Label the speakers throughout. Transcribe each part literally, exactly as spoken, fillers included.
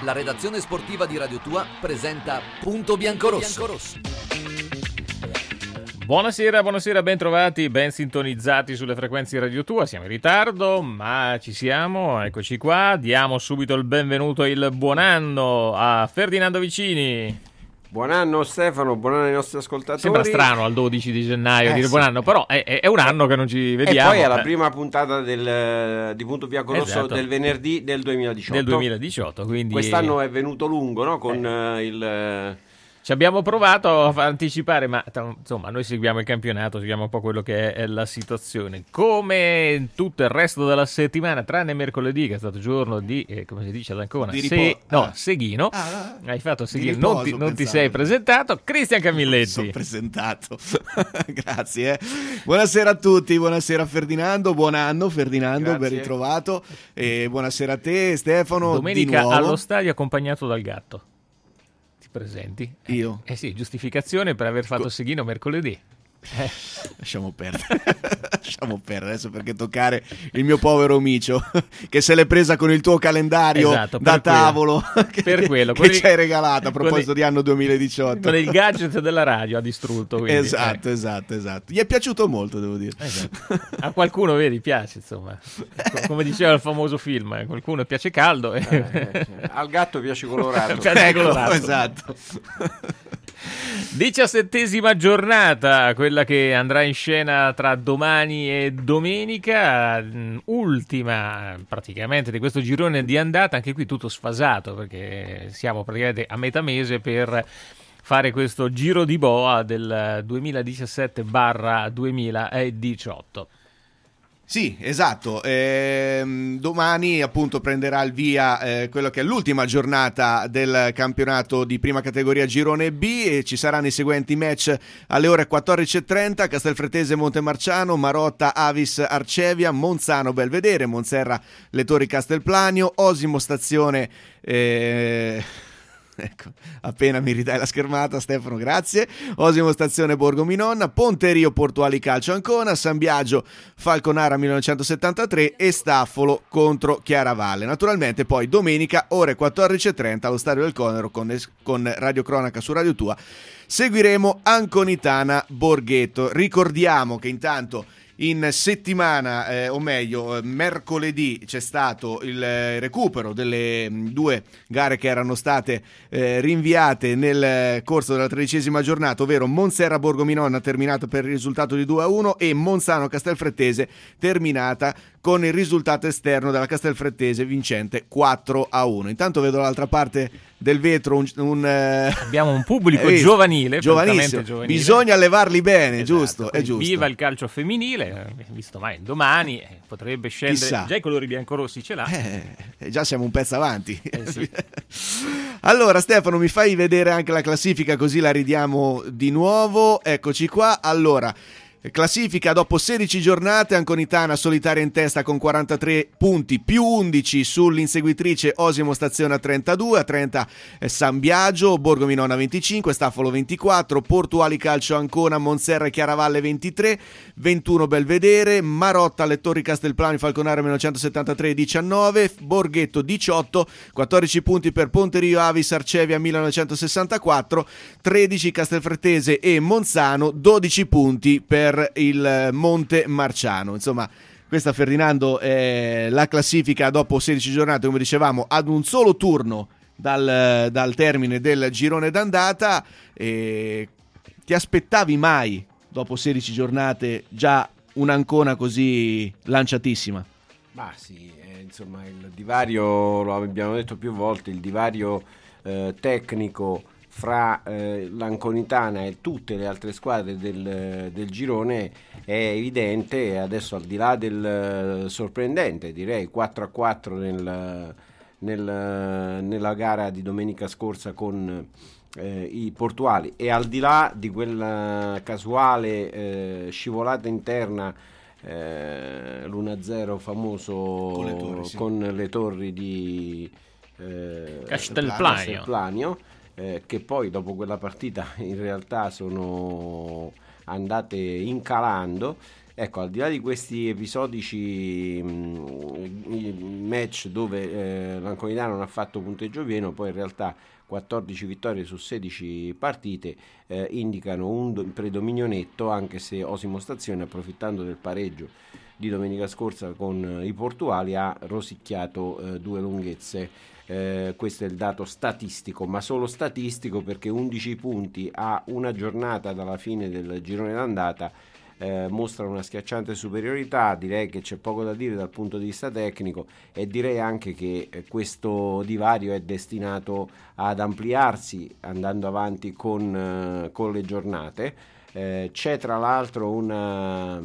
Speaker 1: La redazione sportiva di Radio Tua presenta Punto Biancorosso.
Speaker 2: Buonasera, buonasera, ben trovati, ben sintonizzati sulle frequenze di Radio Tua. Siamo in ritardo, ma ci siamo, eccoci qua. Diamo subito il benvenuto e il buon anno a Ferdinando Vicini.
Speaker 3: Buon anno Stefano, buon anno ai nostri ascoltatori.
Speaker 2: Sembra strano al dodici di gennaio
Speaker 3: eh,
Speaker 2: dire
Speaker 3: sì.
Speaker 2: buon anno, però è, è un anno che non ci vediamo.
Speaker 3: E poi è la
Speaker 2: eh.
Speaker 3: prima puntata del, di Punto Biancorosso,
Speaker 2: Esatto.
Speaker 3: del venerdì del duemiladiciotto.
Speaker 2: Del duemiladiciotto, quindi
Speaker 3: Quest'anno è venuto lungo, no? Con eh. il...
Speaker 2: Ci abbiamo provato a anticipare, ma insomma noi seguiamo il campionato, seguiamo un po' quello che è la situazione. Come tutto il resto della settimana, tranne mercoledì, che è stato giorno di, eh, come si dice ad Ancona,
Speaker 4: Di
Speaker 2: Se...
Speaker 4: ripo-
Speaker 2: no,
Speaker 4: ah.
Speaker 2: Seghino.
Speaker 4: Ah,
Speaker 2: Hai fatto Seghino,
Speaker 4: riposo,
Speaker 2: non, ti, non ti
Speaker 4: pensavo.
Speaker 2: sei presentato. Cristian Camilletti.
Speaker 4: Sono presentato. Grazie. Eh. Buonasera a tutti, buonasera Ferdinando, buon anno Ferdinando,
Speaker 3: Grazie.
Speaker 4: ben ritrovato. E buonasera a te Stefano.
Speaker 2: Domenica
Speaker 4: di nuovo.
Speaker 2: allo stadio accompagnato dal gatto. Ti presenti?
Speaker 4: Io?
Speaker 2: Eh sì, giustificazione per aver fatto Seghino mercoledì. Eh.
Speaker 4: Lasciamo perdere, lasciamo perdere adesso perché toccare il mio povero Micio che se l'è presa con il tuo calendario
Speaker 2: Esatto,
Speaker 4: da
Speaker 2: per quello.
Speaker 4: tavolo che,
Speaker 2: Per quello,
Speaker 4: che
Speaker 2: con il-
Speaker 4: ci hai regalato a
Speaker 2: con
Speaker 4: proposito
Speaker 2: il-
Speaker 4: di anno duemiladiciotto.
Speaker 2: Con il gadget della radio ha distrutto. Quindi,
Speaker 4: Esatto,
Speaker 2: eh.
Speaker 4: esatto, esatto. Gli è piaciuto molto, devo dire.
Speaker 2: Esatto. A qualcuno, vedi, piace, insomma. Co- Come diceva il famoso film, eh, qualcuno piace caldo. E...
Speaker 3: Eh, eh, al gatto piace colorato.
Speaker 2: Piace
Speaker 4: Ecco,
Speaker 2: colorato.
Speaker 4: esatto.
Speaker 2: Diciassettesima giornata, quella che andrà in scena tra domani e domenica, mh, ultima praticamente di questo girone di andata, anche qui tutto sfasato perché siamo praticamente a metà mese per fare questo giro di boa del duemiladiciassette duemiladiciotto.
Speaker 4: Sì, esatto. Ehm, domani appunto prenderà il via eh, quello che è l'ultima giornata del campionato di prima categoria Girone B e ci saranno i seguenti match alle ore quattordici e trenta: Castelfrettese Montemarciano, Marotta Avis Arcevia, Monzano Belvedere, Monserra Le Torri Castelplanio, Osimo Stazione eh... Ecco, appena mi ridai la schermata Stefano, grazie. Osimo Stazione Borgo Minonna, Ponterio Portuali Calcio Ancona, San Biagio Falconara millenovecentosettantatré e Staffolo contro Chiaravalle. Naturalmente poi domenica ore quattordici e trenta allo Stadio del Conero con, con Radio Cronaca su Radio Tua seguiremo Anconitana Borghetto. Ricordiamo che intanto in settimana, eh, o meglio mercoledì, c'è stato il eh, recupero delle mh, due gare che erano state eh, rinviate nel corso della tredicesima giornata, ovvero Monserra Borgo Minonna terminata per il risultato di due a uno e Monzano Castelfrettese terminata con il risultato esterno della Castelfrettese vincente quattro a uno. Intanto vedo dall'altra parte del vetro un, un eh...
Speaker 2: Abbiamo un pubblico
Speaker 4: eh,
Speaker 2: giovanile,
Speaker 4: giovanissimo.
Speaker 2: giovanile.
Speaker 4: Bisogna levarli bene,
Speaker 2: Esatto,
Speaker 4: giusto? È
Speaker 2: quindi
Speaker 4: giusto.
Speaker 2: Viva il calcio femminile, visto mai domani eh, potrebbe scendere.
Speaker 4: Chissà.
Speaker 2: Già i colori biancorossi ce l'ha.
Speaker 4: Eh, già siamo un pezzo avanti.
Speaker 2: Eh sì.
Speaker 4: Allora Stefano, mi fai vedere anche la classifica così la ridiamo di nuovo. Eccoci qua. Allora, classifica dopo sedici giornate: Anconitana solitaria in testa con quarantatré punti più undici sull'inseguitrice Osimo Stazione a trentadue, a trenta San Biagio, Borgo Minonna venticinque, Staffolo ventiquattro, Portuali Calcio Ancona, Monserra e Chiaravalle ventitré, ventuno Belvedere, Marotta Le Torri Castelplanio Falconara millenovecentosettantatré diciannove, Borghetto diciotto, quattordici punti per Ponterio Avis Arcevia millenovecentosessantaquattro, tredici Castelfrettese e Monzano, dodici punti per il Monte Marciano. Insomma, questa Ferdinando è la classifica dopo sedici giornate, come dicevamo, ad un solo turno dal, dal termine del girone d'andata. E ti aspettavi mai dopo sedici giornate già un'Ancona così lanciatissima?
Speaker 3: Ma sì, eh, insomma il divario, lo abbiamo detto più volte, il divario eh, tecnico fra eh, l'Anconitana e tutte le altre squadre del, del girone è evidente. E adesso, al di là del uh, sorprendente, direi quattro a quattro nel, nel, nella gara di domenica scorsa con eh, i Portuali, e al di là di quella casuale eh, scivolata interna, eh, l'uno a zero famoso
Speaker 4: con le torri, sì.
Speaker 3: con le torri di eh,
Speaker 2: Castelplanio.
Speaker 3: Castelplanio, Eh, che poi dopo quella partita in realtà sono andate incalando, ecco, al di là di questi episodici mh, match dove eh, l'Anconitana non ha fatto punteggio pieno, poi in realtà quattordici vittorie su sedici partite eh, indicano un do- predominio netto, anche se Osimo Stazione, approfittando del pareggio di domenica scorsa con i Portuali, ha rosicchiato eh, due lunghezze. Eh, questo è il dato statistico, ma solo statistico, perché undici punti a una giornata dalla fine del girone d'andata eh, mostra una schiacciante superiorità. Direi che c'è poco da dire dal punto di vista tecnico, e direi anche che eh, questo divario è destinato ad ampliarsi andando avanti con, eh, con le giornate. Eh, c'è tra l'altro una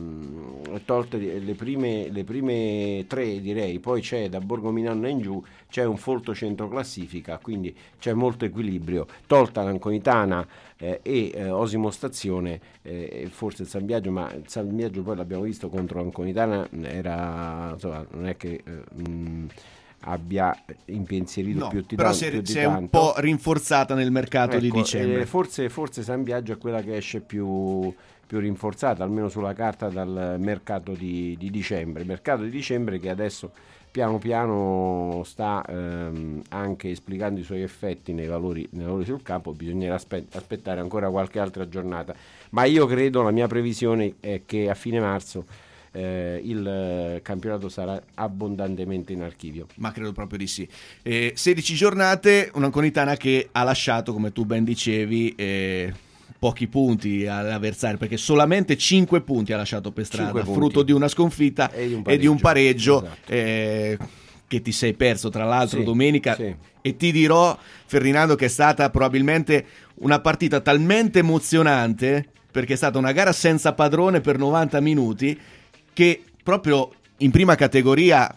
Speaker 3: tolte le prime, le prime tre, direi, poi c'è da Borgo Minanno in giù c'è un folto centro classifica, quindi c'è molto equilibrio, tolta l'Anconitana eh, e eh, Osimo Stazione, eh, forse il San Biagio, ma il San Biagio poi l'abbiamo visto contro l'Anconitana, era, insomma, non è che eh, mh, abbia impensierito
Speaker 4: no,
Speaker 3: più di,
Speaker 4: però
Speaker 3: tan-
Speaker 4: si è,
Speaker 3: più di
Speaker 4: si è
Speaker 3: tanto.
Speaker 4: un po' rinforzata nel mercato, ecco, di dicembre.
Speaker 3: Eh, forse, forse San Biagio è quella che esce più, più rinforzata, almeno sulla carta, dal mercato di, di dicembre. Mercato di dicembre che adesso piano piano sta ehm, anche esplicando i suoi effetti nei valori, nei valori sul campo. Bisognerà aspe- aspettare ancora qualche altra giornata. Ma io credo, la mia previsione è che a fine marzo Eh, il eh, campionato sarà abbondantemente in archivio.
Speaker 4: Ma credo proprio di sì. Eh, sedici giornate, un'Anconitana che ha lasciato, come tu ben dicevi, eh, pochi punti all'avversario, perché solamente cinque punti ha lasciato per strada, frutto di una sconfitta e di un pareggio, e di un pareggio esatto. eh, che ti sei perso tra l'altro sì, domenica sì. E ti dirò, Ferdinando, che è stata probabilmente una partita talmente emozionante, perché è stata una gara senza padrone per novanta minuti, che proprio in prima categoria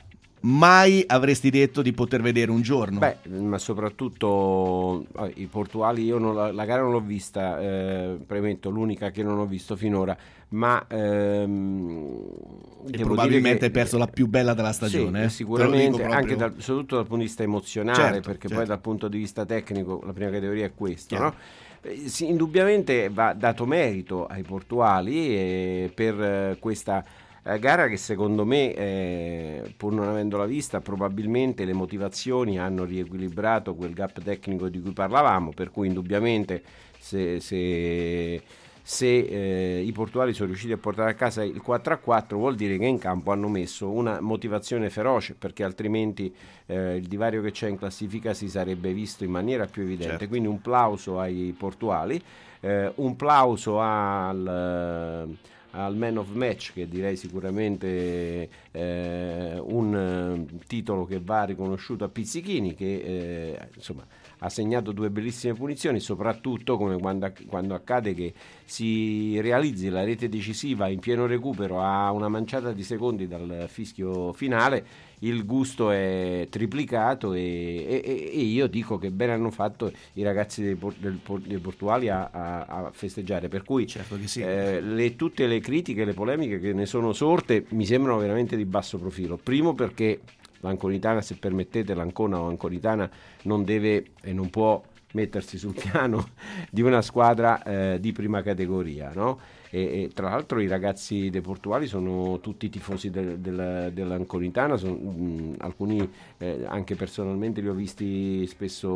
Speaker 4: mai avresti detto di poter vedere un giorno.
Speaker 3: Beh, ma soprattutto eh, i Portuali, io non la, la gara non l'ho vista, eh, premetto, l'unica che non ho visto finora, ma ehm,
Speaker 4: e probabilmente
Speaker 3: che,
Speaker 4: hai perso la più bella della stagione.
Speaker 3: Sì, sicuramente, anche dal, soprattutto dal punto di vista emozionale,
Speaker 4: certo,
Speaker 3: perché
Speaker 4: certo.
Speaker 3: poi dal punto di vista tecnico la prima categoria è questa,
Speaker 4: Chiaro.
Speaker 3: no? Sì, indubbiamente va dato merito ai Portuali eh, per eh, questa eh, gara che secondo me, eh, pur non avendola vista, probabilmente le motivazioni hanno riequilibrato quel gap tecnico di cui parlavamo, per cui indubbiamente se, se, se eh, i Portuali sono riusciti a portare a casa il quattro a quattro vuol dire che in campo hanno messo una motivazione feroce, perché altrimenti eh, il divario che c'è in classifica si sarebbe visto in maniera più evidente. Certo. Quindi un plauso ai Portuali, eh, un plauso al... al man of match, che direi sicuramente eh, un eh, titolo che va riconosciuto a Pizzichini, che eh, insomma ha segnato due bellissime punizioni, soprattutto come quando, quando accade che si realizzi la rete decisiva in pieno recupero a una manciata di secondi dal fischio finale, il gusto è triplicato e, e, e io dico che bene hanno fatto i ragazzi dei, del, dei Portuali a, a, a festeggiare, per cui
Speaker 4: certo che sì.
Speaker 3: eh, le, tutte le critiche, le polemiche che ne sono sorte mi sembrano veramente di basso profilo. Primo perché l'Anconitana, se permettete, l'Ancona o Anconitana non deve e non può mettersi sul piano di una squadra eh, di prima categoria, no? E, e tra l'altro i ragazzi dei Portuali sono tutti tifosi del, del, dell'Anconitana, sono, mh, alcuni eh, anche personalmente li ho visti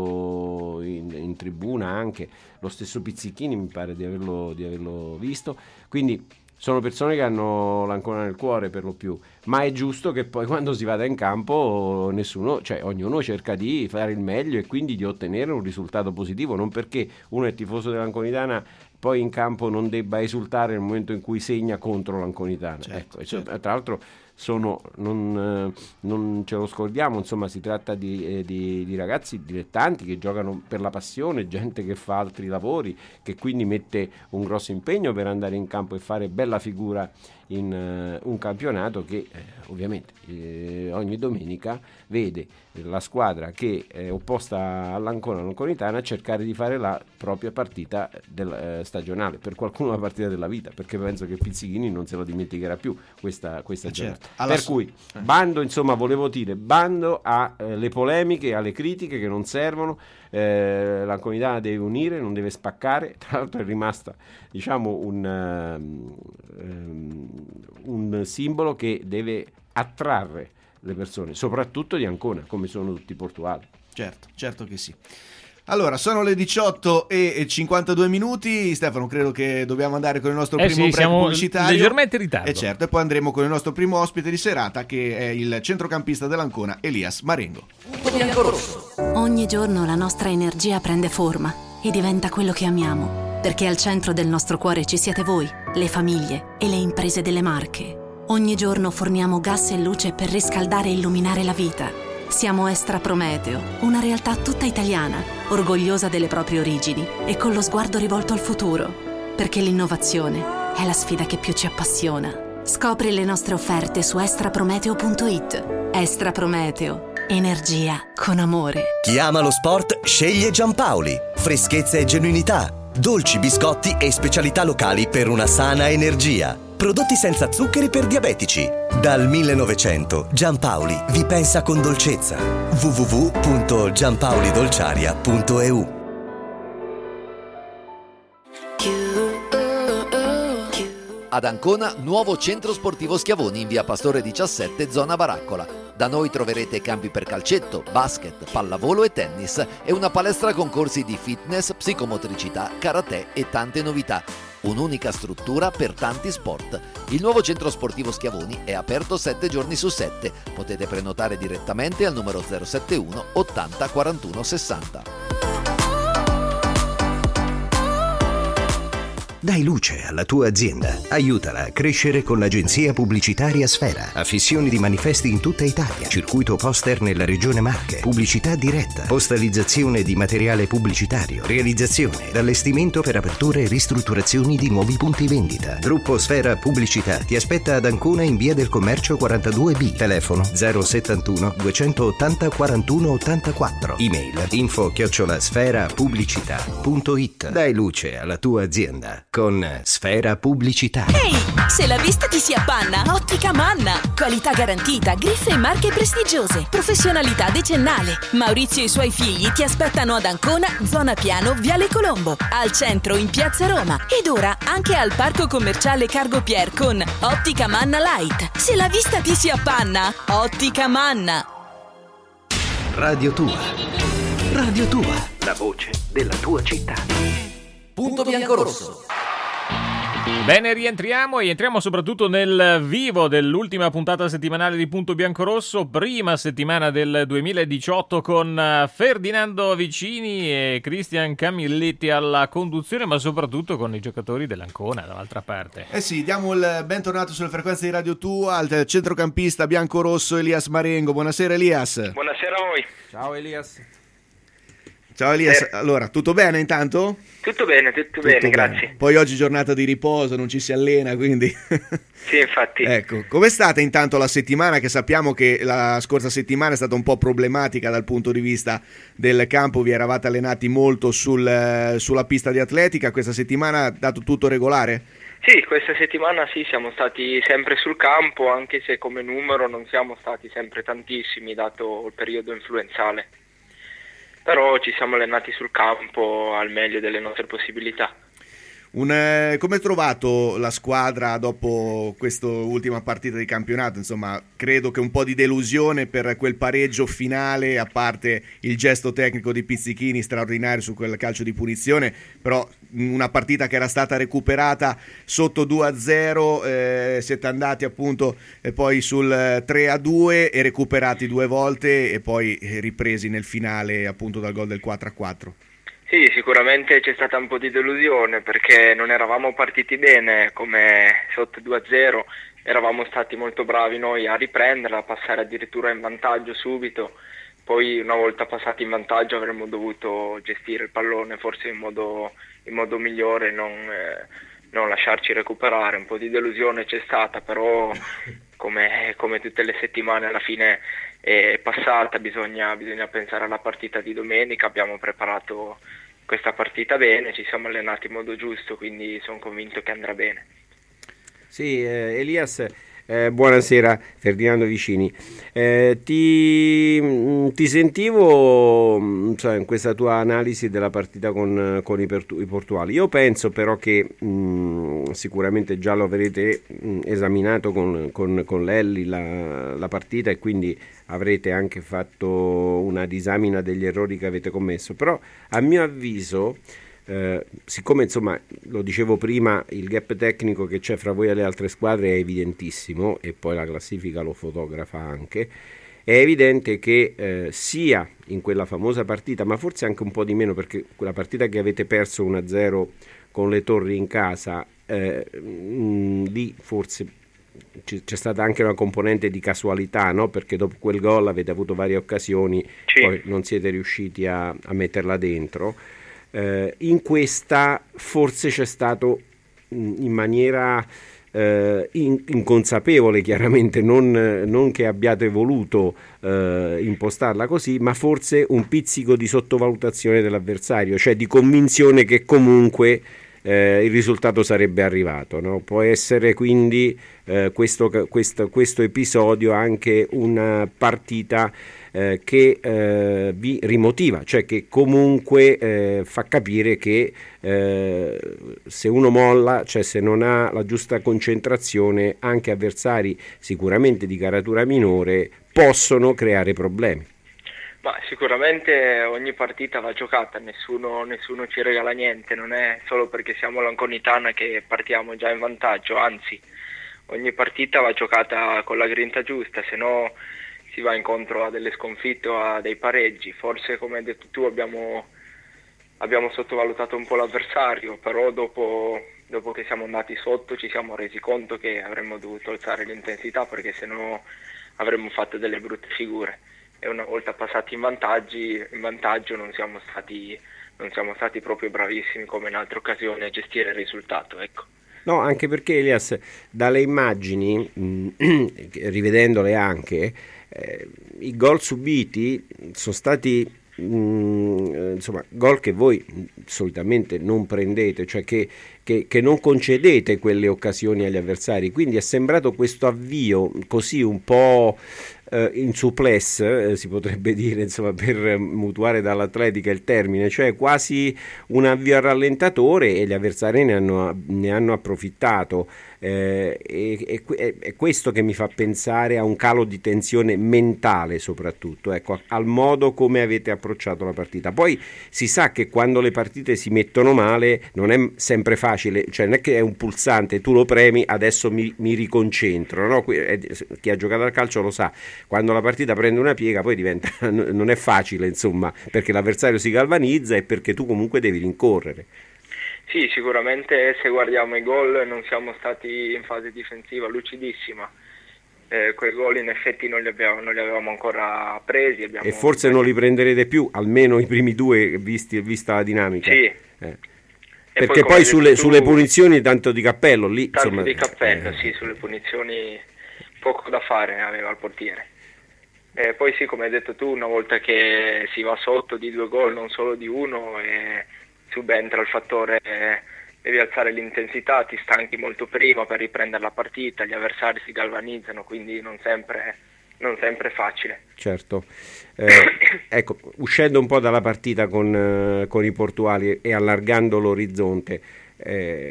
Speaker 3: spesso in, in tribuna, anche lo stesso Pizzichini mi pare di averlo, di averlo visto, quindi sono persone che hanno l'Ancona nel cuore per lo più, ma è giusto che poi quando si vada in campo nessuno, cioè ognuno cerca di fare il meglio e quindi di ottenere un risultato positivo, non perché uno è tifoso dell'Anconitana poi in campo non debba esultare nel momento in cui segna contro l'Anconitana.
Speaker 4: Certo,
Speaker 3: ecco,
Speaker 4: certo.
Speaker 3: Tra l'altro sono, non, non ce lo scordiamo, insomma si tratta di, eh, di, di ragazzi dilettanti che giocano per la passione, gente che fa altri lavori, che quindi mette un grosso impegno per andare in campo e fare bella figura in uh, un campionato che eh, ovviamente eh, ogni domenica vede la squadra che è opposta all'Ancona, all'Anconitana, cercare di fare la propria partita del, eh, stagionale, per qualcuno la partita della vita, perché penso che Pizzichini non se lo dimenticherà più questa, questa giornata.
Speaker 4: Certo. Per
Speaker 3: su- cui bando, insomma, volevo dire bando alle eh, polemiche, alle critiche che non servono. Eh, l'Anconitana deve unire, non deve spaccare. Tra l'altro è rimasta, diciamo, un, um, un simbolo che deve attrarre le persone, soprattutto di Ancona, come sono tutti i portuali.
Speaker 4: Certo, certo che sì. Allora, sono le diciotto e cinquantadue minuti. Stefano, credo che dobbiamo andare con il nostro
Speaker 2: eh
Speaker 4: primo
Speaker 2: sì,
Speaker 4: break
Speaker 2: siamo
Speaker 4: pubblicitario.
Speaker 2: leggermente in ritardo.
Speaker 4: E certo, e poi andremo con il nostro primo ospite di serata, che è il centrocampista dell'Ancona, Elias Marengo.
Speaker 1: Punto biancorosso.
Speaker 5: Ogni giorno la nostra energia prende forma e diventa quello che amiamo, perché al centro del nostro cuore ci siete voi, le famiglie e le imprese delle Marche. Ogni giorno forniamo gas e luce per riscaldare e illuminare la vita. Siamo Estra Prometeo, una realtà tutta italiana, orgogliosa delle proprie origini e con lo sguardo rivolto al futuro, perché l'innovazione è la sfida che più ci appassiona. Scopri le nostre offerte su estraprometeo punto it. Estra Prometeo, energia con amore.
Speaker 6: Chi ama lo sport sceglie Giampaoli. Freschezza e genuinità, dolci, biscotti e specialità locali per una sana energia. Prodotti senza zuccheri per diabetici. Dal millenovecento Giampaoli vi pensa con dolcezza. w w w punto giampaolidolciaria punto e u.
Speaker 1: Ad Ancona, nuovo centro sportivo Schiavoni in via Pastore diciassette, zona Baraccola. Da noi troverete campi per calcetto, basket, pallavolo e tennis e una palestra con corsi di fitness, psicomotricità, karate e tante novità. Un'unica struttura per tanti sport. Il nuovo centro sportivo Schiavoni è aperto sette giorni su sette. Potete prenotare direttamente al numero zero sette uno ottanta quarantuno sessanta.
Speaker 7: Dai luce alla tua azienda. Aiutala a crescere con l'agenzia pubblicitaria Sfera. Affissioni di manifesti in tutta Italia. Circuito poster nella regione Marche. Pubblicità diretta. Postalizzazione di materiale pubblicitario. Realizzazione. Allestimento per aperture e ristrutturazioni di nuovi punti vendita. Gruppo Sfera Pubblicità ti aspetta ad Ancona in via del Commercio quarantadue B. Telefono zero settantuno duecentottanta quarantuno ottantaquattro. Email info chiocciola sfera pubblicità punto it. Dai luce alla tua azienda con Sfera Pubblicità.
Speaker 8: Ehi, se la vista ti si appanna, Ottica Manna. Qualità garantita, griffe e marche prestigiose, professionalità decennale. Maurizio e i suoi figli ti aspettano ad Ancona, zona Piano, Viale Colombo, al centro in Piazza Roma ed ora anche al parco commerciale Cargo Pier con Ottica Manna Light. Se la vista ti si appanna, Ottica Manna.
Speaker 7: Radio Tua. Radio Tua. La voce della tua città.
Speaker 1: Punto biancorosso.
Speaker 2: Bene, rientriamo e entriamo soprattutto nel vivo dell'ultima puntata settimanale di Punto Biancorosso, prima settimana del duemiladiciotto con Ferdinando Vicini e Cristian Camilletti alla conduzione, ma soprattutto con i giocatori dell'Ancona dall'altra parte.
Speaker 4: Eh sì, diamo il bentornato sulle frequenze di Radio Tua al centrocampista biancorosso Elias Marengo. Buonasera Elias.
Speaker 9: Buonasera a voi.
Speaker 3: Ciao Elias.
Speaker 4: Ciao Elias,
Speaker 9: Eh.
Speaker 4: allora tutto bene intanto?
Speaker 9: Tutto bene, tutto, bene, grazie.
Speaker 4: Poi oggi giornata di riposo, non ci si allena, quindi...
Speaker 9: Sì, infatti.
Speaker 4: Ecco, com'è stata intanto la settimana, che sappiamo che la scorsa settimana è stata un po' problematica dal punto di vista del campo, vi eravate allenati molto sul, sulla pista di atletica, questa settimana ha dato tutto regolare?
Speaker 9: Sì, questa settimana sì, siamo stati sempre sul campo, anche se come numero non siamo stati sempre tantissimi dato il periodo influenzale. Però ci siamo allenati sul campo al meglio delle nostre possibilità.
Speaker 4: Un, eh, come hai trovato la squadra dopo questa ultima partita di campionato? Insomma, credo che un po' di delusione per quel pareggio finale, a parte il gesto tecnico di Pizzichini straordinario su quel calcio di punizione, però una partita che era stata recuperata sotto due a zero, eh, siete andati appunto eh, poi sul tre a due e recuperati due volte e poi ripresi nel finale appunto dal gol del quattro a quattro.
Speaker 9: Sì, sicuramente c'è stata un po' di delusione perché non eravamo partiti bene come sotto due a zero, eravamo stati molto bravi noi a riprenderla, a passare addirittura in vantaggio subito, poi una volta passati in vantaggio avremmo dovuto gestire il pallone forse in modo, in modo migliore, non, eh, non lasciarci recuperare. Un po' di delusione c'è stata, però come, come tutte le settimane alla fine è passata, bisogna, bisogna pensare alla partita di domenica, abbiamo preparato questa partita bene, ci siamo allenati in modo giusto, quindi sono convinto che andrà bene.
Speaker 3: Sì, eh, Elias, Eh, buonasera Ferdinando Vicini. Eh, ti, ti sentivo cioè, in questa tua analisi della partita con, con i, pertu- i portuali. Io penso però che mh, sicuramente già lo avrete mh, esaminato con, con, con Lelli la, la partita, e quindi avrete anche fatto una disamina degli errori che avete commesso. Però a mio avviso, Eh, siccome insomma lo dicevo prima, il gap tecnico che c'è fra voi e le altre squadre è evidentissimo, e poi la classifica lo fotografa anche, è evidente che eh, sia in quella famosa partita, ma forse anche un po' di meno, perché quella partita che avete perso uno a zero con le Torri in casa, eh, mh, lì forse c- c'è stata anche una componente di casualità, no? Perché dopo quel gol avete avuto varie occasioni, sì. Poi non siete riusciti a, a metterla dentro. Uh, in questa forse c'è stato mh, in maniera uh, in, inconsapevole, chiaramente non, non che abbiate voluto uh, impostarla così, ma forse un pizzico di sottovalutazione dell'avversario, cioè di convinzione che comunque uh, il risultato sarebbe arrivato, no? Può essere quindi uh, questo, questo, questo episodio anche una partita Eh, che eh, vi rimotiva, cioè che comunque eh, fa capire che eh, se uno molla, cioè se non ha la giusta concentrazione, anche avversari sicuramente di caratura minore possono creare problemi.
Speaker 9: Ma sicuramente ogni partita va giocata, nessuno, nessuno ci regala niente, non è solo perché siamo l'Anconitana che partiamo già in vantaggio, anzi ogni partita va giocata con la grinta giusta, se no si va incontro a delle sconfitte o a dei pareggi. Forse, come hai detto tu, abbiamo, abbiamo sottovalutato un po' l'avversario, però dopo, dopo che siamo andati sotto ci siamo resi conto che avremmo dovuto alzare l'intensità, perché sennò avremmo fatto delle brutte figure, e una volta passati in, vantaggi, in vantaggio non siamo stati, non siamo stati proprio bravissimi come in altre occasioni a gestire il risultato, ecco.
Speaker 3: No, anche perché Elias, dalle immagini, mh, rivedendole anche, eh, i gol subiti sono stati mh, insomma gol che voi solitamente non prendete, cioè che, che, che non concedete quelle occasioni agli avversari, quindi è sembrato questo avvio così un po' eh, in suppless, eh, si potrebbe dire, insomma, per mutuare dall'atletica il termine, cioè quasi un avvio a rallentatore, e gli avversari ne hanno, ne hanno approfittato. Eh, e, e, è questo che mi fa pensare a un calo di tensione mentale, soprattutto, ecco, al modo come avete approcciato la partita. Poi si sa che quando le partite si mettono male non è sempre facile, cioè non è che è un pulsante, tu lo premi, adesso mi, mi riconcentro, no? Chi ha giocato al calcio lo sa, quando la partita prende una piega poi diventa, non è facile, insomma, perché l'avversario si galvanizza e perché tu comunque devi rincorrere.
Speaker 9: Sì, sicuramente se guardiamo i gol non siamo stati in fase difensiva lucidissima, eh, quei gol in effetti non li, abbiamo, non li avevamo ancora presi. Abbiamo
Speaker 3: e forse non li prenderete più, almeno i primi due, visti, vista la dinamica.
Speaker 9: Sì.
Speaker 3: Eh. Perché poi, poi sulle, tu, sulle punizioni tanto di cappello, lì
Speaker 9: tanto
Speaker 3: insomma,
Speaker 9: di cappello,
Speaker 3: eh.
Speaker 9: sì, sulle punizioni poco da fare aveva il portiere. E poi sì, come hai detto tu, una volta che si va sotto di due gol, non solo di uno, e subentra il fattore eh, devi alzare l'intensità, ti stanchi molto prima per riprendere la partita, gli avversari si galvanizzano, quindi non sempre, non sempre è facile.
Speaker 3: Certo. Eh, ecco, uscendo un po' dalla partita con, eh, con i portuali e allargando l'orizzonte, eh,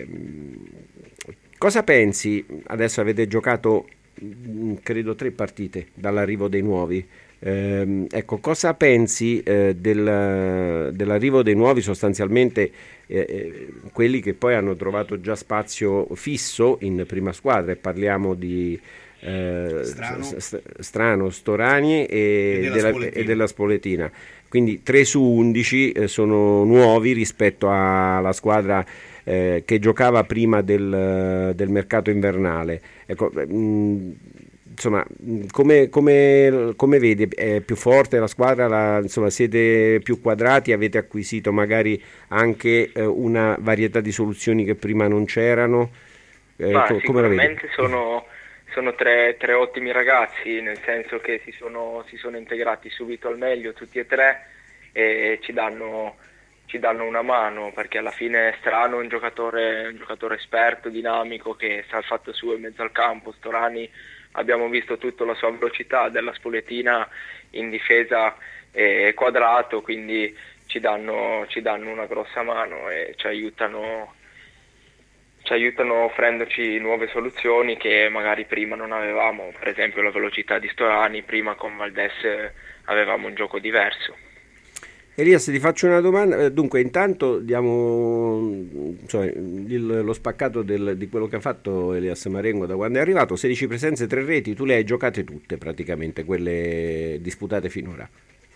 Speaker 3: cosa pensi? Adesso avete giocato credo tre partite dall'arrivo dei nuovi. Eh, ecco, cosa pensi eh, del, dell'arrivo dei nuovi, sostanzialmente eh, quelli che poi hanno trovato già spazio fisso in prima squadra, e parliamo di eh,
Speaker 4: Strano.
Speaker 3: st- Strano, Storani e,
Speaker 4: e, della
Speaker 3: della, e della Spoletina, quindi tre su undici eh, sono nuovi rispetto alla squadra eh, che giocava prima del, del mercato invernale. Ecco, mh, insomma, come, come, come vedi, è più forte la squadra, la, insomma, siete più quadrati, avete acquisito magari anche eh, una varietà di soluzioni che prima non c'erano?
Speaker 9: Eh, Ma co- come sicuramente sono, sono tre, tre ottimi ragazzi, nel senso che si sono, si sono integrati subito al meglio tutti e tre, e ci danno ci danno una mano, perché alla fine Strano è un giocatore, un giocatore esperto, dinamico, che sa il fatto suo in mezzo al campo. Storani abbiamo visto tutta la sua velocità, della Spoletina in difesa è quadrato, quindi ci danno, ci danno una grossa mano e ci aiutano, ci aiutano offrendoci nuove soluzioni che magari prima non avevamo. Per esempio la velocità di Storani, prima con Valdés avevamo un gioco diverso.
Speaker 3: Elias, ti faccio una domanda. Dunque, intanto diamo insomma, il, lo spaccato del, di quello che ha fatto Elias Marengo da quando è arrivato. sedici presenze, tre reti, tu le hai giocate tutte praticamente, quelle disputate finora.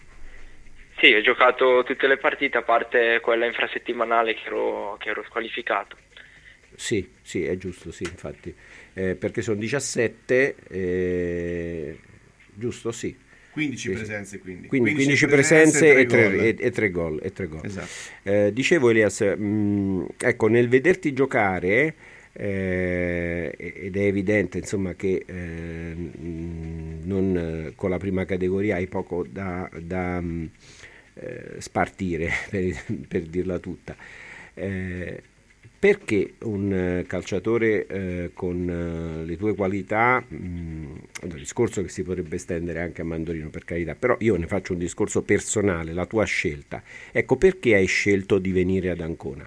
Speaker 9: Sì, ho giocato tutte le partite, a parte quella infrasettimanale che ero, che ero squalificato.
Speaker 3: Sì, sì, è giusto, sì, infatti, eh, perché sono diciassette, eh, giusto, sì.
Speaker 4: quindici
Speaker 3: sì,
Speaker 4: presenze quindi.
Speaker 3: quindi quindici presenze e tre gol. E tre gol.
Speaker 4: Esatto.
Speaker 3: Eh, dicevo Elias, mh, ecco, nel vederti giocare eh, ed è evidente insomma che eh, mh, non, con la prima categoria hai poco da, da mh, eh, spartire per, per dirla tutta. Eh, Perché un calciatore eh, con uh, le tue qualità, mh, un discorso che si potrebbe estendere anche a Mandolino per carità, però io ne faccio un discorso personale, la tua scelta. Ecco, perché hai scelto di venire ad Ancona?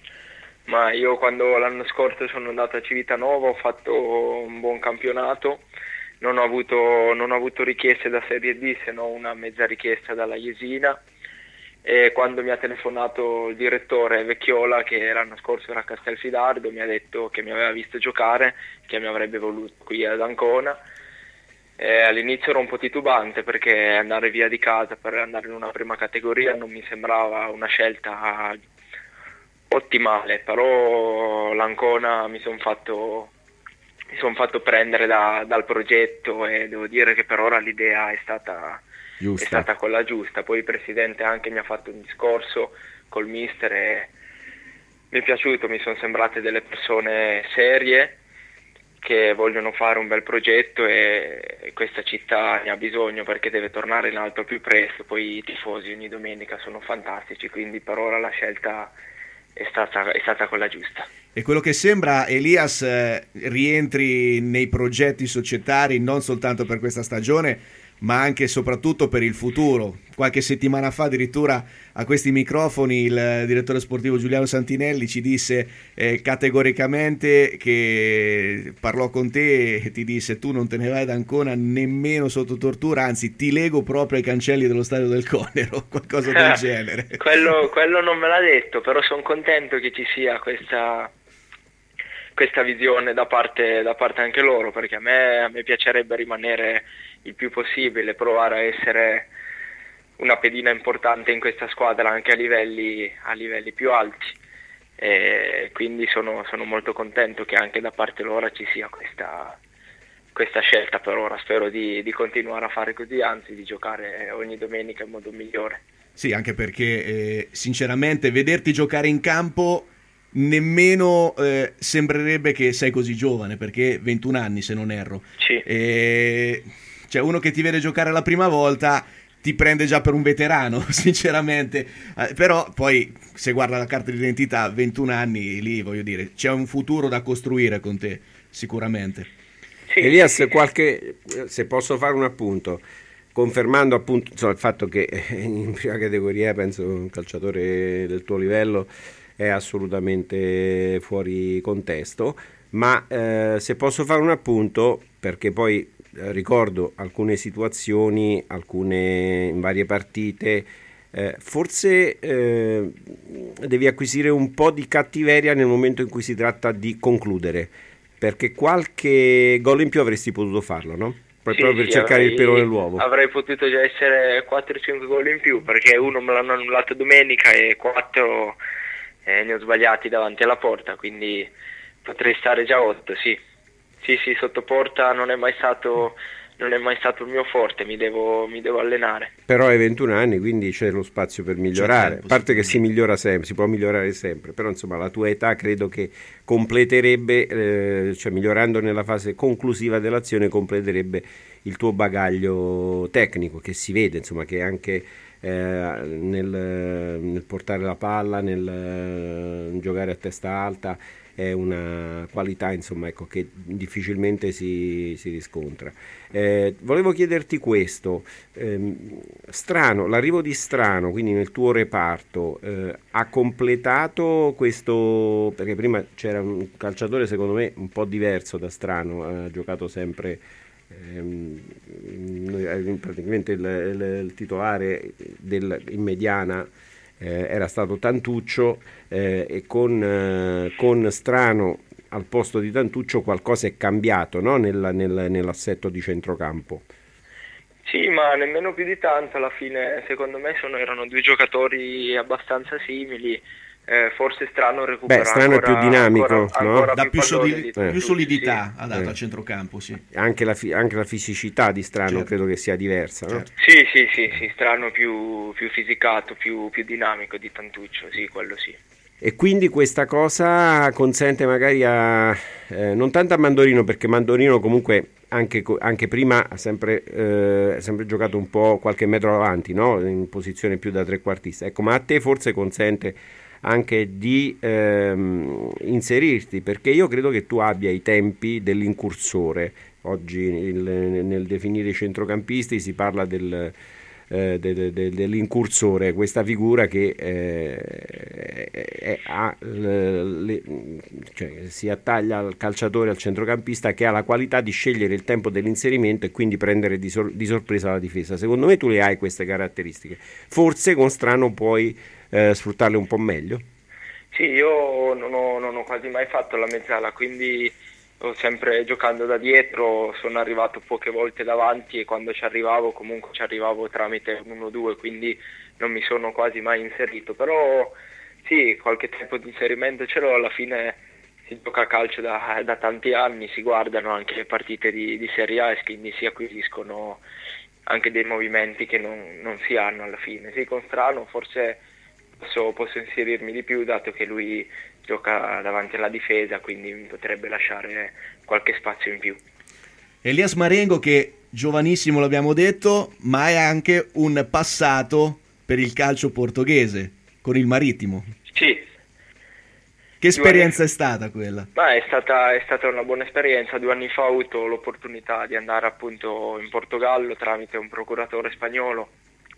Speaker 9: Ma io quando l'anno scorso sono andato a Civitanova ho fatto un buon campionato, non ho avuto, non ho avuto richieste da Serie D se non una mezza richiesta dalla Jesina. E quando mi ha telefonato il direttore Vecchiola, che l'anno scorso era a Castelfidardo, mi ha detto che mi aveva visto giocare, che mi avrebbe voluto qui ad Ancona. E all'inizio ero un po' titubante perché andare via di casa per andare in una prima categoria non mi sembrava una scelta ottimale, però l'Ancona mi sono fatto, mi son fatto prendere da, dal progetto e devo dire che per ora l'idea è stata... Giusta. È stata quella giusta. Poi il presidente anche mi ha fatto un discorso col mister e mi è piaciuto, mi sono sembrate delle persone serie che vogliono fare un bel progetto e questa città ne ha bisogno perché deve tornare in alto al più presto. Poi i tifosi ogni domenica sono fantastici, quindi per ora la scelta è stata, è stata quella giusta.
Speaker 4: E quello che sembra, Elias, eh, rientri nei progetti societari non soltanto per questa stagione ma anche e soprattutto per il futuro. Qualche settimana fa addirittura a questi microfoni il direttore sportivo Giuliano Santinelli ci disse eh, categoricamente, che parlò con te e ti disse: tu non te ne vai da Ancona nemmeno sotto tortura, anzi ti lego proprio ai cancelli dello stadio del Conero, qualcosa del genere.
Speaker 9: quello, quello non me l'ha detto, però sono contento che ci sia questa questa visione da parte, da parte anche loro, perché a me, a me piacerebbe rimanere il più possibile, provare a essere una pedina importante in questa squadra anche a livelli, a livelli più alti, e quindi sono, sono molto contento che anche da parte loro ci sia questa, questa scelta. Per ora spero di, di continuare a fare così, anzi di giocare ogni domenica in modo migliore.
Speaker 4: Sì, anche perché eh, sinceramente vederti giocare in campo nemmeno eh, sembrerebbe che sei così giovane, perché ventuno anni se non erro.
Speaker 9: Sì.
Speaker 4: E, cioè uno che ti vede giocare la prima volta ti prende già per un veterano, sinceramente, eh, però poi se guarda la carta d'identità, ventuno anni, lì voglio dire c'è un futuro da costruire con te sicuramente.
Speaker 3: Sì, Elias, sì, qualche, se posso fare un appunto, confermando appunto insomma, il fatto che in prima categoria penso un calciatore del tuo livello è assolutamente fuori contesto, ma eh, se posso fare un appunto, perché poi eh, ricordo alcune situazioni, alcune in varie partite, eh, forse eh, devi acquisire un po' di cattiveria nel momento in cui si tratta di concludere, perché qualche gol in più avresti potuto farlo, no? Poi
Speaker 9: sì,
Speaker 3: proprio per
Speaker 9: sì,
Speaker 3: cercare
Speaker 9: avrei,
Speaker 3: il pelo nell'uovo.
Speaker 9: Avrei potuto già essere quattro cinque gol in più, perché uno me l'hanno annullato domenica e quattro eh, ne ho sbagliati davanti alla porta, quindi potrei stare già otto, sì. Sì, sì, sotto porta non è mai stato, non è mai stato il mio forte, mi devo, mi devo allenare.
Speaker 3: Però hai ventuno anni, quindi c'è lo spazio per migliorare, a parte che si migliora sempre, si può migliorare sempre, però insomma la tua età credo che completerebbe, eh, cioè migliorando nella fase conclusiva dell'azione, completerebbe il tuo bagaglio tecnico, che si vede, insomma, che anche eh, nel, nel portare la palla, nel uh, giocare a testa alta, è una qualità insomma ecco che difficilmente si, si riscontra. Eh, volevo chiederti questo, ehm, Strano, l'arrivo di Strano quindi nel tuo reparto eh, ha completato questo, perché prima c'era un calciatore secondo me un po' diverso da Strano, ha giocato sempre ehm, praticamente il, il, il titolare del, in mediana Eh, era stato Tantuccio eh, e con, eh, con Strano al posto di Tantuccio qualcosa è cambiato, no? nel, nel, nell'assetto di centrocampo.
Speaker 9: Sì, ma nemmeno più di tanto, alla fine secondo me sono, erano due giocatori abbastanza simili, eh, forse Strano recupera.
Speaker 3: Beh, Strano
Speaker 9: ancora,
Speaker 3: è più dinamico,
Speaker 9: ancora,
Speaker 3: no?
Speaker 9: ancora
Speaker 4: Dà
Speaker 9: più,
Speaker 4: più,
Speaker 9: pallone
Speaker 4: solidi-
Speaker 9: di
Speaker 4: più
Speaker 9: Tantucci,
Speaker 4: solidità
Speaker 9: sì.
Speaker 4: ha dato
Speaker 3: Eh.
Speaker 4: al centrocampo, sì.
Speaker 3: Anche la, fi- anche la fisicità di Strano
Speaker 4: Certo.
Speaker 3: credo che sia diversa, no?
Speaker 4: Certo.
Speaker 9: Sì, sì, sì, sì, Strano più, più fisicato, più, più dinamico di Tantuccio, sì, quello sì.
Speaker 3: E quindi questa cosa consente magari a eh, non tanto a Mandorino, perché Mandorino comunque anche, anche prima ha sempre, eh, sempre giocato un po' qualche metro avanti, no? In posizione più da trequartista, ecco, ma a te forse consente anche di ehm, inserirti, perché io credo che tu abbia i tempi dell'incursore. Oggi il, nel definire i centrocampisti si parla del Eh, de, de, de, dell'incursore, questa figura che eh, è, ha, le, le, cioè, si attaglia al calciatore, al centrocampista, che ha la qualità di scegliere il tempo dell'inserimento e quindi prendere di, sor- di sorpresa la difesa. Secondo me tu le hai queste caratteristiche, forse con Strano puoi eh, sfruttarle un po' meglio.
Speaker 9: Sì, io non ho, non ho quasi mai fatto la mezzala, quindi ho sempre giocando da dietro, sono arrivato poche volte davanti e quando ci arrivavo comunque ci arrivavo tramite un uno due, quindi non mi sono quasi mai inserito, però sì, qualche tempo di inserimento ce l'ho, alla fine si gioca a calcio da, da tanti anni, si guardano anche le partite di, di Serie A e quindi si acquisiscono anche dei movimenti che non, non si hanno alla fine. Sì, con Strano forse posso, posso inserirmi di più dato che lui gioca davanti alla difesa, quindi mi potrebbe lasciare qualche spazio in più.
Speaker 4: Elias Marengo, che giovanissimo l'abbiamo detto, ma ha anche un passato per il calcio portoghese con il Marittimo.
Speaker 9: Sì.
Speaker 4: Che esperienza è stata quella?
Speaker 9: Ma è stata, è stata una buona esperienza. Due anni fa ho avuto l'opportunità di andare appunto in Portogallo tramite un procuratore spagnolo.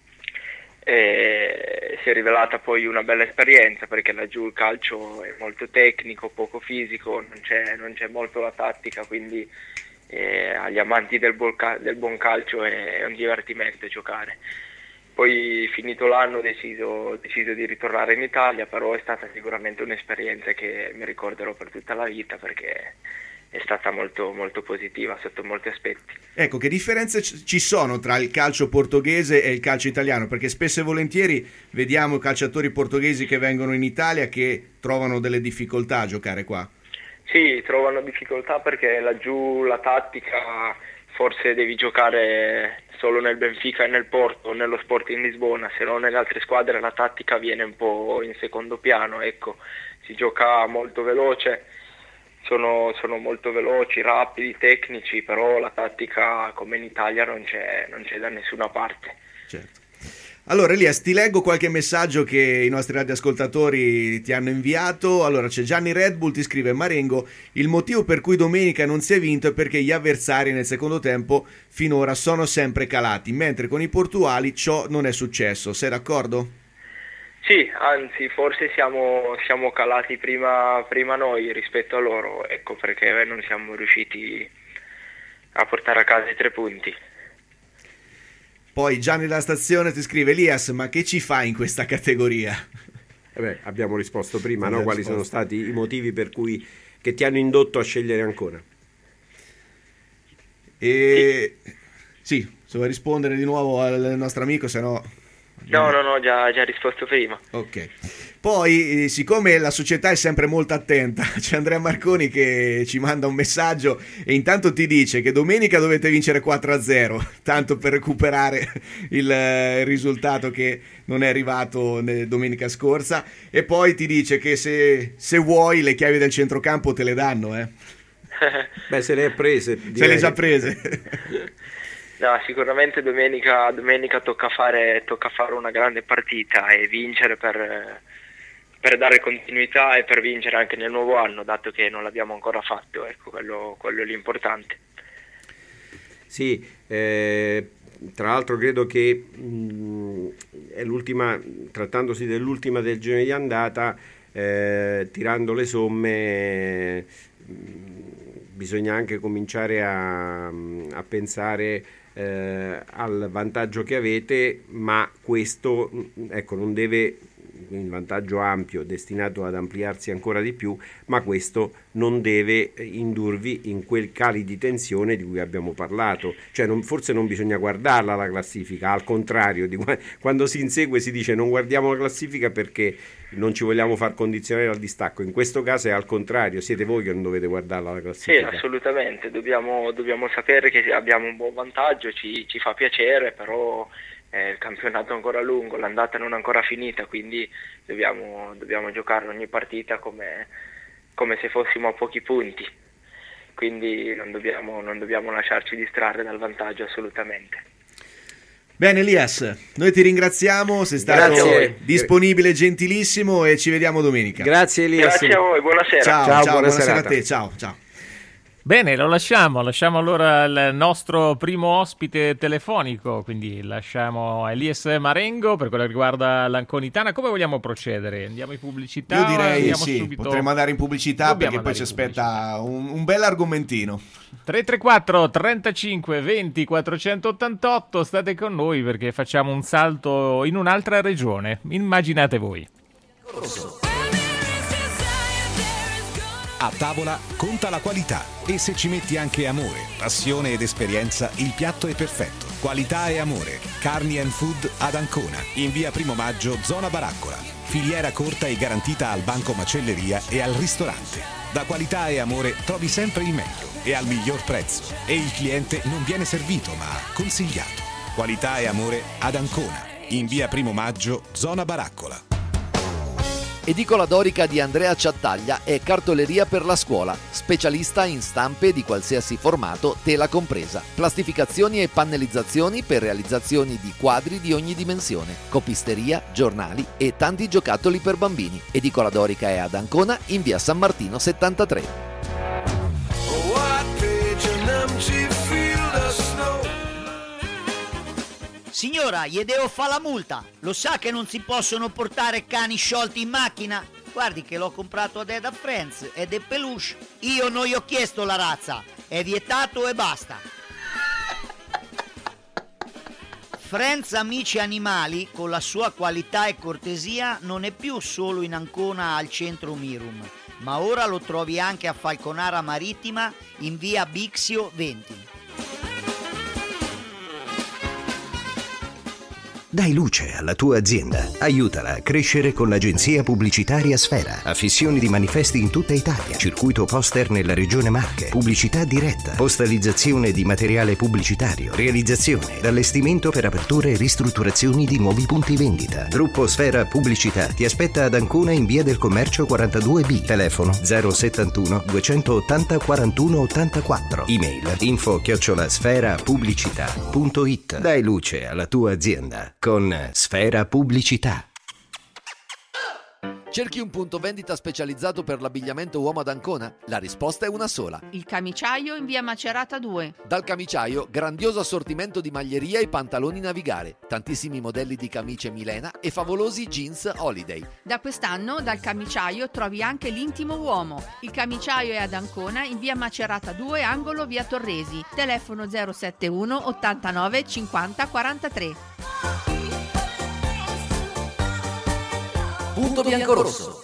Speaker 9: E si è rivelata poi una bella esperienza, perché laggiù il calcio è molto tecnico, poco fisico, non c'è, non c'è molto la tattica, quindi eh, agli amanti del, bolca- del buon calcio è, è un divertimento giocare. Poi finito l'anno ho deciso, deciso di ritornare in Italia, però è stata sicuramente un'esperienza che mi ricorderò per tutta la vita, perché è stata molto, molto positiva sotto molti aspetti.
Speaker 4: Ecco, che differenze ci sono tra il calcio portoghese e il calcio italiano? Perché spesso e volentieri vediamo calciatori portoghesi che vengono in Italia che trovano delle difficoltà a giocare qua.
Speaker 9: Sì, trovano difficoltà perché laggiù la tattica forse devi giocare solo nel Benfica e nel Porto, nello Sporting Lisbona, se no nelle altre squadre la tattica viene un po' in secondo piano, ecco, si gioca molto veloce. Sono, sono molto veloci, rapidi, tecnici, però la tattica come in Italia non c'è, non c'è da nessuna parte.
Speaker 4: Certo. Allora Elias, ti leggo qualche messaggio che i nostri radioascoltatori ti hanno inviato. Allora c'è Gianni Red Bull, ti scrive: Marengo, il motivo per cui domenica non si è vinto è perché gli avversari nel secondo tempo finora sono sempre calati, mentre con i portuali ciò non è successo. Sei d'accordo?
Speaker 9: Sì, anzi forse siamo, siamo calati prima, prima noi rispetto a loro, ecco perché non siamo riusciti a portare a casa i tre punti.
Speaker 4: Poi Gianni della stazione ti scrive: Elias, ma che ci fai in questa categoria?
Speaker 3: Eh beh, abbiamo risposto prima, no? Quali
Speaker 4: risposto.
Speaker 3: sono stati i motivi per cui che ti hanno indotto a scegliere ancora?
Speaker 4: E sì, se vuoi rispondere di nuovo al nostro amico, se no...
Speaker 9: No, no, no, già, già risposto prima.
Speaker 4: Ok. Poi, siccome la società è sempre molto attenta, c'è Andrea Marconi che ci manda un messaggio e intanto ti dice che domenica dovete vincere quattro a zero, tanto per recuperare il, il risultato che non è arrivato domenica scorsa, e poi ti dice che se, se vuoi le chiavi del centrocampo te le danno, eh.
Speaker 3: Beh, se le hai prese.
Speaker 4: Se le hai già prese.
Speaker 9: No, sicuramente domenica, domenica tocca fare, tocca fare una grande partita e vincere per, per dare continuità e per vincere anche nel nuovo anno, dato che non l'abbiamo ancora fatto, ecco, quello, quello è l'importante.
Speaker 3: Sì, eh, tra l'altro credo che mh, è l'ultima, trattandosi dell'ultima del girone di andata, eh, tirando le somme, mh, bisogna anche cominciare a, a pensare eh, al vantaggio che avete, ma questo, ecco, non deve, un vantaggio ampio destinato ad ampliarsi ancora di più, ma questo non deve indurvi in quel cali di tensione di cui abbiamo parlato, cioè non, forse non bisogna guardarla la classifica, al contrario di quando si insegue si dice non guardiamo la classifica perché non ci vogliamo far condizionare dal distacco. In questo caso è al contrario, siete voi che non dovete guardarla la classifica.
Speaker 9: Sì, assolutamente, dobbiamo, dobbiamo sapere che abbiamo un buon vantaggio, ci, ci fa piacere, però eh, il campionato è ancora lungo, l'andata non è ancora finita, quindi dobbiamo, dobbiamo giocare ogni partita come, come se fossimo a pochi punti, quindi non dobbiamo, non dobbiamo lasciarci distrarre dal vantaggio assolutamente.
Speaker 4: Bene Elias, noi ti ringraziamo, sei stato
Speaker 3: Grazie.
Speaker 4: disponibile, gentilissimo, e ci vediamo domenica.
Speaker 3: Grazie Elias.
Speaker 9: Grazie a voi, buonasera.
Speaker 4: Ciao,
Speaker 3: Ciao,
Speaker 4: ciao,
Speaker 3: buona
Speaker 4: buonasera
Speaker 3: serata.
Speaker 4: a te, ciao, ciao.
Speaker 2: Bene, lo lasciamo, lasciamo allora il nostro primo ospite telefonico, quindi lasciamo Elias Marengo per quello che riguarda l'Anconitana. Come vogliamo procedere? Andiamo in pubblicità?
Speaker 4: Io direi
Speaker 2: Andiamo
Speaker 4: sì,
Speaker 2: subito...
Speaker 4: potremmo andare in pubblicità.
Speaker 2: Dobbiamo
Speaker 4: perché poi ci
Speaker 2: andare in
Speaker 4: aspetta un, un bel argomentino.
Speaker 2: tre tre quattro trentacinque venti quattrocentottantotto, state con noi perché facciamo un salto in un'altra regione, immaginate voi.
Speaker 10: A tavola conta la qualità e se ci metti anche amore, passione ed esperienza, il piatto è perfetto. Qualità e amore. Carni and Food ad Ancona, in via Primo Maggio, zona Baraccola. Filiera corta e garantita al banco macelleria e al ristorante. Da qualità e amore trovi sempre il meglio e al miglior prezzo. E il cliente non viene servito ma consigliato. Qualità e amore ad Ancona, in via Primo Maggio, zona Baraccola.
Speaker 1: Edicola Dorica di Andrea Ciattaglia è cartoleria per la scuola, specialista in stampe di qualsiasi formato, tela compresa, plastificazioni e pannellizzazioni per realizzazioni di quadri di ogni dimensione, copisteria, giornali e tanti giocattoli per bambini. Edicola Dorica è ad Ancona in via San Martino settantatré.
Speaker 11: Signora, gli devo fare la multa. Lo sa che non si possono portare cani sciolti in macchina? Guardi che l'ho comprato ad Eda Friends ed è peluche. Io non gli ho chiesto la razza. È vietato e basta. Friends Amici Animali, con la sua qualità e cortesia, non è più solo in Ancona al centro Mirum, ma ora lo trovi anche a Falconara Marittima in via Bixio venti.
Speaker 7: Dai luce alla tua azienda. Aiutala a crescere con l'agenzia pubblicitaria Sfera. Affissioni di manifesti in tutta Italia. Circuito poster nella regione Marche. Pubblicità diretta. Postalizzazione di materiale pubblicitario. Realizzazione ed allestimento per aperture e ristrutturazioni di nuovi punti vendita. Gruppo Sfera Pubblicità ti aspetta ad Ancona in via del Commercio quarantadue B. Telefono zero settantuno duecentottanta quarantuno ottantaquattro. Email info chiocciola sfera pubblicità punto it. Dai luce alla tua azienda con Sfera Pubblicità.
Speaker 1: Cerchi un punto vendita specializzato per l'abbigliamento uomo ad Ancona? La risposta è una sola.
Speaker 12: Il Camiciaio in via Macerata due.
Speaker 1: Dal Camiciaio, grandioso assortimento di maglieria e pantaloni Navigare, tantissimi modelli di camicie Milena e favolosi jeans Holiday.
Speaker 12: Da quest'anno dal Camiciaio trovi anche l'intimo uomo. Il Camiciaio è ad Ancona in via Macerata due, angolo via Torresi. Telefono zero settantuno ottantanove cinquanta quarantatré.
Speaker 1: Punto biancorosso.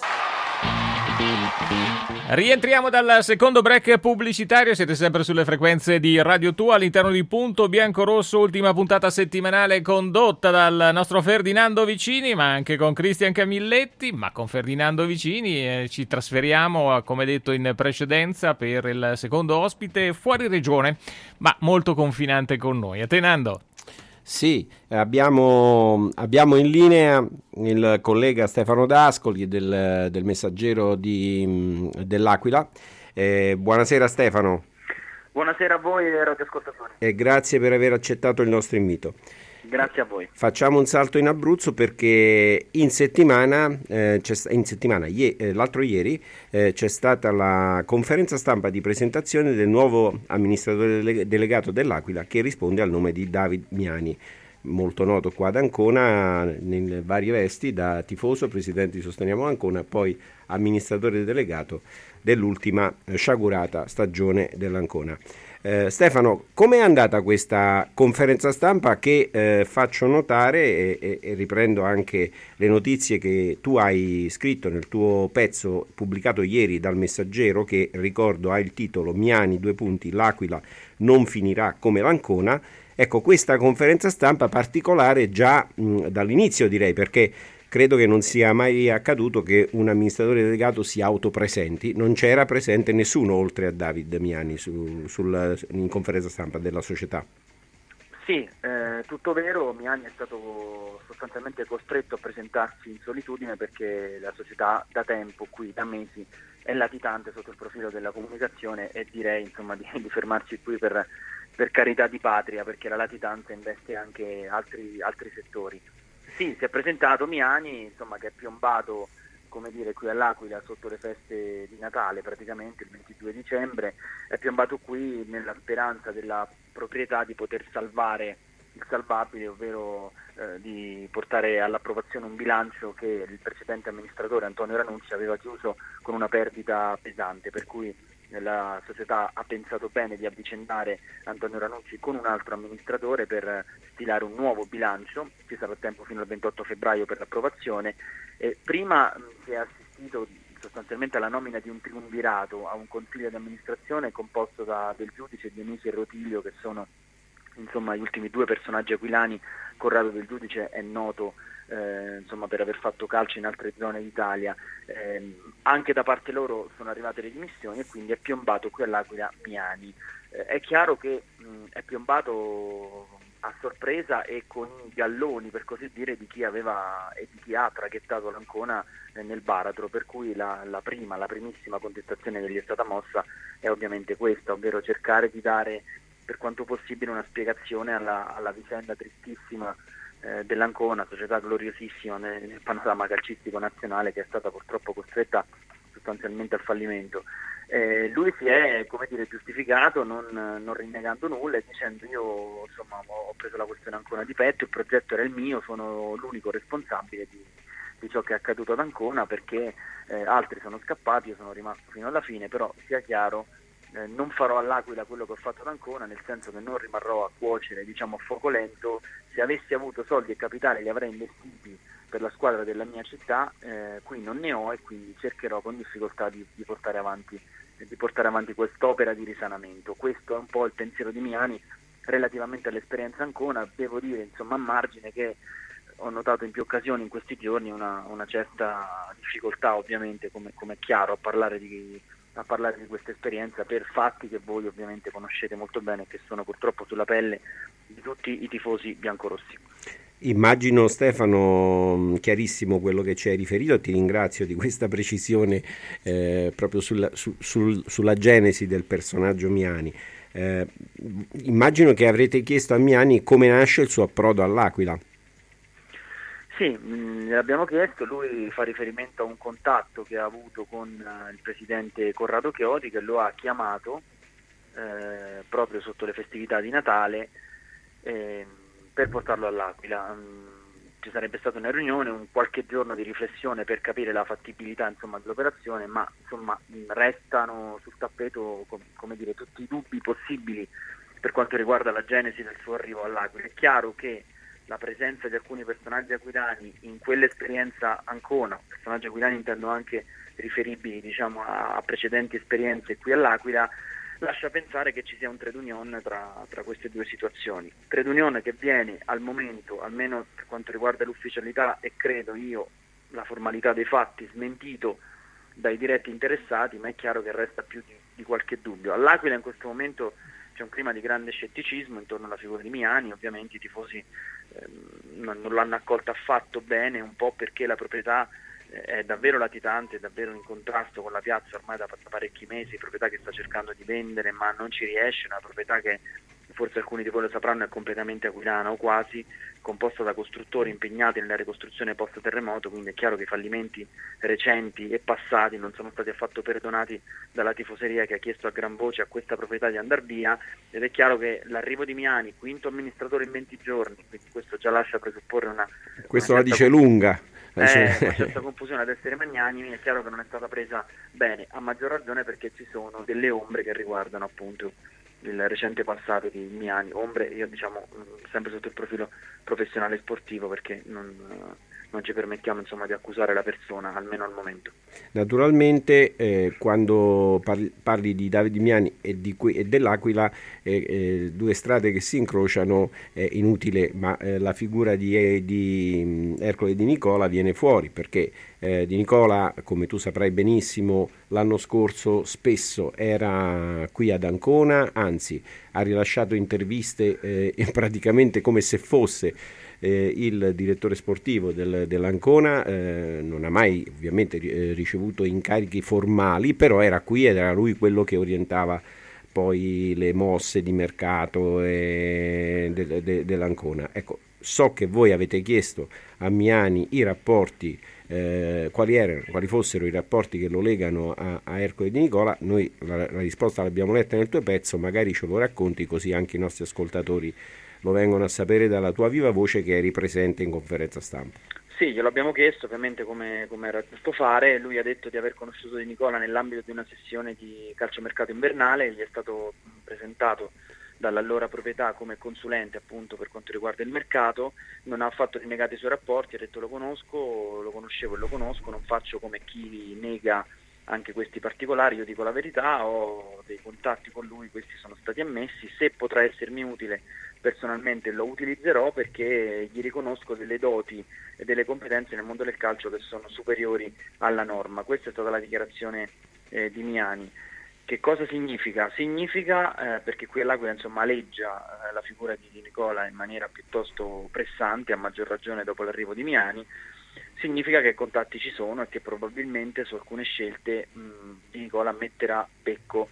Speaker 2: Rientriamo dal secondo break pubblicitario, siete sempre sulle frequenze di Radio Tua all'interno di Punto Biancorosso, ultima puntata settimanale condotta dal nostro Ferdinando Vicini, ma anche con Cristian Camilletti, ma con Ferdinando Vicini eh, ci trasferiamo, come detto in precedenza, per il secondo ospite fuori regione, ma molto confinante con noi. A te Nando.
Speaker 3: Sì, abbiamo, abbiamo in linea il collega Stefano D'Ascoli del, del Messaggero di, dell'Aquila. Eh, buonasera Stefano.
Speaker 13: Buonasera a voi e radioascoltatori.
Speaker 3: E grazie per aver accettato il nostro invito.
Speaker 13: Grazie a voi.
Speaker 3: Facciamo un salto in Abruzzo perché in settimana, eh, c'è, in settimana ie, eh, l'altro ieri eh, c'è stata la conferenza stampa di presentazione del nuovo amministratore dele- delegato dell'Aquila, che risponde al nome di David Miani, molto noto qua ad Ancona nelle varie vesti, da tifoso, presidente di Sosteniamo Ancona, poi amministratore delegato dell'ultima eh, sciagurata stagione dell'Ancona. Eh, Stefano, com'è andata questa conferenza stampa che eh, faccio notare e, e, e riprendo anche le notizie che tu hai scritto nel tuo pezzo pubblicato ieri dal Messaggero, che ricordo ha il titolo Miani, due punti, l'Aquila non finirà come l'Ancona. Ecco, questa conferenza stampa particolare già mh, dall'inizio, direi, perché credo che non sia mai accaduto che un amministratore delegato si autopresenti. Non c'era presente nessuno oltre a David Miani su, sul, in conferenza stampa della società.
Speaker 13: Sì, eh, tutto vero. Miani è stato sostanzialmente costretto a presentarsi in solitudine perché la società da tempo, qui da mesi, è latitante sotto il profilo della comunicazione e direi insomma di, di fermarci qui per, per carità di patria, perché la latitanza investe anche altri, altri settori. Sì, si è presentato Miani, insomma, che è piombato, come dire, qui all'Aquila sotto le feste di Natale, praticamente il ventidue dicembre, è piombato qui nella speranza della proprietà di poter salvare il salvabile, ovvero eh, di portare all'approvazione un bilancio che il precedente amministratore Antonio Ranucci aveva chiuso con una perdita pesante, per cui la società ha pensato bene di avvicendare Antonio Ranucci con un altro amministratore per stilare un nuovo bilancio. Ci sarà tempo fino al ventotto febbraio per l'approvazione. E prima mh, si è assistito sostanzialmente alla nomina di un triumvirato, a un consiglio di amministrazione composto da del giudice Dionisi e Rotilio, che sono insomma gli ultimi due personaggi aquilani. Corrado Del Giudice è noto eh, insomma per aver fatto calcio in altre zone d'Italia. Eh, anche da parte loro sono arrivate le dimissioni e quindi è piombato qui all'Aquila Miani. Eh, è chiaro che mh, è piombato a sorpresa e con i galloni, per così dire, di chi aveva e di chi ha traghettato l'Ancona eh, nel baratro, per cui la, la prima, la primissima contestazione che gli è stata mossa è ovviamente questa, ovvero cercare di dare per quanto possibile una spiegazione alla, alla vicenda tristissima eh, dell'Ancona, società gloriosissima nel, nel panorama calcistico nazionale, che è stata purtroppo costretta sostanzialmente al fallimento. Eh, lui si è, come dire, giustificato non, non rinnegando nulla e dicendo: io insomma ho preso la questione Ancona di petto, il progetto era il mio, sono l'unico responsabile di, di ciò che è accaduto ad Ancona, perché eh, altri sono scappati, io sono rimasto fino alla fine, però sia chiaro, eh, non farò all'Aquila quello che ho fatto ad Ancona, nel senso che non rimarrò a cuocere, diciamo, a fuoco lento. Se avessi avuto soldi e capitale li avrei investiti per la squadra della mia città, eh, qui non ne ho e quindi cercherò con difficoltà di, di portare avanti di portare avanti quest'opera di risanamento. Questo è un po' il pensiero di Miani relativamente all'esperienza Ancona. Devo dire insomma a margine che ho notato in più occasioni in questi giorni una, una certa difficoltà, ovviamente, come, come è chiaro, a parlare di a parlare di questa esperienza per fatti che voi ovviamente conoscete molto bene e che sono purtroppo sulla pelle di tutti i tifosi biancorossi.
Speaker 3: Immagino, Stefano, chiarissimo quello che ci hai riferito, ti ringrazio di questa precisione eh, proprio sulla, su, sul, sulla genesi del personaggio Miani. Eh, immagino che avrete chiesto a Miani come nasce il suo approdo all'Aquila.
Speaker 13: Sì, mh, l'abbiamo chiesto, lui fa riferimento a un contatto che ha avuto con uh, il presidente Corrado Chiodi, che lo ha chiamato eh, proprio sotto le festività di Natale eh, per portarlo all'Aquila. Um, ci sarebbe stata una riunione, un qualche giorno di riflessione per capire la fattibilità insomma, dell'operazione, ma insomma restano sul tappeto com- come dire, tutti i dubbi possibili per quanto riguarda la genesi del suo arrivo all'Aquila. È chiaro che la presenza di alcuni personaggi aquilani in quell'esperienza Ancona, personaggi aquilani intendo anche riferibili diciamo a precedenti esperienze qui all'Aquila, lascia pensare che ci sia un trade union tra, tra queste due situazioni. Trade union che viene al momento, almeno per quanto riguarda l'ufficialità e credo io la formalità dei fatti, smentito dai diretti interessati, ma è chiaro che resta più di, di qualche dubbio. All'Aquila in questo momento c'è un clima di grande scetticismo intorno alla figura di Miani, ovviamente i tifosi ehm, non, non l'hanno accolta affatto bene, un po' perché la proprietà è davvero latitante, è davvero in contrasto con la piazza ormai da parecchi mesi, proprietà che sta cercando di vendere ma non ci riesce, una proprietà che forse alcuni di voi lo sapranno è completamente aquilana o quasi, composta da costruttori impegnati nella ricostruzione post terremoto, quindi è chiaro che i fallimenti recenti e passati non sono stati affatto perdonati dalla tifoseria che ha chiesto a gran voce a questa proprietà di andar via, ed è chiaro che l'arrivo di Miani, quinto amministratore in venti giorni, quindi questo già lascia presupporre una
Speaker 3: questo
Speaker 13: una
Speaker 3: la dice
Speaker 13: conf-
Speaker 3: lunga
Speaker 13: eh, una certa confusione ad essere magnanimi. È chiaro che non è stata presa bene, a maggior ragione perché ci sono delle ombre che riguardano appunto il recente passato di Miani, ombre io diciamo sempre sotto il profilo professionale e sportivo, perché non, non ci permettiamo insomma di accusare la persona, almeno al momento.
Speaker 3: Naturalmente eh, quando parli, parli di Davide Miani e, di que- e dell'Aquila, eh, eh, due strade che si incrociano, è inutile, ma eh, la figura di, eh, di Ercole Di Nicola viene fuori, perché eh, Di Nicola, come tu saprai benissimo, l'anno scorso spesso era qui ad Ancona, anzi ha rilasciato interviste eh, praticamente come se fosse Eh, il direttore sportivo del, dell'Ancona, eh, non ha mai ovviamente eh, ricevuto incarichi formali, però era qui ed era lui quello che orientava poi le mosse di mercato eh, de, de, dell'Ancona. Ecco, so che voi avete chiesto a Miani i rapporti, eh, quali erano, quali fossero i rapporti che lo legano a, a Ercole Di Nicola. Noi la, la risposta l'abbiamo letta nel tuo pezzo, magari ce lo racconti così anche i nostri ascoltatori lo vengono a sapere dalla tua viva voce che eri presente in conferenza stampa.
Speaker 13: Sì, glielo abbiamo chiesto ovviamente come, come era giusto fare. Lui ha detto di aver conosciuto Di Nicola nell'ambito di una sessione di calciomercato invernale, gli è stato presentato dall'allora proprietà come consulente appunto per quanto riguarda il mercato, non ha affatto rinnegato i suoi rapporti, ha detto lo conosco, lo conoscevo e lo conosco, non faccio come chi nega anche questi particolari, io dico la verità, ho dei contatti con lui, questi sono stati ammessi, se potrà essermi utile personalmente lo utilizzerò perché gli riconosco delle doti e delle competenze nel mondo del calcio che sono superiori alla norma. Questa è stata la dichiarazione eh, di Miani. Che cosa significa? Significa, eh, perché qui all'Aquila insomma aleggia eh, la figura di Di Nicola in maniera piuttosto pressante, a maggior ragione dopo l'arrivo di Miani, significa che contatti ci sono e che probabilmente su alcune scelte mh, Di Nicola metterà becco.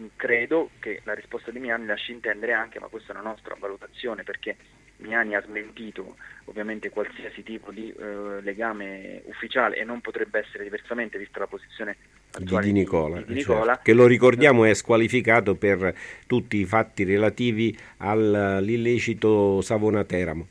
Speaker 13: Credo che la risposta di Miani lasci intendere anche, ma questa è una nostra valutazione, perché Miani ha smentito ovviamente qualsiasi tipo di eh, legame ufficiale e non potrebbe essere diversamente vista la posizione attuale
Speaker 3: di Di Nicola,
Speaker 13: di, di Nicola.
Speaker 3: Certo. Che lo ricordiamo è squalificato per tutti i fatti relativi all'illecito Savona Teramo.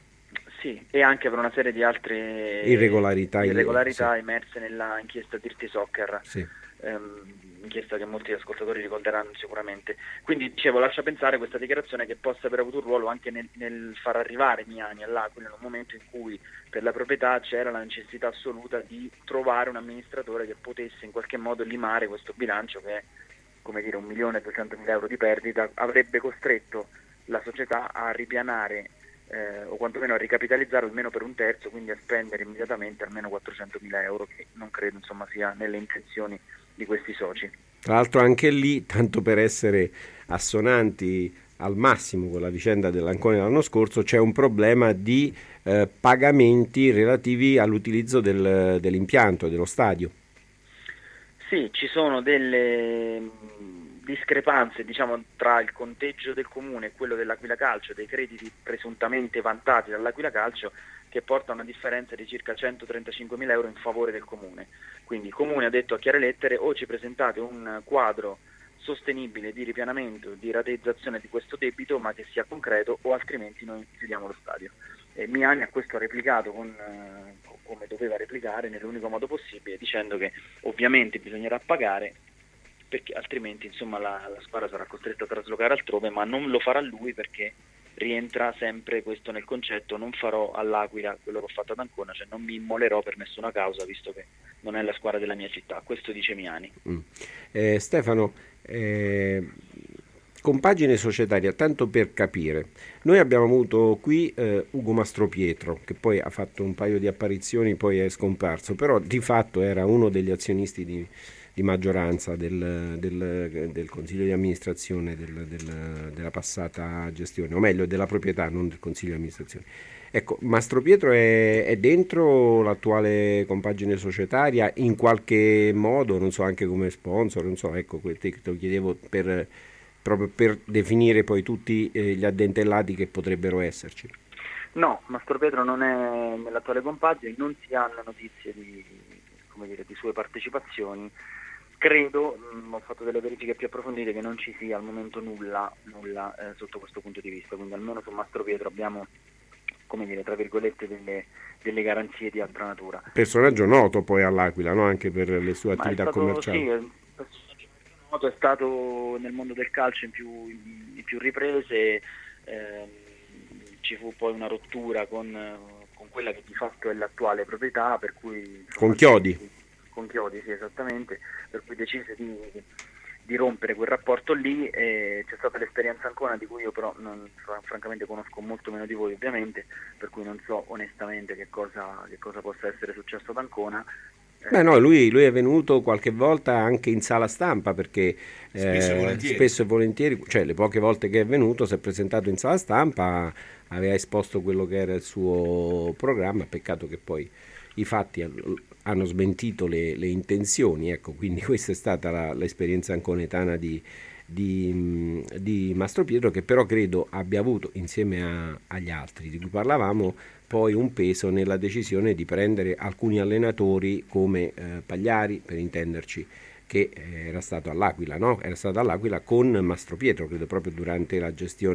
Speaker 13: Sì, e anche per una serie di altre
Speaker 3: irregolarità,
Speaker 13: irregolarità
Speaker 3: sì.
Speaker 13: emerse nella inchiesta Dirty Soccer.
Speaker 3: Sì.
Speaker 13: Ehm, inchiesta che molti ascoltatori ricorderanno sicuramente. Quindi dicevo, lascia pensare questa dichiarazione che possa aver avuto un ruolo anche nel, nel far arrivare Miani all'Aquila in un momento in cui per la proprietà c'era la necessità assoluta di trovare un amministratore che potesse in qualche modo limare questo bilancio che è, come dire, un milione e duecentomila euro di perdita, avrebbe costretto la società a ripianare eh, o quantomeno a ricapitalizzare almeno per un terzo, quindi a spendere immediatamente almeno quattrocentomila euro, che non credo insomma sia nelle intenzioni di questi soci.
Speaker 3: Tra l'altro anche lì, tanto per essere assonanti al massimo con la vicenda dell'Ancona dell'anno scorso, c'è un problema di eh, pagamenti relativi all'utilizzo del, dell'impianto, dello stadio.
Speaker 13: Sì, ci sono delle discrepanze diciamo tra il conteggio del comune e quello dell'Aquila Calcio, dei crediti presuntamente vantati dall'Aquila Calcio, che porta a una differenza di circa centotrentacinquemila euro in favore del comune. Quindi il comune ha detto a chiare lettere: o ci presentate un quadro sostenibile di ripianamento, di rateizzazione di questo debito, ma che sia concreto, o altrimenti noi chiudiamo lo stadio. E Miani a questo ha replicato con, eh, come doveva replicare, nell'unico modo possibile, dicendo che ovviamente bisognerà pagare, perché altrimenti insomma la, la squadra sarà costretta a traslocare altrove, ma non lo farà lui, perché rientra sempre questo nel concetto: non farò all'Aquila quello che ho fatto ad Ancona, cioè non mi immolerò per nessuna causa visto che non è la squadra della mia città. Questo dice Miani.
Speaker 3: Mm. Eh, Stefano, eh, compagine societaria, tanto per capire, noi abbiamo avuto qui eh, Ugo Mastropietro, che poi ha fatto un paio di apparizioni, poi è scomparso, però di fatto era uno degli azionisti di di maggioranza del, del, del consiglio di amministrazione del, del, della passata gestione, o meglio della proprietà, non del consiglio di amministrazione. Ecco, Mastro Pietro è, è dentro l'attuale compagine societaria in qualche modo, non so, anche come sponsor, non so, ecco, te, te lo chiedevo per, proprio per definire poi tutti eh, gli addentellati che potrebbero esserci.
Speaker 13: No, Mastro Pietro non è nell'attuale compagine, non si hanno notizie di, come dire, di sue partecipazioni. Credo, mh, ho fatto delle verifiche più approfondite, che non ci sia al momento nulla, nulla eh, sotto questo punto di vista, quindi almeno su Mastro Pietro abbiamo, come dire, tra virgolette, delle, delle garanzie di altra natura.
Speaker 3: Personaggio noto poi all'Aquila, no? Anche per le sue
Speaker 13: Ma
Speaker 3: attività
Speaker 13: è stato,
Speaker 3: commerciali.
Speaker 13: Sì, è un personaggio noto, è stato nel mondo del calcio in più, in più riprese, ehm, ci fu poi una rottura con, con quella che di fatto è l'attuale proprietà, per cui... Insomma,
Speaker 3: Con Chiodi.
Speaker 13: Con Chiodi, sì, esattamente, per cui decise di, di rompere quel rapporto lì, e c'è stata l'esperienza Ancona, di cui io però non, francamente conosco molto meno di voi ovviamente, per cui non so onestamente che cosa, che cosa possa essere successo ad Ancona.
Speaker 3: Beh no, lui, lui è venuto qualche volta anche in sala stampa, perché
Speaker 4: Spesso e
Speaker 3: eh,
Speaker 4: volentieri.
Speaker 3: spesso e volentieri, cioè le poche volte che è venuto si è presentato in sala stampa, aveva esposto quello che era il suo programma, peccato che poi i fatti hanno smentito le, le intenzioni, ecco, quindi questa è stata la, l'esperienza anconetana di, di, di Mastro Pietro, che però credo abbia avuto, insieme a, agli altri di cui parlavamo, poi un peso nella decisione di prendere alcuni allenatori come eh, Pagliari, per intenderci, che eh, era stato all'Aquila, no? Era stato all'Aquila con Mastro Pietro, credo proprio durante la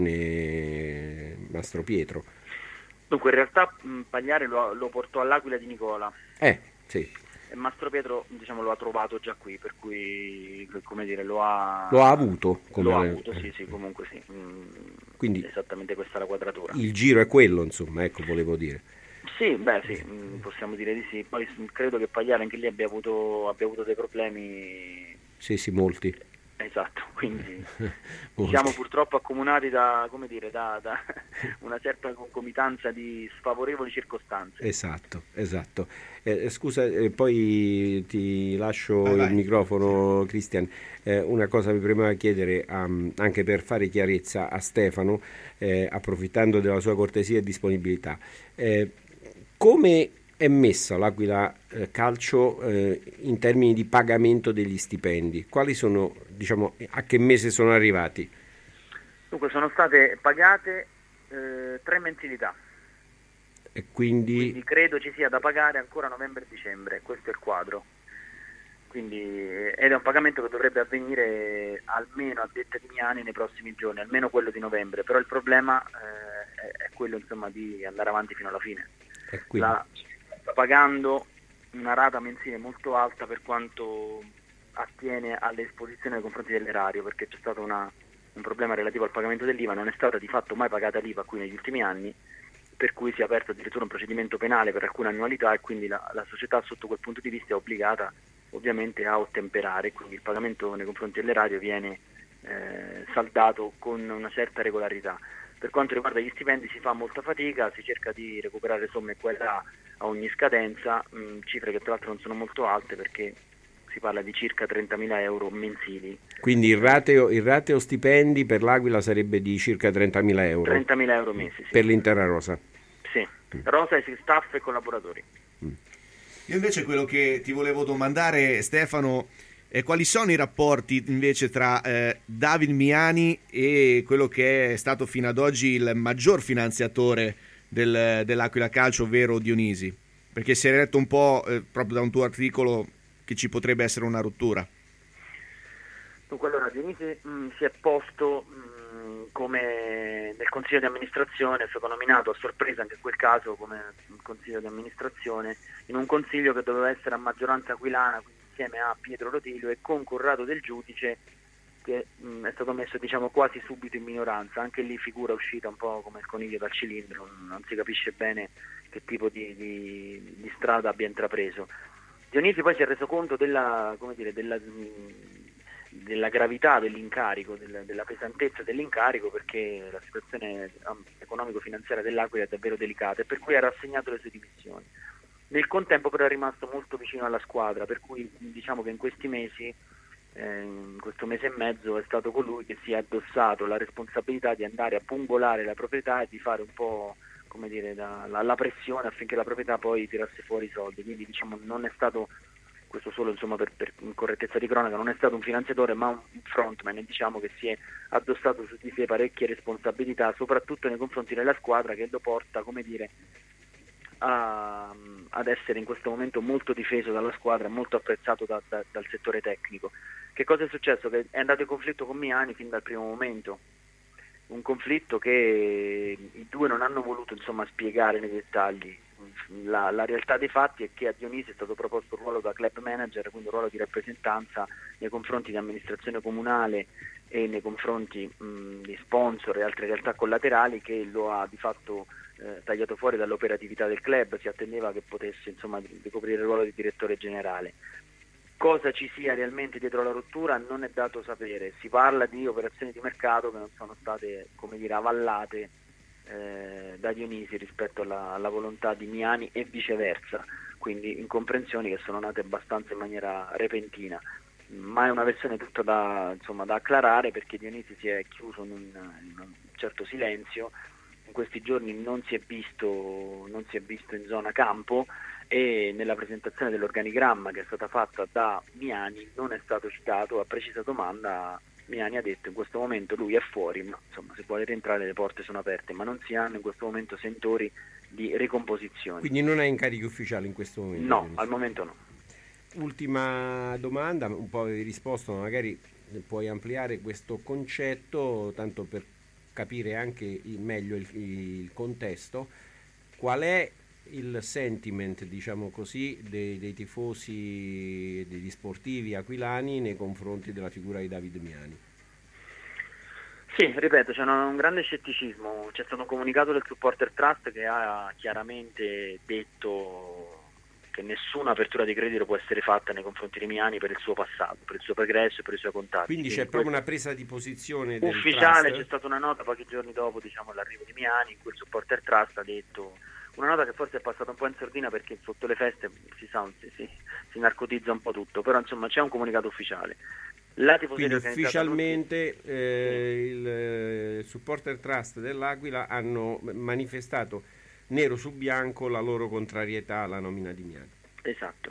Speaker 3: gestione Mastro Pietro.
Speaker 13: Dunque in realtà mh, Pagliari lo, lo portò all'Aquila di Nicola.
Speaker 3: Eh, sì.
Speaker 13: E Mastro Pietro, diciamo, lo ha trovato già qui, per cui, come dire, lo ha...
Speaker 3: Lo ha avuto. Come
Speaker 13: lo ha
Speaker 3: le...
Speaker 13: avuto, sì, sì, comunque sì. Mm,
Speaker 3: Quindi
Speaker 13: esattamente questa è la quadratura.
Speaker 3: il giro è quello, insomma, ecco, volevo dire.
Speaker 13: Sì, beh sì, mh, possiamo dire di sì. Poi credo che Pagliari anche lì abbia avuto, abbia avuto dei problemi.
Speaker 3: Sì, sì, molti.
Speaker 13: Esatto, quindi siamo purtroppo accomunati da, come dire, da, da una certa concomitanza di sfavorevoli circostanze.
Speaker 3: Esatto, esatto. Eh, scusa, eh, poi ti lascio
Speaker 4: vai,
Speaker 3: il
Speaker 4: vai.
Speaker 3: microfono, Cristian. Eh, una cosa mi premeva chiedere, um, anche per fare chiarezza a Stefano, eh, approfittando della sua cortesia e disponibilità. Eh, come è messa l'Aquila eh, Calcio eh, in termini di pagamento degli stipendi? Quali sono, diciamo, a che mese sono arrivati?
Speaker 13: Dunque sono state pagate eh, tre mensilità,
Speaker 3: E quindi,
Speaker 13: quindi credo ci sia da pagare ancora novembre e dicembre, questo è il quadro. Quindi, ed è un pagamento che dovrebbe avvenire almeno a detta di Miani nei prossimi giorni, almeno quello di novembre, però il problema eh, è quello, insomma, di andare avanti fino alla fine.
Speaker 3: e quindi
Speaker 13: La, sta pagando una rata mensile molto alta per quanto attiene alle esposizioni nei confronti dell'erario, perché c'è stato una, un problema relativo al pagamento dell'I V A, non è stata di fatto mai pagata l'I V A qui negli ultimi anni, per cui si è aperto addirittura un procedimento penale per alcune annualità, e quindi la, la società sotto quel punto di vista è obbligata ovviamente a ottemperare, quindi il pagamento nei confronti dell'erario viene eh, saldato con una certa regolarità. Per quanto riguarda gli stipendi si fa molta fatica, si cerca di recuperare somme qua e là a ogni scadenza, mh, cifre che tra l'altro non sono molto alte, perché si parla di circa trentamila euro mensili.
Speaker 3: Quindi il rateo, il rateo stipendi per l'Aquila sarebbe di circa trentamila euro.
Speaker 13: trentamila euro mesi, sì.
Speaker 3: Per l'intera rosa.
Speaker 13: Sì, rosa, staff e collaboratori.
Speaker 4: Io invece quello che ti volevo domandare, Stefano, è quali sono i rapporti invece tra eh, David Miani e quello che è stato fino ad oggi il maggior finanziatore del, dell'Aquila Calcio, ovvero Dionisi? Perché si è letto un po' eh, proprio da un tuo articolo che ci potrebbe essere una rottura.
Speaker 13: Dunque allora Dionisi mh, si è posto mh, come nel consiglio di amministrazione, è stato nominato a sorpresa anche in quel caso come consiglio di amministrazione, in un consiglio che doveva essere a maggioranza aquilana, quindi insieme a Pietro Rotilio e con Corrado Del Giudice, che mh, è stato messo, diciamo, quasi subito in minoranza. Anche lì figura uscita un po' come il coniglio dal cilindro, non si capisce bene che tipo di, di, di strada abbia intrapreso. Dionisi poi si è reso conto della, come dire, della, della gravità dell'incarico, della, della pesantezza dell'incarico, perché la situazione economico-finanziaria dell'Aquila è davvero delicata, e per cui ha rassegnato le sue dimissioni. Nel contempo però è rimasto molto vicino alla squadra, per cui diciamo che in questi mesi, eh, in questo mese e mezzo, è stato colui che si è addossato la responsabilità di andare a pungolare la proprietà e di fare un po', come dire, da, la, la pressione affinché la proprietà poi tirasse fuori i soldi, quindi diciamo non è stato, questo solo insomma per, per correttezza di cronaca, non è stato un finanziatore ma un frontman, e diciamo che si è addossato su di sé parecchie responsabilità, soprattutto nei confronti della squadra, che lo porta, come dire, a, ad essere in questo momento molto difeso dalla squadra e molto apprezzato da, da, dal settore tecnico. Che cosa è successo? Che è andato in conflitto con Miani fin dal primo momento, un conflitto che i due non hanno voluto insomma spiegare nei dettagli. La, la realtà dei fatti è che a Dionisi è stato proposto un ruolo da club manager, quindi un ruolo di rappresentanza nei confronti di amministrazione comunale e nei confronti mh, di sponsor e altre realtà collaterali, che lo ha di fatto eh, tagliato fuori dall'operatività del club. Si attendeva che potesse insomma ricoprire il ruolo di direttore generale. Cosa ci sia realmente dietro la rottura non è dato sapere. Si parla di operazioni di mercato che non sono state, come dire, avallate eh, da Dionisi rispetto alla, alla volontà di Miani e viceversa, quindi incomprensioni che sono nate abbastanza in maniera repentina, ma è una versione tutta da, insomma, da acclarare, perché Dionisi si è chiuso in un, in un certo silenzio. In questi giorni non si è visto, non si è visto in zona campo, e nella presentazione dell'organigramma che è stata fatta da Miani non è stato citato. A precisa domanda Miani ha detto: in questo momento lui è fuori, ma insomma se vuole rientrare le porte sono aperte, ma non si hanno in questo momento sentori di ricomposizione.
Speaker 3: Quindi non è incarichi ufficiali in questo momento?
Speaker 13: No, al momento no.
Speaker 3: Ultima domanda, un po' avevi risposto, ma magari puoi ampliare questo concetto tanto per capire anche il, meglio il, il contesto. Qual è il sentiment, diciamo così, dei, dei tifosi, degli sportivi aquilani nei confronti della figura di David Miani?
Speaker 13: Sì, ripeto, c'è un, un grande scetticismo. C'è stato un comunicato del Supporter Trust che ha chiaramente detto che nessuna apertura di credito può essere fatta nei confronti di Miani per il suo passato, per il suo progresso e per i suoi contatti.
Speaker 3: Quindi c'è proprio una presa di posizione del
Speaker 13: ufficiale
Speaker 3: trust?
Speaker 13: C'è stata una nota pochi giorni dopo, diciamo, l'arrivo di Miani, in cui il Supporter Trust ha detto, una nota che forse è passata un po' in sordina perché sotto le feste si sa, si, si, si narcotizza un po' tutto, però insomma c'è un comunicato ufficiale. La
Speaker 3: Quindi ufficialmente eh, il eh, Supporter Trust dell'Aquila hanno manifestato nero su bianco la loro contrarietà alla nomina di Miani.
Speaker 13: Esatto.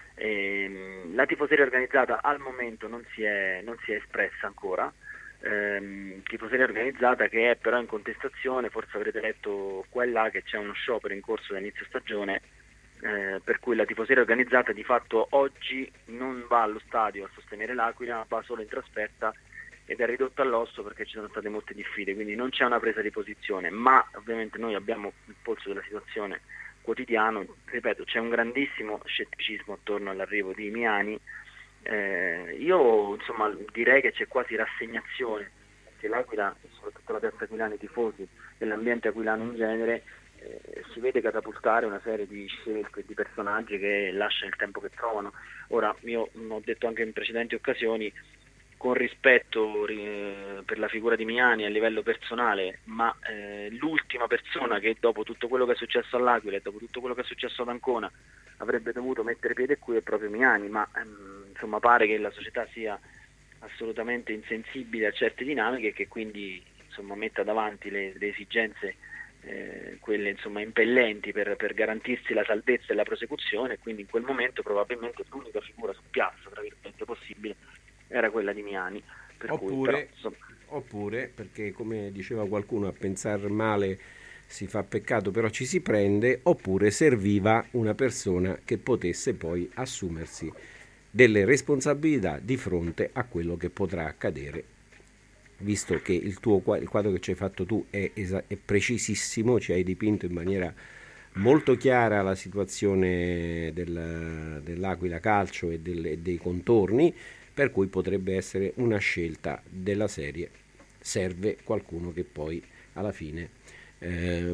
Speaker 13: Ehm, la tifoseria organizzata al momento non si è, non si è espressa ancora. Ehm, tifoseria organizzata che è però in contestazione. Forse avrete letto qua e là che c'è uno sciopero in corso da inizio stagione, eh, per cui la tifoseria organizzata di fatto oggi non va allo stadio a sostenere l'Aquila, va solo in trasferta ed è ridotto all'osso perché ci sono state molte diffide, quindi non c'è una presa di posizione, ma ovviamente noi abbiamo il polso della situazione quotidiano. Ripeto, c'è un grandissimo scetticismo attorno all'arrivo di Miani. Eh, io insomma direi che c'è quasi rassegnazione, che l'Aquila, soprattutto la piazza aquilana, i tifosi e l'ambiente aquilano in genere, eh, si vede catapultare una serie di scelte, di personaggi che lasciano il tempo che trovano. Ora, io ho detto anche in precedenti occasioni, con rispetto eh, per la figura di Miani a livello personale, ma eh, l'ultima persona che dopo tutto quello che è successo all'Aquila e dopo tutto quello che è successo ad Ancona avrebbe dovuto mettere piede qui è proprio Miani, ma ehm, insomma pare che la società sia assolutamente insensibile a certe dinamiche e che quindi insomma metta davanti le, le esigenze eh, quelle insomma impellenti per, per garantirsi la salvezza e la prosecuzione, e quindi in quel momento probabilmente l'unica figura su piazza tra virgolette possibile era quella di Miani. Per
Speaker 3: oppure,
Speaker 13: cui, però,
Speaker 3: oppure, perché come diceva qualcuno, a pensare male si fa peccato, però ci si prende, oppure serviva una persona che potesse poi assumersi delle responsabilità di fronte a quello che potrà accadere, visto che il tuo il quadro che ci hai fatto tu è, esa- è precisissimo, ci hai dipinto in maniera molto chiara la situazione del, dell'Aquila Calcio e, del, e dei contorni, per cui potrebbe essere una scelta della serie: serve qualcuno che poi alla fine eh,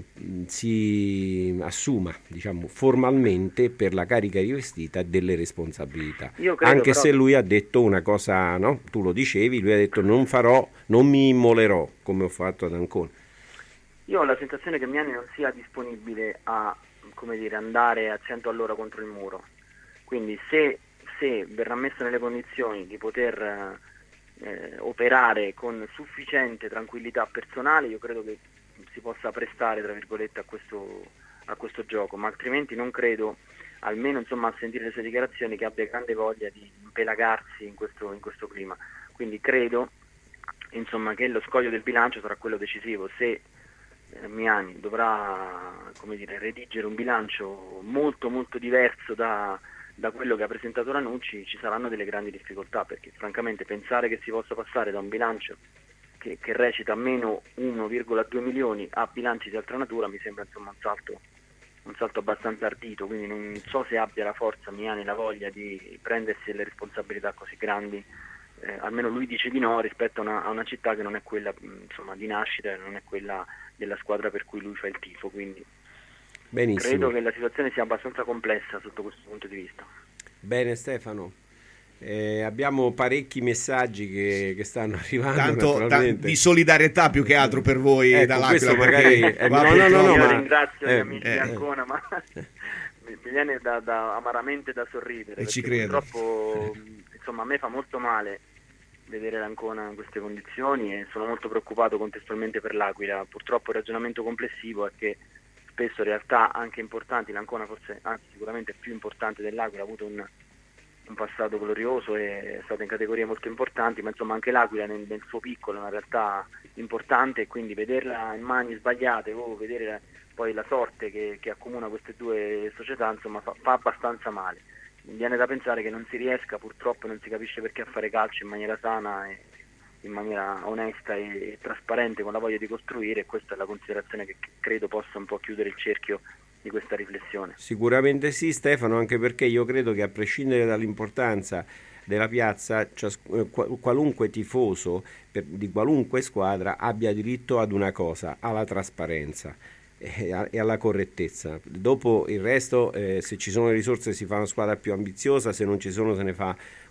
Speaker 3: si assuma, diciamo, formalmente per la carica rivestita delle responsabilità.
Speaker 13: Io credo,
Speaker 3: anche
Speaker 13: però,
Speaker 3: se lui ha detto una cosa, no? Tu lo dicevi, lui ha detto non farò, non mi immolerò come ho fatto ad Ancona.
Speaker 13: Io ho la sensazione che Miani non sia disponibile a, come dire, andare a cento all'ora contro il muro, quindi se se verrà messo nelle condizioni di poter eh, operare con sufficiente tranquillità personale, io credo che si possa prestare, tra virgolette, a questo, a questo gioco, ma altrimenti non credo, almeno insomma a sentire le sue dichiarazioni, che abbia grande voglia di impelagarsi in questo, in questo clima. Quindi credo insomma che lo scoglio del bilancio sarà quello decisivo. Se eh, Miani dovrà, come dire, redigere un bilancio molto molto diverso da, da quello che ha presentato Ranucci, ci saranno delle grandi difficoltà, perché francamente pensare che si possa passare da un bilancio che, che recita meno uno virgola due milioni a bilanci di altra natura mi sembra insomma un salto un salto abbastanza ardito, quindi non so se abbia la forza Miani, la voglia di prendersi delle responsabilità così grandi, eh, almeno lui dice di no, rispetto a una, a una città che non è quella insomma di nascita, non è quella della squadra per cui lui fa il tifo, quindi
Speaker 3: benissimo.
Speaker 13: Credo che la situazione sia abbastanza complessa sotto questo punto di vista.
Speaker 3: Bene Stefano, eh, abbiamo parecchi messaggi che, che stanno arrivando.
Speaker 4: Tanto ta- di solidarietà più che altro per voi,
Speaker 3: ecco,
Speaker 4: dall'Aquila,
Speaker 3: magari
Speaker 13: eh, no, no, no, no, io
Speaker 3: ma...
Speaker 13: ringrazio
Speaker 3: eh,
Speaker 13: gli amici
Speaker 3: eh,
Speaker 13: di Ancona, ma mi, mi viene da, da, amaramente da sorridere,
Speaker 4: e ci credo.
Speaker 13: Purtroppo insomma a me fa molto male vedere l'Ancona in queste condizioni e sono molto preoccupato contestualmente per l'Aquila. Purtroppo il ragionamento complessivo è che spesso realtà anche importanti, l'Ancona forse, anzi sicuramente più importante dell'Aquila, ha avuto un, un passato glorioso e è stata in categorie molto importanti, ma insomma anche l'Aquila nel, nel suo piccolo è una realtà importante, e quindi vederla in mani sbagliate o vedere la, poi la sorte che, che accomuna queste due società insomma fa, fa abbastanza male. Mi viene da pensare che non si riesca, purtroppo non si capisce perché, a fare calcio in maniera sana e in maniera onesta e trasparente, con la voglia di costruire, e questa è la considerazione che credo possa un po' chiudere il cerchio di questa riflessione.
Speaker 3: Sicuramente sì Stefano, anche perché io credo che a prescindere dall'importanza della piazza, cias- qualunque tifoso per, di qualunque squadra abbia diritto ad una cosa, alla trasparenza e alla correttezza. Dopo il resto, eh, se ci sono le risorse si fa una squadra più ambiziosa, se non ci sono se ne fa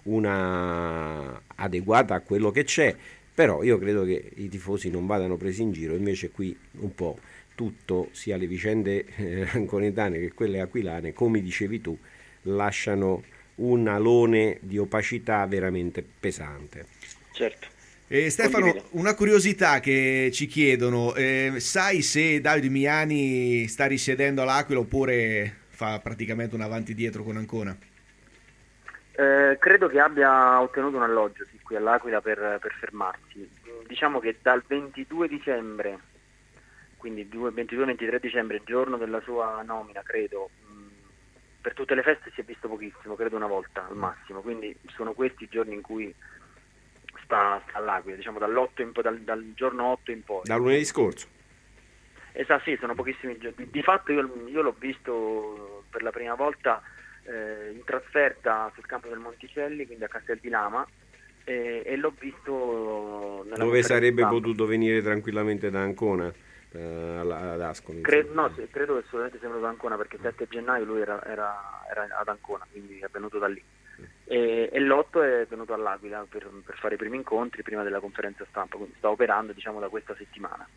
Speaker 3: una adeguata a quello che c'è, però io credo che i tifosi non vadano presi in giro. Invece qui un po' tutto, sia le vicende eh, anconetane che quelle aquilane, come dicevi tu, lasciano un alone di opacità veramente pesante.
Speaker 13: Certo.
Speaker 4: Eh, Stefano, una curiosità che ci chiedono, eh, sai se Davide Miani sta risiedendo all'Aquila oppure fa praticamente un avanti dietro con Ancona?
Speaker 13: Eh, credo che abbia ottenuto un alloggio sì, qui all'Aquila per, per fermarsi. Diciamo che dal ventidue dicembre, quindi ventidue ventitré dicembre, il giorno della sua nomina, credo, mh, per tutte le feste si è visto pochissimo, credo una volta al massimo, quindi sono questi i giorni in cui sta, sta all'Aquila, diciamo dall'otto in po- dal, dal giorno otto in poi.
Speaker 3: Da lunedì scorso.
Speaker 13: Esatto, sì, sono pochissimi giorni. Di fatto io, io l'ho visto per la prima volta eh, in trasferta sul campo del Monticelli, quindi a Castel di Lama, e, e l'ho visto nella
Speaker 3: dove sarebbe
Speaker 13: stampa.
Speaker 3: potuto venire tranquillamente da Ancona eh, ad Ascoli.
Speaker 13: Credo, no, sì, credo che assolutamente sia venuto ad Ancona, perché il sette gennaio lui era, era, era ad Ancona, quindi è venuto da lì. E, e l'otto è venuto all'Aquila per, per fare i primi incontri prima della conferenza stampa, quindi sta operando diciamo da questa settimana.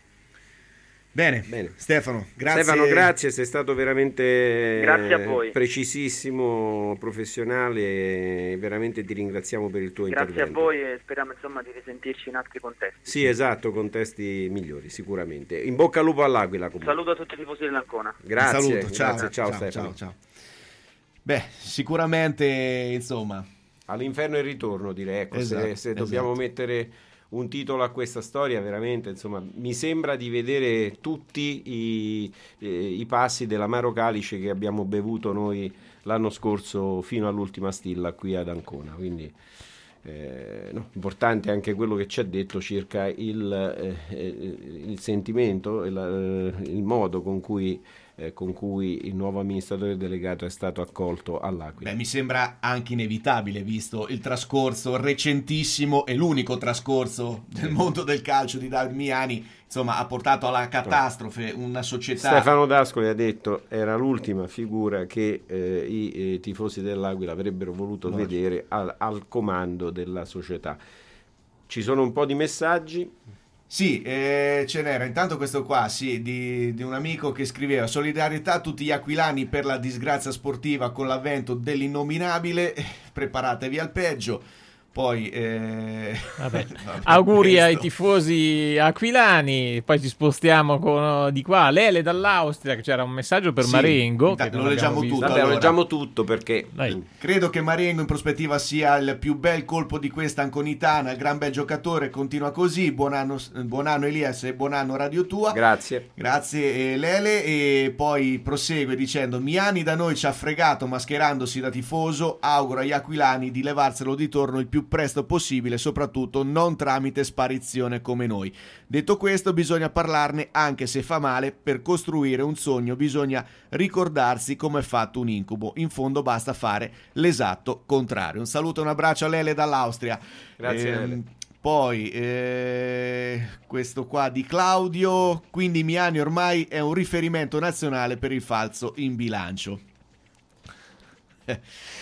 Speaker 4: Bene,
Speaker 3: Bene.
Speaker 4: Stefano, grazie.
Speaker 3: Stefano, grazie, sei stato veramente
Speaker 13: Grazie a voi.
Speaker 3: precisissimo, professionale, e veramente ti ringraziamo per il tuo
Speaker 13: Grazie
Speaker 3: intervento.
Speaker 13: a voi e speriamo insomma di risentirci in altri contesti.
Speaker 3: Sì, esatto, contesti migliori sicuramente. In bocca al lupo all'Aquila comunque.
Speaker 13: Saluto a tutti i tifosi dell'Ancona.
Speaker 3: Grazie,
Speaker 4: Un saluto, ciao,
Speaker 3: grazie, ciao,
Speaker 4: ciao,
Speaker 3: Stefano.
Speaker 4: ciao, ciao. Beh, sicuramente insomma
Speaker 3: all'inferno e il ritorno, direi, ecco,
Speaker 4: esatto,
Speaker 3: se, se dobbiamo
Speaker 4: esatto.
Speaker 3: mettere un titolo a questa storia, veramente insomma mi sembra di vedere tutti i, i, i passi dell'amaro calice che abbiamo bevuto noi l'anno scorso fino all'ultima stilla qui ad Ancona, quindi eh, no, importante anche quello che ci ha detto circa il, eh, il sentimento e il modo con cui Eh, con cui il nuovo amministratore delegato è stato accolto all'Aquila.
Speaker 4: Beh, mi sembra anche inevitabile, visto il trascorso recentissimo e l'unico trascorso del mondo del calcio di Davide Miani, insomma ha portato alla catastrofe una società.
Speaker 3: Stefano D'Ascoli ha detto era l'ultima figura che eh, i, i tifosi dell'Aquila avrebbero voluto
Speaker 4: no.
Speaker 3: vedere al, al comando della società. Ci sono un po' di messaggi.
Speaker 4: Sì, eh, ce n'era intanto questo qua, sì, di, di un amico che scriveva: solidarietà a tutti gli aquilani per la disgrazia sportiva con l'avvento dell'innominabile, preparatevi al peggio. Poi eh...
Speaker 2: vabbè.
Speaker 4: Vabbè,
Speaker 2: auguri
Speaker 4: questo.
Speaker 2: ai tifosi aquilani. Poi ci spostiamo con, di qua Lele dall'Austria, che c'era un messaggio per
Speaker 4: Sì,
Speaker 2: Marengo
Speaker 4: intanto
Speaker 2: che
Speaker 4: lo
Speaker 2: non
Speaker 4: leggiamo
Speaker 2: abbiamo
Speaker 4: tutto,
Speaker 2: visto.
Speaker 3: Vabbè,
Speaker 4: allora.
Speaker 3: leggiamo tutto perché
Speaker 2: Dai.
Speaker 4: Credo che Marengo in prospettiva sia il più bel colpo di questa anconitana, gran bel giocatore, continua così. Buon anno, buon anno Elias e buon anno Radio Tua.
Speaker 3: Grazie.
Speaker 4: Grazie eh, Lele. E poi prosegue dicendo: Miani da noi ci ha fregato mascherandosi da tifoso, auguro agli aquilani di levarselo di torno il più presto possibile, soprattutto non tramite sparizione come noi. Detto questo, bisogna parlarne anche se fa male. Per costruire un sogno bisogna ricordarsi come è fatto un incubo, in fondo basta fare l'esatto contrario. Un saluto e un abbraccio a Lele dall'Austria.
Speaker 3: Grazie,
Speaker 4: Ehm,
Speaker 3: Lele.
Speaker 4: Poi eh, questo qua di Claudio: quindi Miani ormai è un riferimento nazionale per il falso in bilancio. Eh.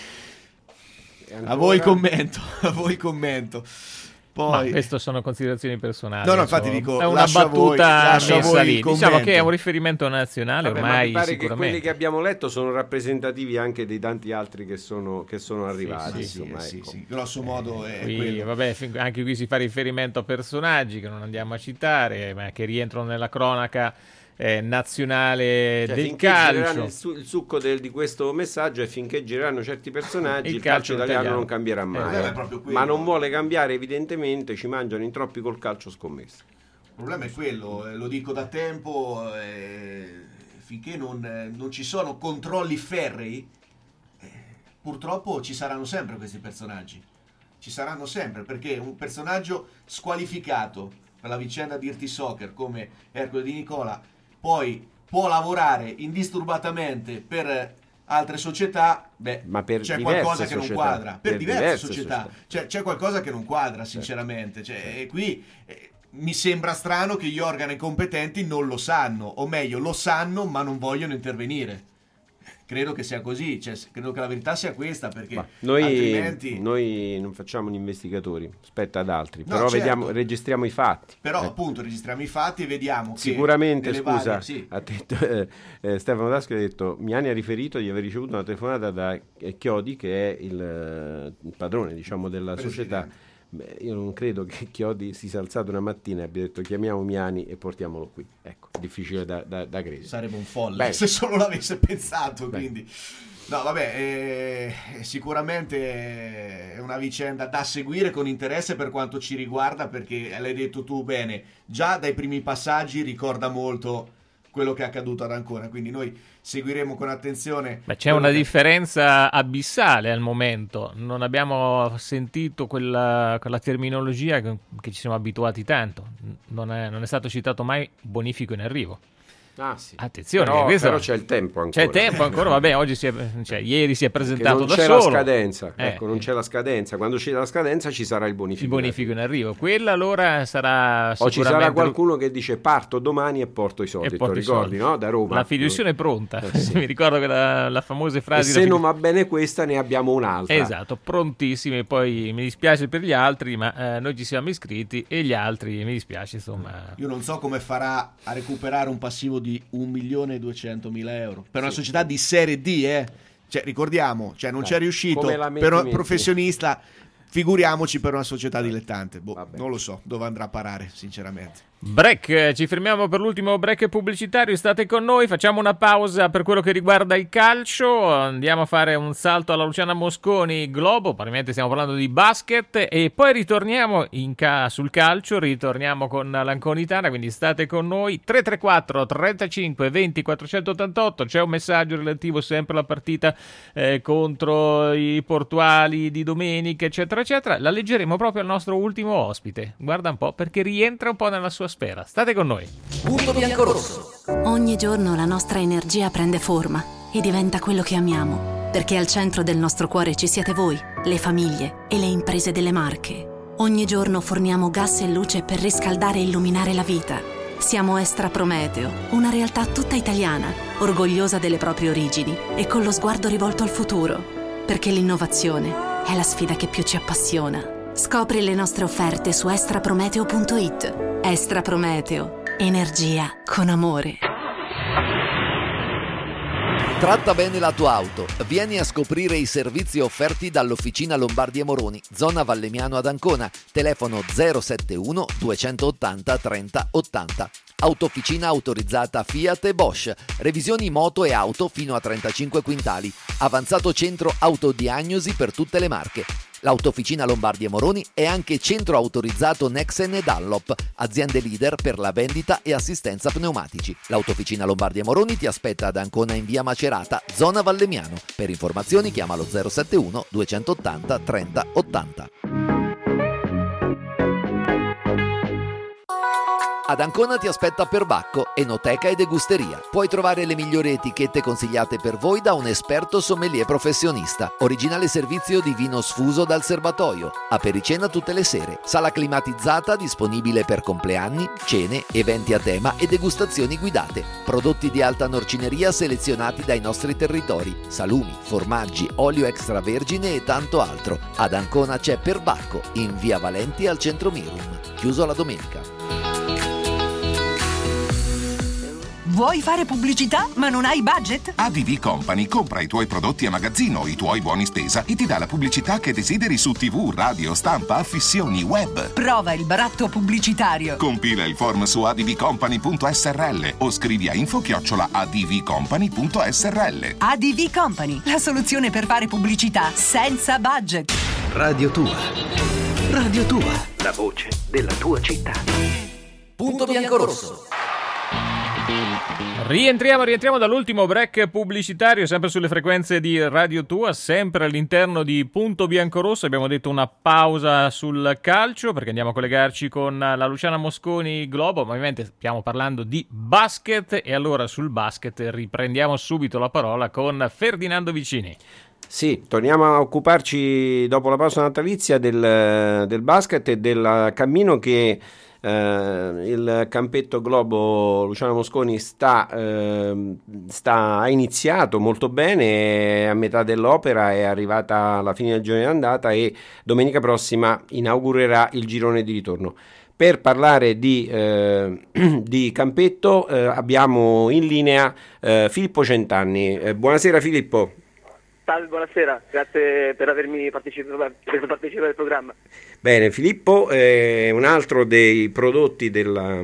Speaker 4: A voi il commento, a voi il commento. Poi
Speaker 2: Ma queste sono considerazioni personali.
Speaker 4: No, no, infatti
Speaker 2: insomma.
Speaker 4: dico,
Speaker 2: è una
Speaker 4: lascia
Speaker 2: battuta
Speaker 4: voi- lascia
Speaker 2: messa
Speaker 4: voi
Speaker 2: lì.
Speaker 4: il
Speaker 2: Diciamo
Speaker 4: commento.
Speaker 2: che è un riferimento nazionale
Speaker 3: Vabbè, ma
Speaker 2: ormai
Speaker 3: mi pare che quelli
Speaker 2: sicuramente.
Speaker 3: che abbiamo letto sono rappresentativi anche dei tanti altri che sono, che sono arrivati.
Speaker 4: sì,
Speaker 3: insomma,
Speaker 4: sì,
Speaker 3: ecco.
Speaker 4: sì, grosso modo è
Speaker 2: Qui,
Speaker 4: quello.
Speaker 2: vabbè, fin- anche qui si fa riferimento a personaggi che non andiamo a citare, ma che rientrano nella cronaca eh, nazionale
Speaker 3: Cioè,
Speaker 2: del
Speaker 3: finché gireranno
Speaker 2: calcio.
Speaker 3: il, su- il succo del- di questo messaggio è finché gireranno certi personaggi
Speaker 2: Il
Speaker 3: il, calcio,
Speaker 2: calcio
Speaker 3: italiano,
Speaker 2: italiano.
Speaker 3: non cambierà
Speaker 2: Eh,
Speaker 3: mai.
Speaker 4: vabbè, è proprio quello.
Speaker 3: Ma non vuole cambiare, evidentemente ci mangiano in troppi col calcio scommesso.
Speaker 4: Il problema è quello, eh, lo dico da tempo, eh, finché non, eh, non ci sono controlli ferrei, eh, purtroppo ci saranno sempre questi personaggi. Ci saranno sempre, perché un personaggio squalificato per la vicenda di Dirty Soccer come Ercole Di Nicola poi può lavorare indisturbatamente per altre società, beh,
Speaker 3: Ma per
Speaker 4: c'è
Speaker 3: diverse
Speaker 4: qualcosa che non
Speaker 3: società.
Speaker 4: quadra. Per,
Speaker 3: Per
Speaker 4: diverse,
Speaker 3: diverse
Speaker 4: società,
Speaker 3: società.
Speaker 4: Cioè, c'è qualcosa che non quadra, sinceramente. Cioè, e qui eh, mi sembra strano che gli organi competenti non lo sanno, o meglio, lo sanno ma non vogliono intervenire. Credo che sia così, cioè, credo che la verità sia questa, perché
Speaker 3: Ma noi,
Speaker 4: altrimenti...
Speaker 3: noi non facciamo gli investigatori, spetta ad altri,
Speaker 4: No,
Speaker 3: però
Speaker 4: certo.
Speaker 3: vediamo, registriamo i fatti.
Speaker 4: Però
Speaker 3: Eh.
Speaker 4: appunto registriamo i fatti e vediamo che
Speaker 3: Sicuramente,
Speaker 4: nelle
Speaker 3: scusa,
Speaker 4: varie- sì.
Speaker 3: ha detto, eh, eh, Stefano Dasco ha detto: Miani ha riferito di aver ricevuto una telefonata da eh, Chiodi, che è il, eh, il padrone, diciamo, della
Speaker 4: Presidente.
Speaker 3: società. Beh, io non credo che Chiodi si sia alzato una mattina e abbia detto chiamiamo Miani e portiamolo qui. Ecco, difficile da, da, da credere.
Speaker 4: Sarebbe un folle
Speaker 3: Beh.
Speaker 4: se solo l'avesse pensato,
Speaker 3: Beh.
Speaker 4: quindi no vabbè, eh, sicuramente è una vicenda da seguire con interesse per quanto ci riguarda, perché l'hai detto tu bene, già dai primi passaggi ricorda molto quello che è accaduto ad Ancona, quindi noi seguiremo con attenzione.
Speaker 2: Beh, c'è
Speaker 4: quello
Speaker 2: una
Speaker 4: che-
Speaker 2: differenza abissale al momento. Non abbiamo sentito quella, quella terminologia che, che ci siamo abituati tanto. Non è, non è stato citato mai bonifico in arrivo.
Speaker 3: Ah, sì.
Speaker 2: Attenzione,
Speaker 3: Però,
Speaker 2: questo-
Speaker 3: però c'è il tempo ancora.
Speaker 2: C'è il tempo ancora, vabbè, oggi si è, cioè, ieri si è
Speaker 3: Che
Speaker 2: presentato
Speaker 3: non
Speaker 2: da
Speaker 3: c'è
Speaker 2: solo.
Speaker 3: la scadenza,
Speaker 2: Eh,
Speaker 3: ecco, non c'è la scadenza. Quando c'è la scadenza ci sarà il bonifico.
Speaker 2: il bonifico in arrivo. Quella allora sarà
Speaker 3: O ci
Speaker 2: sicuramente
Speaker 3: sarà qualcuno che dice parto domani e porto i soldi,
Speaker 2: e
Speaker 3: te
Speaker 2: porta
Speaker 3: lo
Speaker 2: i
Speaker 3: ricordi,
Speaker 2: soldi.
Speaker 3: no? Da Roma.
Speaker 2: La fiduzione è pronta.
Speaker 3: Eh, sì.
Speaker 2: Mi ricordo che la, la famosa
Speaker 3: E
Speaker 2: frase
Speaker 3: se
Speaker 2: la
Speaker 3: non
Speaker 2: fidu-
Speaker 3: va bene questa ne abbiamo un'altra.
Speaker 2: Esatto, prontissimi. Poi mi dispiace per gli altri, ma eh, noi ci siamo iscritti e gli altri mi dispiace, insomma.
Speaker 4: Io non so come farà a recuperare un passivo di un milione e duecentomila euro per una
Speaker 3: Sì.
Speaker 4: società di Serie D, eh. Cioè, ricordiamo, cioè non
Speaker 3: Dai,
Speaker 4: c'è riuscito
Speaker 3: come la metti,
Speaker 4: per un
Speaker 3: metti.
Speaker 4: professionista, figuriamoci per una società dilettante. Boh,
Speaker 3: Vabbè.
Speaker 4: non lo so dove andrà a parare, sinceramente.
Speaker 2: Break, ci fermiamo per l'ultimo break pubblicitario, state con noi, facciamo una pausa per quello che riguarda il calcio, andiamo a fare un salto alla Luciana Mosconi Globo, probabilmente stiamo parlando di basket e poi ritorniamo in ca- sul calcio, ritorniamo con l'Anconitana, quindi state con noi. Tre tre quattro trentacinque venti quattrocentottantotto, c'è un messaggio relativo sempre alla partita eh, contro i Portuali di domenica, eccetera eccetera, la leggeremo proprio al nostro ultimo ospite, guarda un po', perché rientra un po' nella sua sfera. State con noi.
Speaker 1: Punto biancorosso.
Speaker 5: Ogni giorno la nostra energia prende forma e diventa quello che amiamo, perché al centro del nostro cuore ci siete voi, le famiglie e le imprese delle Marche. Ogni giorno forniamo gas e luce per riscaldare e illuminare la vita. Siamo Estra Prometeo, una realtà tutta italiana, orgogliosa delle proprie origini e con lo sguardo rivolto al futuro, perché l'innovazione è la sfida che più ci appassiona. Scopri le nostre offerte su estraprometeo punto it. Estra Prometeo, energia con amore.
Speaker 1: Tratta bene la tua auto. Vieni a scoprire i servizi offerti dall'Officina Lombardi e Moroni, zona Vallemiano ad Ancona. Telefono zero sette uno duecentottanta trenta ottanta. Autofficina autorizzata Fiat e Bosch. Revisioni moto e auto fino a trentacinque quintali. Avanzato centro autodiagnosi per tutte le marche. L'Autofficina Lombardi e Moroni è anche centro autorizzato Nexen e Dunlop, aziende leader per la vendita e assistenza pneumatici. L'Autofficina Lombardi e Moroni ti aspetta ad Ancona in via Macerata, zona Vallemiano. Per informazioni chiamalo zero sette uno duecentottanta trenta ottanta. Ad Ancona ti aspetta Perbacco, enoteca e degusteria. Puoi trovare le migliori etichette consigliate per voi da un esperto sommelier professionista. Originale servizio di vino sfuso dal serbatoio. Apericena tutte le sere. Sala climatizzata disponibile per compleanni, cene, eventi a tema e degustazioni guidate. Prodotti di alta norcineria selezionati dai nostri territori. Salumi, formaggi, olio extravergine e tanto altro. Ad Ancona c'è Perbacco, in via Valenti al centro Mirum. Chiuso la domenica.
Speaker 14: Vuoi fare pubblicità ma non hai budget?
Speaker 15: A D V Company compra i tuoi prodotti a magazzino, i tuoi buoni spesa e ti dà la pubblicità che desideri su tivù, radio, stampa, affissioni, web.
Speaker 14: Prova il baratto pubblicitario.
Speaker 15: Compila il form su advcompany punto s r l o scrivi a info chiocciola advcompany punto s r l.
Speaker 14: A D V Company, la soluzione per fare pubblicità senza budget.
Speaker 7: Radio Tua. Radio Tua. La voce della tua città.
Speaker 1: Punto biancorosso.
Speaker 2: Rientriamo, rientriamo dall'ultimo break pubblicitario, sempre sulle frequenze di Radio Tua, sempre all'interno di Punto Biancorosso. Abbiamo detto una pausa sul calcio perché andiamo a collegarci con la Luciana Mosconi Globo, ma ovviamente stiamo parlando di basket e allora sul basket riprendiamo subito la parola con Ferdinando Vicini.
Speaker 3: Sì, torniamo a occuparci dopo la pausa natalizia del, del basket e del cammino che Uh, il campetto Globo Luciano Mosconi sta, uh, sta ha iniziato molto bene, è a metà dell'opera, è arrivata alla fine del girone di andata e domenica prossima inaugurerà il girone di ritorno. Per parlare di, uh, di campetto uh, abbiamo in linea uh, Filippo Centanni. Uh, buonasera Filippo.
Speaker 16: Salve, buonasera, grazie per avermi partecipato, per partecipare al programma.
Speaker 3: Bene, Filippo è un altro dei prodotti della,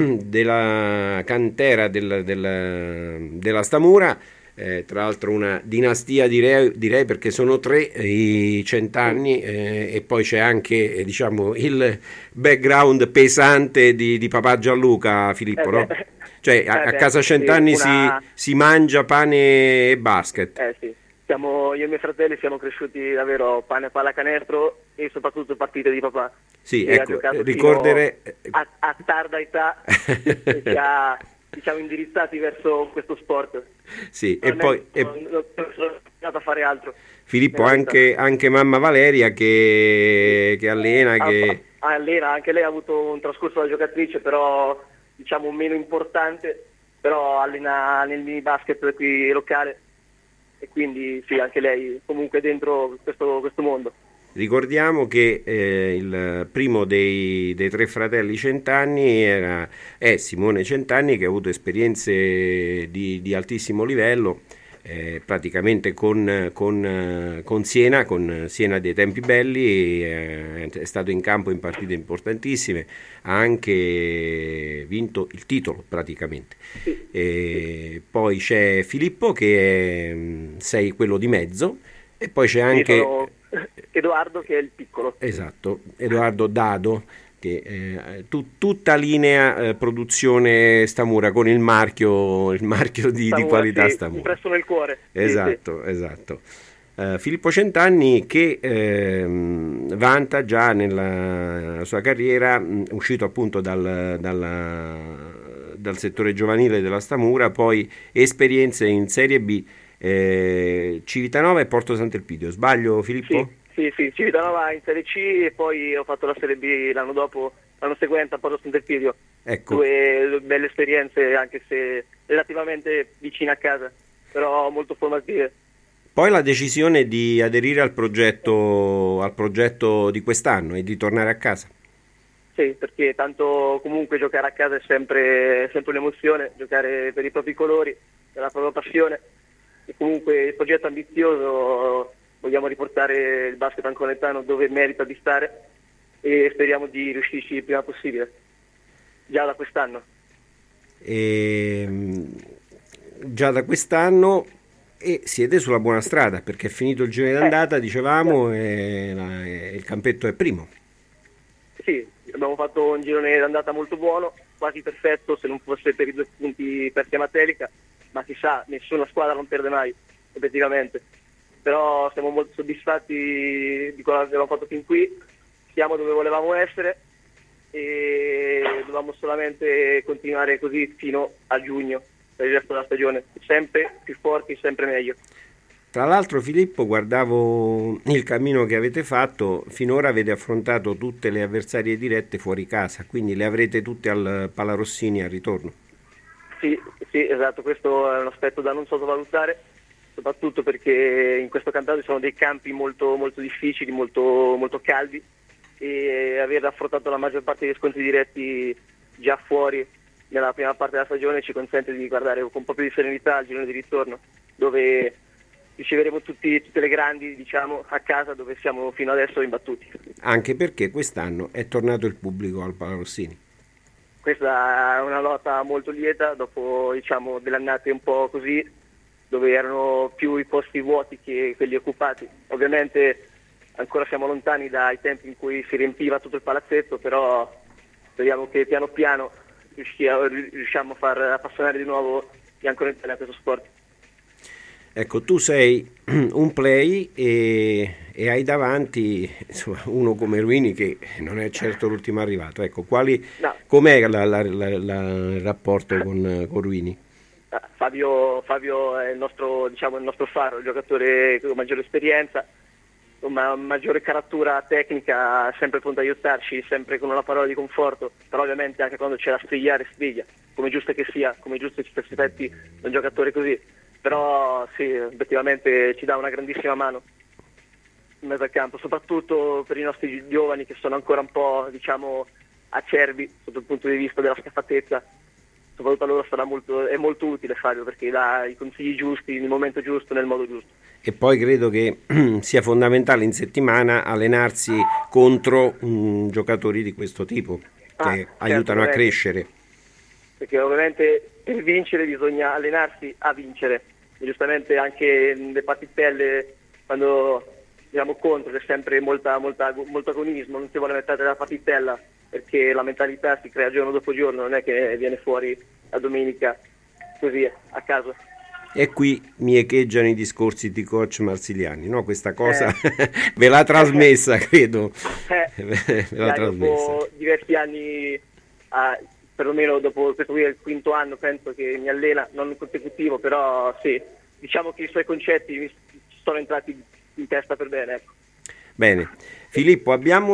Speaker 3: della cantera del, del, della Stamura, eh, tra l'altro una dinastia direi, direi perché sono tre i cent'anni eh, e poi c'è anche eh, diciamo il background pesante di, di papà Gianluca, Filippo,
Speaker 16: eh,
Speaker 3: no?
Speaker 16: beh,
Speaker 3: Cioè a,
Speaker 16: eh,
Speaker 3: a casa cent'anni
Speaker 16: sì, una...
Speaker 3: si, si mangia pane e basket.
Speaker 16: Eh sì. Siamo, io e i miei fratelli siamo cresciuti davvero pane e pallacanestro e soprattutto partite di papà.
Speaker 3: Sì,
Speaker 16: che
Speaker 3: ecco, ricordere
Speaker 16: a, a tarda età e ci ha diciamo indirizzati verso questo sport.
Speaker 3: Sì,
Speaker 16: non
Speaker 3: e poi
Speaker 16: è, non, non sono destinato a fare altro.
Speaker 3: Filippo, anche, anche mamma Valeria che, che allena,
Speaker 16: ah,
Speaker 3: che
Speaker 16: ah, allena, anche lei ha avuto un trascorso da giocatrice, però diciamo meno importante, però allena nel mini basket qui locale. E quindi sì, anche lei comunque dentro questo, questo mondo.
Speaker 3: Ricordiamo che eh, il primo dei, dei tre fratelli Centanni era, è Simone Centanni, che ha avuto esperienze di, di altissimo livello, eh, praticamente con, con, con Siena, con Siena dei tempi belli, eh, è stato in campo in partite importantissime, ha anche vinto il titolo praticamente.
Speaker 16: Sì.
Speaker 3: E poi c'è Filippo che è, sei quello di mezzo, e poi c'è anche
Speaker 16: sì, sono Edoardo che è il piccolo.
Speaker 3: Esatto, Edoardo Dado, che eh, tu, tutta linea eh, produzione Stamura con il marchio, il marchio di,
Speaker 16: Stamura,
Speaker 3: di qualità
Speaker 16: sì,
Speaker 3: Stamura.
Speaker 16: impresso nel cuore.
Speaker 3: Esatto,
Speaker 16: sì, sì.
Speaker 3: esatto. Uh, Filippo Centanni che eh, vanta già nella sua carriera, mh, uscito appunto dal, dalla, dal settore giovanile della Stamura, poi esperienze in Serie B, eh, Civitanova e Porto Sant'Elpidio. Sbaglio Filippo?
Speaker 16: Sì, sì, sì, Civitanova in Serie C e poi ho fatto la Serie B l'anno dopo, l'anno seguente a Porto Sant'Elpidio.
Speaker 3: Ecco.
Speaker 16: Due, due belle esperienze, anche se relativamente vicine a casa, però molto formative.
Speaker 3: Poi la decisione di aderire al progetto, al progetto di quest'anno e di tornare a casa.
Speaker 16: Sì, perché tanto comunque giocare a casa è sempre, sempre un'emozione, giocare per i propri colori, per la propria passione, e comunque il progetto è ambizioso, vogliamo riportare il basket anconetano dove merita di stare e speriamo di riuscirci il prima possibile, già da quest'anno.
Speaker 3: E, già da quest'anno e siete sulla buona strada perché è finito il girone d'andata, eh, dicevamo, e, la, e il campetto è primo.
Speaker 16: Sì, abbiamo fatto un girone d'andata molto buono, quasi perfetto se non fosse per i due punti persi a Matelica, ma chissà, nessuna squadra non perde mai, effettivamente. Però siamo molto soddisfatti di quello che abbiamo fatto fin qui, siamo dove volevamo essere e dovevamo solamente continuare così fino a giugno per il resto della stagione, sempre più forti, sempre meglio.
Speaker 3: Tra l'altro, Filippo, guardavo il cammino che avete fatto, finora avete affrontato tutte le avversarie dirette fuori casa, quindi le avrete tutte al Palarossini al ritorno.
Speaker 16: Sì, sì, esatto, questo è un aspetto da non sottovalutare, soprattutto perché in questo campionato ci sono dei campi molto, molto difficili, molto, molto caldi, e aver affrontato la maggior parte degli scontri diretti già fuori nella prima parte della stagione ci consente di guardare con un po' più di serenità il girone di ritorno, dove riceveremo tutti, tutte le grandi, diciamo, a casa, dove siamo fino adesso imbattuti.
Speaker 3: Anche perché quest'anno è tornato il pubblico al Palarossini.
Speaker 16: Questa è una nota molto lieta dopo, diciamo, delle annate un po' così, dove erano più i posti vuoti che quelli occupati. Ovviamente ancora siamo lontani dai tempi in cui si riempiva tutto il palazzetto, però speriamo che piano piano riusciamo a far appassionare di nuovo gli anconetani a questo sport.
Speaker 3: Ecco, tu sei un play e, e hai davanti, insomma, uno come Ruini che non è certo l'ultimo arrivato. Ecco, quali, no. Com'è la, la, la, la, il rapporto con, con Ruini?
Speaker 16: Fabio, Fabio è il nostro, diciamo, il nostro faro, il giocatore con maggiore esperienza, una maggiore caratura tecnica, sempre pronto ad aiutarci, sempre con una parola di conforto, però ovviamente anche quando c'è da strigliare striglia, come giusto che sia, come giusto ci si aspetti da un giocatore così, però sì, effettivamente ci dà una grandissima mano in mezzo al campo, soprattutto per i nostri giovani che sono ancora un po', diciamo, acerbi sotto il punto di vista della scafatezza. Soprattutto a loro sarà molto, è molto utile Fabio perché dà i consigli giusti nel momento giusto, nel modo giusto.
Speaker 3: E poi credo che sia fondamentale in settimana allenarsi contro um, giocatori di questo tipo
Speaker 16: ah,
Speaker 3: che
Speaker 16: certo,
Speaker 3: aiutano a crescere.
Speaker 16: Perché ovviamente per vincere bisogna allenarsi a vincere. E giustamente anche nelle partitelle, quando andiamo contro, c'è sempre molta, molta, molto agonismo, non si vuole mettere la partitella perché la mentalità si crea giorno dopo giorno, non è che viene fuori la domenica così a caso.
Speaker 3: E qui mi echeggiano i discorsi di coach Marsiliani, no? Questa cosa eh. ve l'ha trasmessa, credo.
Speaker 16: Eh.
Speaker 3: ve l'ha trasmessa.
Speaker 16: Dopo diversi anni, ah, perlomeno dopo questo qui è il quinto anno, penso che mi allena, non consecutivo, però sì, diciamo che i suoi concetti mi sono entrati in testa per bene, ecco.
Speaker 3: Bene, Filippo, abbiamo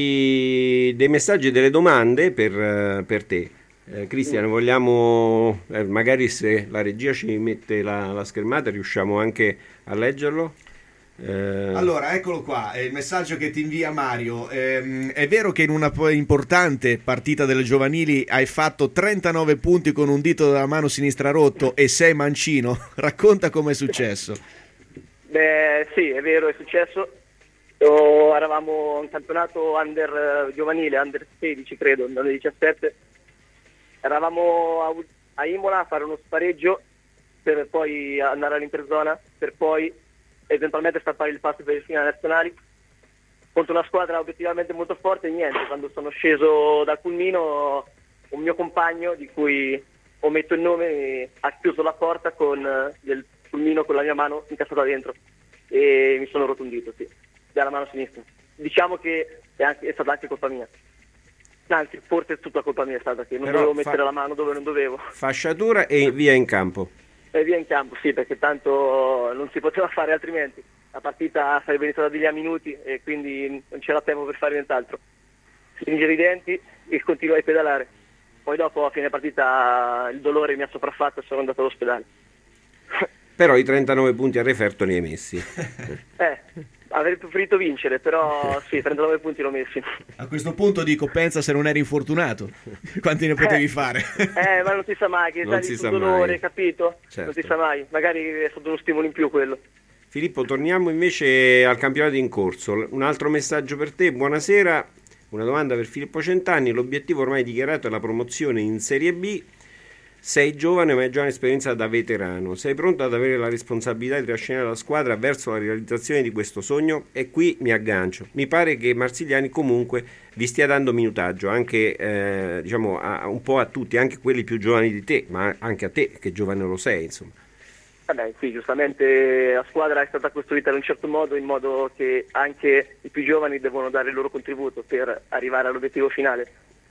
Speaker 3: dei, dei messaggi e delle domande per, per te. Eh, Cristian, vogliamo, eh, magari se la regia ci mette la, la schermata, riusciamo anche a leggerlo?
Speaker 4: Eh... Allora, eccolo qua, è il messaggio che ti invia Mario. Eh, è vero che in una importante partita delle giovanili hai fatto trentanove punti con un dito della mano sinistra rotto e sei mancino? Racconta com'è successo.
Speaker 16: Beh, sì, è vero, è successo. O eravamo un campionato under uh, giovanile, under sedici credo, under diciassette. Eravamo a, a Imola a fare uno spareggio per poi andare all'interzona, per poi eventualmente stappare il passo per le finali nazionali contro una squadra obiettivamente molto forte. E niente, quando sono sceso dal pulmino un mio compagno, di cui ometto il nome, ha chiuso la porta con uh, il pulmino con la mia mano incastrata dentro e mi sono rotto un dito, sì, dalla mano sinistra. Diciamo che è, anche, è stata anche colpa mia. Anzi, forse è tutta colpa mia è stata che non Però dovevo mettere fa... la mano dove non dovevo.
Speaker 3: Fasciatura e via in campo.
Speaker 16: E via in campo, sì, perché tanto non si poteva fare altrimenti. La partita sarebbe iniziata di lì a minuti e quindi non c'era tempo per fare nient'altro. Stringere i denti e continuare a pedalare. Poi dopo a fine partita il dolore mi ha sopraffatto e sono andato all'ospedale.
Speaker 3: Però i trentanove punti a referto li hai messi.
Speaker 16: eh, Avrei preferito vincere, però sì, trentanove punti l'ho messi.
Speaker 4: A questo punto dico, pensa se non eri infortunato, quanti ne potevi
Speaker 16: eh,
Speaker 4: fare?
Speaker 16: Eh, ma non si sa mai, che
Speaker 3: Non
Speaker 16: sai
Speaker 3: si
Speaker 16: di
Speaker 3: sa
Speaker 16: tuo dolore,
Speaker 3: mai.
Speaker 16: capito?
Speaker 3: Certo.
Speaker 16: Non si sa mai, magari è stato uno stimolo in più quello.
Speaker 3: Filippo, torniamo invece al campionato in corso. Un altro messaggio per te, buonasera, una domanda per Filippo Centanni, l'obiettivo ormai dichiarato è la promozione in Serie B. Sei giovane ma hai già un'esperienza da veterano, sei pronto ad avere la responsabilità di trascinare la squadra verso la realizzazione di questo sogno? E qui mi aggancio, mi pare che Marsigliani comunque vi stia dando minutaggio anche eh, diciamo a, un po' a tutti, anche quelli più giovani di te, ma anche a te che giovane lo sei, insomma.
Speaker 16: Vabbè, sì, giustamente la squadra è stata costruita in un certo modo, in modo che anche i più giovani devono dare il loro contributo per arrivare all'obiettivo finale.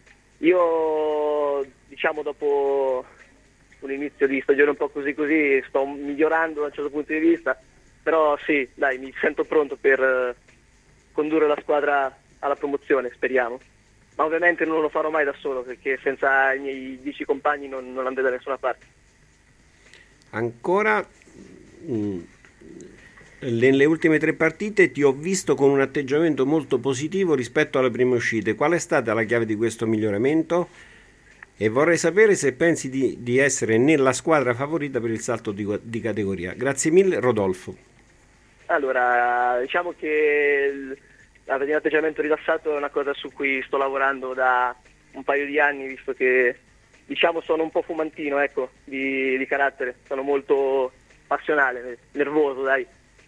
Speaker 16: Io, diciamo, dopo un inizio di stagione un po' così così sto migliorando da un certo punto di vista, però sì, dai, mi sento pronto per eh, condurre la squadra alla promozione, speriamo. Ma ovviamente non lo farò mai da solo, perché senza i miei dieci compagni non, non andrei da nessuna parte.
Speaker 3: Ancora mh, nelle ultime tre partite ti ho visto con un atteggiamento molto positivo rispetto alle prime uscite. Qual è stata la chiave di questo miglioramento? E vorrei sapere se pensi di, di essere nella squadra favorita per il salto di, di categoria. Grazie mille, Rodolfo.
Speaker 16: Allora, diciamo che il, avere un atteggiamento rilassato è una cosa su cui sto lavorando da un paio di anni, visto che, diciamo, sono un po' fumantino, ecco, di, di carattere, sono molto passionale, nervoso, dai.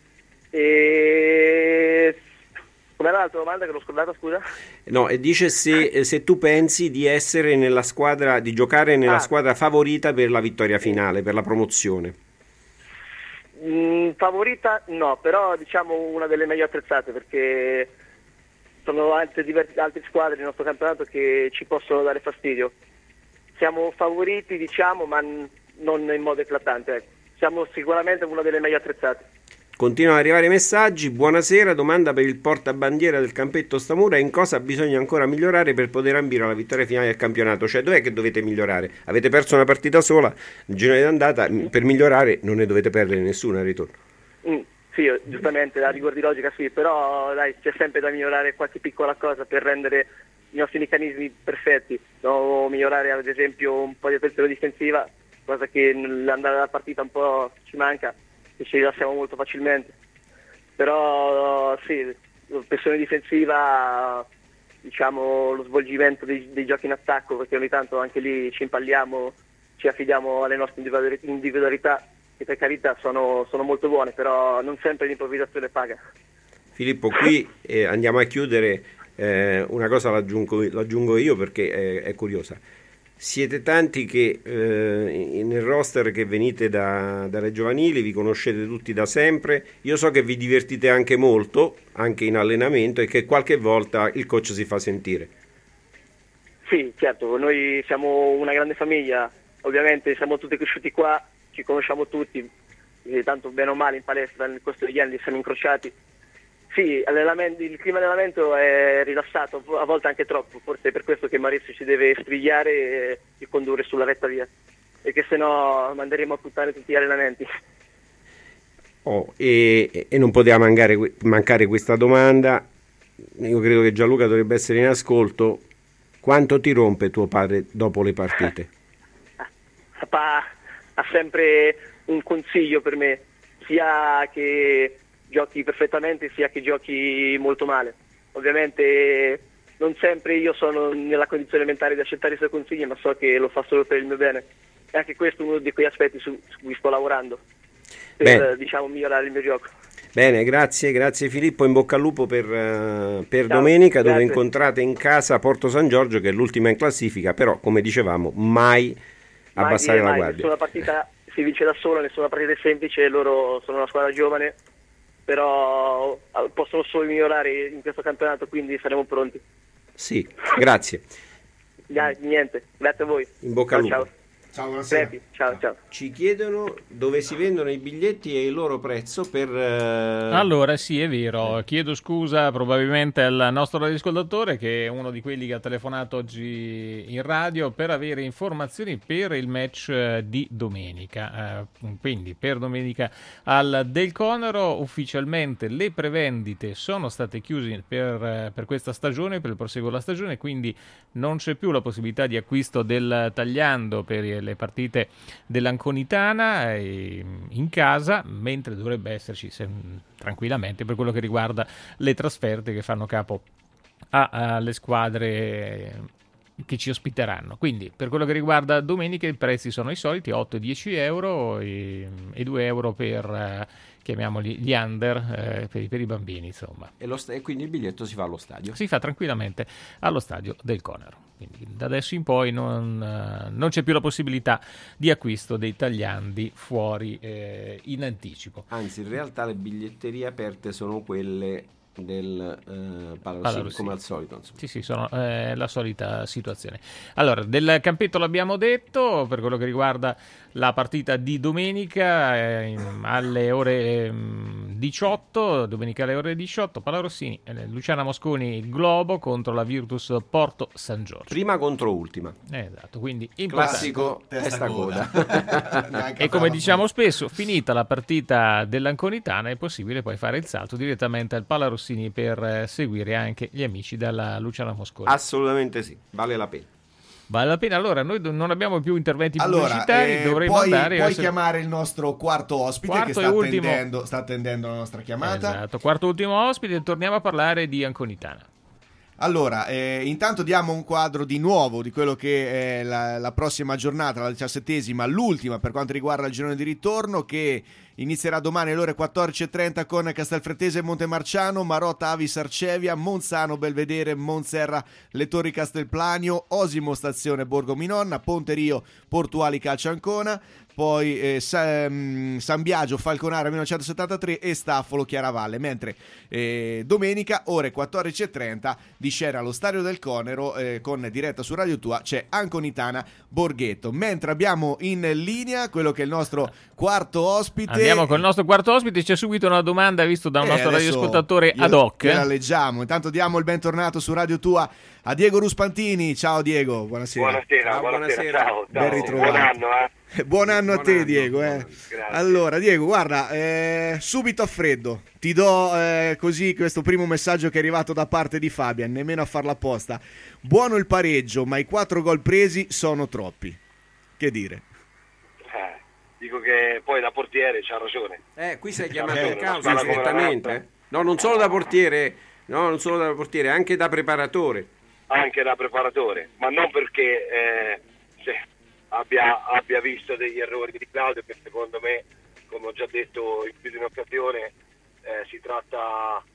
Speaker 16: E com'era l'altra domanda che l'ho scordata, scusa?
Speaker 3: No, e dice se, se tu pensi di essere nella squadra, di giocare nella
Speaker 16: Ah.
Speaker 3: squadra favorita per la vittoria finale, per la promozione.
Speaker 16: Mm, favorita no, però diciamo una delle meglio attrezzate, perché sono altre, diver- altre squadre nel nostro campionato che ci possono dare fastidio. Siamo favoriti, diciamo, ma n- non in modo eclatante, ecco. Siamo sicuramente una delle meglio attrezzate.
Speaker 3: Continuano ad arrivare messaggi. Buonasera, domanda per il portabandiera del Campetto Stamura: in cosa bisogna ancora migliorare per poter ambire alla vittoria finale del campionato? Cioè, dov'è che dovete migliorare? Avete perso una partita sola, il girone d'andata, per migliorare non ne dovete perdere nessuna al ritorno.
Speaker 16: Mm, sì, giustamente, a rigor di logica sì, però dai, c'è sempre da migliorare qualche piccola cosa per rendere i nostri meccanismi perfetti. Dobbiamo migliorare ad esempio un po' di attenzione difensiva, cosa che nell'andare della partita un po' ci manca, che ci rilassiamo molto facilmente. Però sì, la pressione difensiva, diciamo lo svolgimento dei, dei giochi in attacco, perché ogni tanto anche lì ci impalliamo, ci affidiamo alle nostre individualità, che per carità sono, sono molto buone, però non sempre l'improvvisazione paga.
Speaker 3: Filippo, qui eh, andiamo a chiudere, eh, una cosa l'aggiungo, l'aggiungo io perché è, è curiosa. Siete tanti che eh, nel roster che venite da, dalle giovanili, vi conoscete tutti da sempre, io so che vi divertite anche molto, anche in allenamento, e che qualche volta il coach si fa sentire.
Speaker 16: Sì, certo, noi siamo una grande famiglia, ovviamente siamo tutti cresciuti qua, ci conosciamo tutti, e tanto bene o male in palestra nel corso degli anni siamo incrociati. Sì, il clima di allenamento è rilassato, a volte anche troppo, forse è per questo che Maurizio ci deve sbrigliare e, e condurre sulla retta via, perché sennò manderemo a puttane tutti gli allenamenti.
Speaker 3: Oh, e, e non poteva mancare, mancare questa domanda, io credo che Gianluca dovrebbe essere in ascolto. Quanto ti rompe tuo padre dopo le partite?
Speaker 16: Papà ha sempre un consiglio per me, sia che giochi perfettamente sia che giochi molto male. Ovviamente non sempre io sono nella condizione mentale di accettare i suoi consigli, ma so che lo fa solo per il mio bene. E anche questo è uno di quegli aspetti su, su cui sto lavorando per
Speaker 3: Beh.
Speaker 16: diciamo migliorare il mio gioco.
Speaker 3: Bene, grazie, grazie Filippo, in bocca al lupo per, uh, per
Speaker 16: Ciao,
Speaker 3: domenica, dove
Speaker 16: grazie.
Speaker 3: incontrate in casa Porto San Giorgio, che è l'ultima in classifica, però come dicevamo mai
Speaker 16: Mai
Speaker 3: abbassare
Speaker 16: dire
Speaker 3: la
Speaker 16: mai,
Speaker 3: guardia.
Speaker 16: nessuna partita si vince da sola, nessuna partita è semplice, loro sono una squadra giovane, però possono solo migliorare in questo campionato, quindi saremo pronti.
Speaker 3: Sì, grazie.
Speaker 16: Niente, grazie a voi.
Speaker 3: In bocca al
Speaker 16: Ciao,
Speaker 3: lupo.
Speaker 16: ciao.
Speaker 4: Ciao, buonasera.
Speaker 16: Crepi, ciao, ciao.
Speaker 3: Ci chiedono dove si vendono i biglietti e il loro prezzo per... eh,
Speaker 2: Allora, sì, è vero. Chiedo scusa probabilmente al nostro radioascoltatore, che è uno di quelli che ha telefonato oggi in radio per avere informazioni per il match eh, di domenica. Eh, quindi, per domenica al Del Conero, ufficialmente le prevendite sono state chiuse per, eh, per questa stagione, per il proseguo della stagione, quindi non c'è più la possibilità di acquisto del tagliando per le partite dell'Anconitana eh, in casa, mentre dovrebbe esserci se, tranquillamente per quello che riguarda le trasferte che fanno capo alle squadre che ci ospiteranno. Quindi per quello che riguarda domenica i prezzi sono i soliti, otto e dieci euro e, e due euro per eh, chiamiamoli gli under eh, per, per i bambini, insomma.
Speaker 3: E, lo sta- e quindi il biglietto si fa allo stadio?
Speaker 2: Si fa tranquillamente allo stadio del Conero. Quindi da adesso in poi non, eh, non c'è più la possibilità di acquisto dei tagliandi fuori eh, in anticipo.
Speaker 3: Anzi, in realtà le biglietterie aperte sono quelle del eh, Palarossi, come al solito, insomma.
Speaker 2: Sì, sì, sono eh, la solita situazione. Allora, del campetto l'abbiamo detto, per quello che riguarda la partita di domenica eh, alle ore eh, diciotto, domenica alle ore diciotto, Palarossini, eh, Luciana Mosconi, il Globo contro la Virtus Porto San Giorgio.
Speaker 3: Prima contro ultima.
Speaker 2: Eh, esatto, quindi
Speaker 3: classico testa coda.
Speaker 2: E come diciamo spesso, finita la partita dell'Anconitana è possibile poi fare il salto direttamente al Palarossini per eh, seguire anche gli amici della Luciana Mosconi.
Speaker 3: Assolutamente sì, vale la pena.
Speaker 2: Vale la pena. Allora, noi non abbiamo più interventi
Speaker 4: allora,
Speaker 2: pubblicitari,
Speaker 4: eh,
Speaker 2: dovremmo
Speaker 4: puoi,
Speaker 2: andare...
Speaker 4: Puoi
Speaker 2: essere...
Speaker 4: chiamare il nostro quarto ospite
Speaker 2: quarto
Speaker 4: che sta
Speaker 2: ultimo...
Speaker 4: attendendo, sta attendendo la nostra chiamata.
Speaker 2: Esatto, quarto ultimo ospite e torniamo a parlare di Anconitana.
Speaker 4: Allora, eh, intanto diamo un quadro di nuovo di quello che è la, la prossima giornata, la diciassettesima, l'ultima per quanto riguarda il girone di ritorno, che inizierà domani alle ore quattordici e trenta con Castelfrattese e Montemarciano, Marotta Avis Arcevia, Monzano Belvedere, Monserra Le Torri Castelplanio, Osimo Stazione Borgo Minonna, Ponterio Portuali Calcio Ancona, poi eh, San, San Biagio Falconara millenovecentosettantatré e Staffolo Chiaravalle, mentre eh, domenica ore quattordici e trenta di scena allo Stadio del Conero eh, con diretta su Radio Tua c'è Anconitana Borghetto, mentre abbiamo in linea quello che è il nostro quarto ospite.
Speaker 2: Andiamo con il nostro quarto ospite, c'è subito una domanda visto da un
Speaker 4: eh,
Speaker 2: nostro radioascoltatore ad hoc.
Speaker 4: La leggiamo, intanto diamo il bentornato su Radio Tua a Diego Ruspantini. Ciao Diego, buonasera.
Speaker 17: Buonasera, ciao, buonasera.
Speaker 3: buonasera.
Speaker 17: Ciao, ciao.
Speaker 4: Ben ritrovato.
Speaker 17: Buon anno, eh.
Speaker 4: Buon anno a
Speaker 3: Buon
Speaker 4: te
Speaker 3: anno,
Speaker 4: Diego eh.
Speaker 17: Grazie.
Speaker 4: Allora Diego, guarda, eh, subito a freddo ti do eh, così questo primo messaggio che è arrivato da parte di Fabian, nemmeno a farla apposta. Buono il pareggio, ma i quattro gol presi sono troppi. Che dire?
Speaker 17: Eh, dico che poi da portiere c'ha ragione.
Speaker 3: Eh, qui sei chiamato
Speaker 17: Eh,
Speaker 3: in causa
Speaker 17: non parla come
Speaker 3: direttamente. No, non solo da portiere, no, non solo da portiere, anche da preparatore.
Speaker 17: Anche da preparatore, ma non perché eh, se abbia, abbia visto degli errori di Claudio, che secondo me, come ho già detto in più di un'occasione, eh, si tratta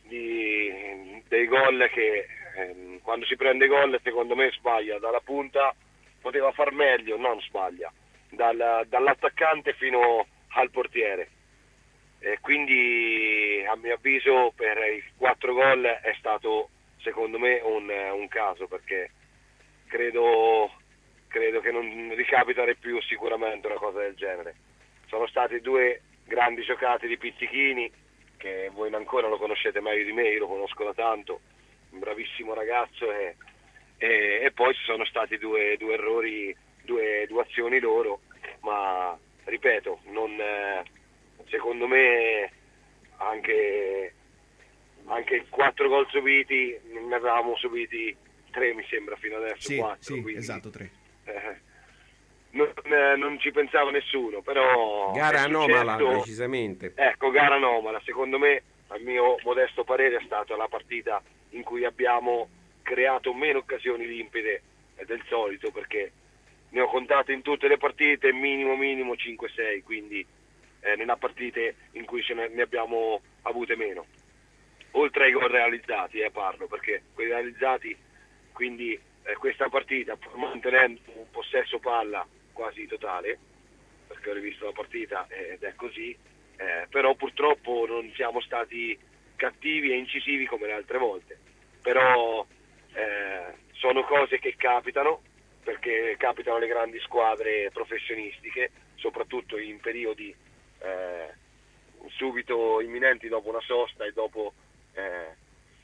Speaker 17: di dei gol che eh, quando si prende gol secondo me sbaglia dalla punta, poteva far meglio, non sbaglia, dal, dall'attaccante fino al portiere. E quindi a mio avviso per i quattro gol è stato secondo me un, un caso, perché credo, credo che non ricapiterà più sicuramente una cosa del genere. Sono stati due grandi giocate di Pizzichini, che voi ancora lo conoscete meglio di me, io lo conosco da tanto, un bravissimo ragazzo, e, e, e poi ci sono stati due, due errori, due, due azioni loro, ma ripeto, non, secondo me anche... anche quattro gol subiti, ne avevamo subiti tre mi sembra fino adesso,
Speaker 4: Sì,
Speaker 17: quattro,
Speaker 4: sì,
Speaker 17: quindi,
Speaker 4: esatto, tre.
Speaker 17: eh, non, eh, non ci pensava nessuno, però
Speaker 3: Gara
Speaker 17: è
Speaker 3: anomala,
Speaker 17: successo-
Speaker 3: decisamente.
Speaker 17: ecco, gara anomala, secondo me, a mio modesto parere, è stata la partita in cui abbiamo creato meno occasioni limpide del solito, perché ne ho contate in tutte le partite minimo minimo cinque sei, quindi eh, non ha partite in cui ce ne, ne abbiamo avute meno. Oltre ai gol realizzati, eh, parlo, perché quelli realizzati, quindi eh, questa partita, pur mantenendo un possesso palla quasi totale, perché ho rivisto la partita ed è così, eh, però purtroppo non siamo stati cattivi e incisivi come le altre volte. Però eh, sono cose che capitano, perché capitano le grandi squadre professionistiche, soprattutto in periodi eh, subito imminenti dopo una sosta e dopo eh,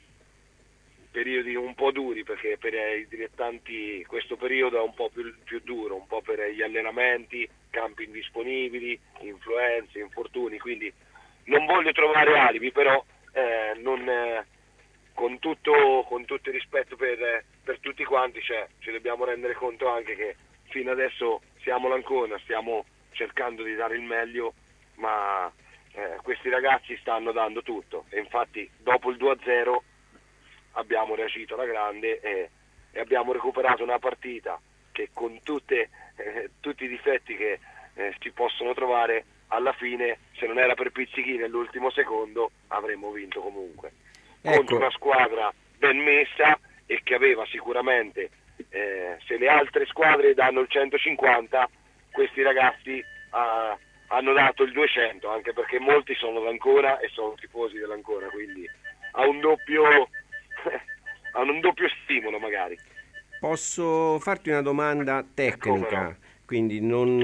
Speaker 17: periodi un po' duri, perché per i dilettanti questo periodo è un po' più, più duro, un po' per gli allenamenti, campi indisponibili, influenze, infortuni, quindi non voglio trovare alibi, però eh, non, eh, con, tutto, con tutto il rispetto per, per tutti quanti, cioè, ci dobbiamo rendere conto anche che fino adesso siamo l'Ancona, stiamo cercando di dare il meglio, ma eh, questi ragazzi stanno dando tutto, e infatti dopo il due a zero abbiamo reagito alla grande e, e abbiamo recuperato una partita che con tutte, eh, tutti i difetti che eh, si possono trovare, alla fine, se non era per pizzichi nell'ultimo secondo, avremmo vinto comunque.
Speaker 3: Ecco.
Speaker 17: Contro una squadra ben messa e che aveva sicuramente, eh, se le altre squadre danno il centocinquanta, questi ragazzi ah, hanno dato il duecento, anche perché molti sono d'Ancona e sono tifosi dell'Ancona, quindi ha un doppio, ha un doppio stimolo magari.
Speaker 3: Posso farti una domanda tecnica? Quindi non,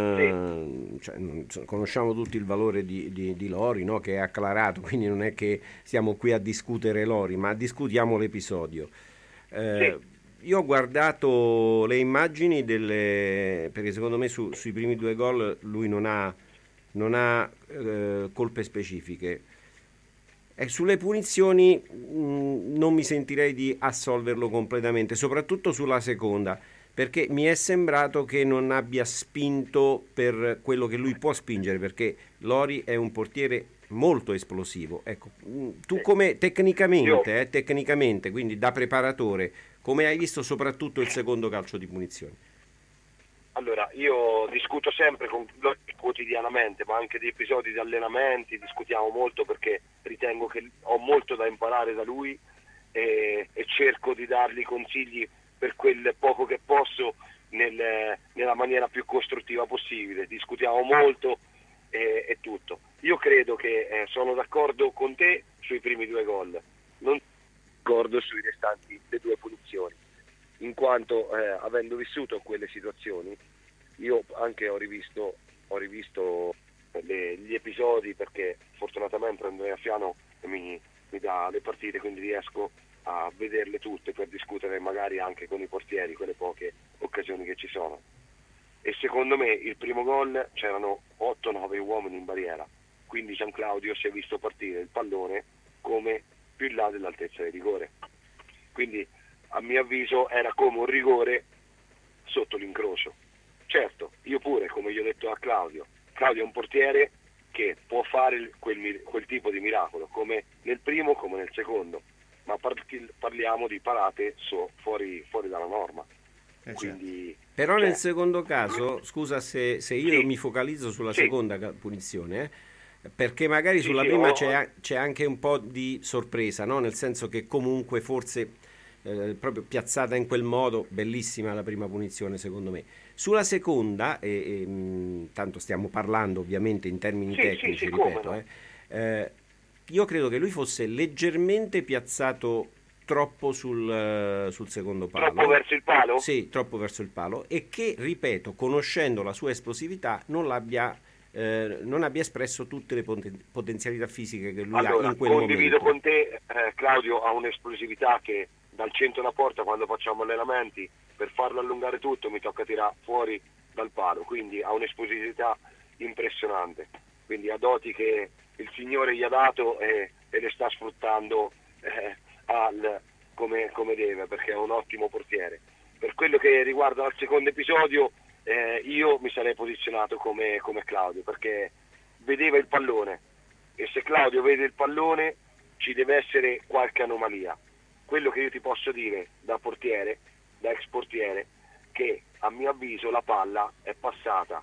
Speaker 3: eh, cioè, non so, conosciamo tutti il valore di, di, di Lori, no? Che è acclarato, quindi non è che siamo qui a discutere Lori, ma discutiamo l'episodio. Eh, sì. Io ho guardato le immagini delle, perché secondo me su, sui primi due gol lui non ha, non ha eh, colpe specifiche. E sulle punizioni mh, non mi sentirei di assolverlo completamente, soprattutto sulla seconda, perché mi è sembrato che non abbia spinto per quello che lui può spingere, perché Lori è un portiere molto esplosivo. Ecco, tu come tecnicamente, eh, tecnicamente, quindi da preparatore, come hai visto soprattutto il secondo calcio di punizione?
Speaker 17: Allora, io discuto sempre con Lori quotidianamente, ma anche di episodi di allenamenti, discutiamo molto perché ritengo che ho molto da imparare da lui e, e cerco di dargli consigli per quel poco che posso nel, nella maniera più costruttiva possibile. Discutiamo molto e, e tutto. Io credo che eh, sono d'accordo con te sui primi due gol, non sono d'accordo sui restanti le due punizioni, in quanto eh, avendo vissuto quelle situazioni io anche ho rivisto, ho rivisto le, gli episodi, perché fortunatamente Andrea Fiano mi, mi dà le partite, quindi riesco a vederle tutte per discutere magari anche con i portieri quelle poche occasioni che ci sono. E secondo me il primo gol c'erano otto nove uomini in barriera, quindi Gian Claudio si è visto partire il pallone come più in là dell'altezza del rigore, quindi a mio avviso era come un rigore sotto l'incrocio. Certo, io pure, come gli ho detto a Claudio, Claudio è un portiere che può fare quel, quel tipo di miracolo, come nel primo come nel secondo, ma parliamo di parate so, fuori, fuori dalla norma.
Speaker 3: Eh
Speaker 17: Quindi,
Speaker 3: certo. Però
Speaker 17: cioè,
Speaker 3: nel secondo caso, scusa se, se io
Speaker 17: sì,
Speaker 3: mi focalizzo sulla
Speaker 17: sì.
Speaker 3: seconda punizione, eh, perché magari
Speaker 17: sì,
Speaker 3: sulla
Speaker 17: sì,
Speaker 3: prima
Speaker 17: ho,
Speaker 3: c'è, c'è anche un po' di sorpresa, no? Nel senso che comunque forse eh, proprio piazzata in quel modo, bellissima la prima punizione secondo me. Sulla seconda, e, e, mh, tanto stiamo parlando ovviamente in termini
Speaker 17: sì,
Speaker 3: tecnici,
Speaker 17: sì, sì,
Speaker 3: ripeto,
Speaker 17: come
Speaker 3: eh, eh, io credo che lui fosse leggermente piazzato troppo sul, sul secondo palo.
Speaker 17: Troppo verso il palo?
Speaker 3: Sì, troppo verso il palo, e che, ripeto, conoscendo la sua esplosività, non l'abbia eh, non abbia espresso tutte le poten- potenzialità fisiche che lui
Speaker 17: allora,
Speaker 3: ha in quel
Speaker 17: condivido
Speaker 3: momento.
Speaker 17: con te, eh, Claudio ha un'esplosività che dal centro alla porta, quando facciamo allenamenti, per farlo allungare tutto mi tocca tirare fuori dal palo, quindi ha un'esplosività impressionante, quindi ha doti che il Signore gli ha dato e, e le sta sfruttando eh, al, come, come deve, perché è un ottimo portiere. Per quello che riguarda il secondo episodio, eh, io mi sarei posizionato come, come Claudio, perché vedeva il pallone, e se Claudio vede il pallone ci deve essere qualche anomalia. Quello che io ti posso dire da portiere, da ex portiere, che a mio avviso la palla è passata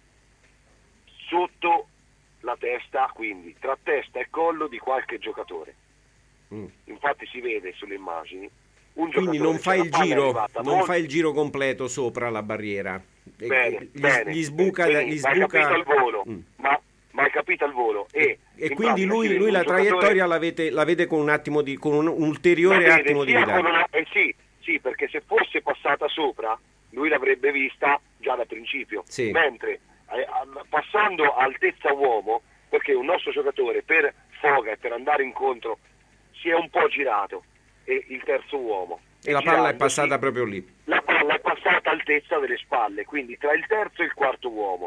Speaker 17: sotto la testa, quindi tra testa e collo di qualche giocatore. Mm. Infatti si vede sulle immagini un
Speaker 3: quindi non fa il giro non
Speaker 17: molto...
Speaker 3: fa il giro completo sopra la barriera.
Speaker 17: Bene,
Speaker 3: gli,
Speaker 17: bene,
Speaker 3: gli sbuca,
Speaker 17: bene,
Speaker 3: gli
Speaker 17: ma hai
Speaker 3: sbuca...
Speaker 17: capito al volo,
Speaker 3: mm.
Speaker 17: ma, ma hai capito al volo e,
Speaker 3: e quindi lui, lui la
Speaker 17: giocatore...
Speaker 3: traiettoria la vede, la vede con un attimo di con un ulteriore
Speaker 17: vede,
Speaker 3: attimo di
Speaker 17: sia
Speaker 3: vita.
Speaker 17: una... eh, sì, sì, perché se fosse passata sopra lui l'avrebbe vista già da principio,
Speaker 3: sì.
Speaker 17: mentre eh, passando a altezza uomo, perché un nostro giocatore per foga e per andare incontro si è un po' girato, e il terzo uomo
Speaker 3: e la palla è passata proprio lì,
Speaker 17: la palla è passata a altezza delle spalle, quindi tra il terzo e il quarto uomo,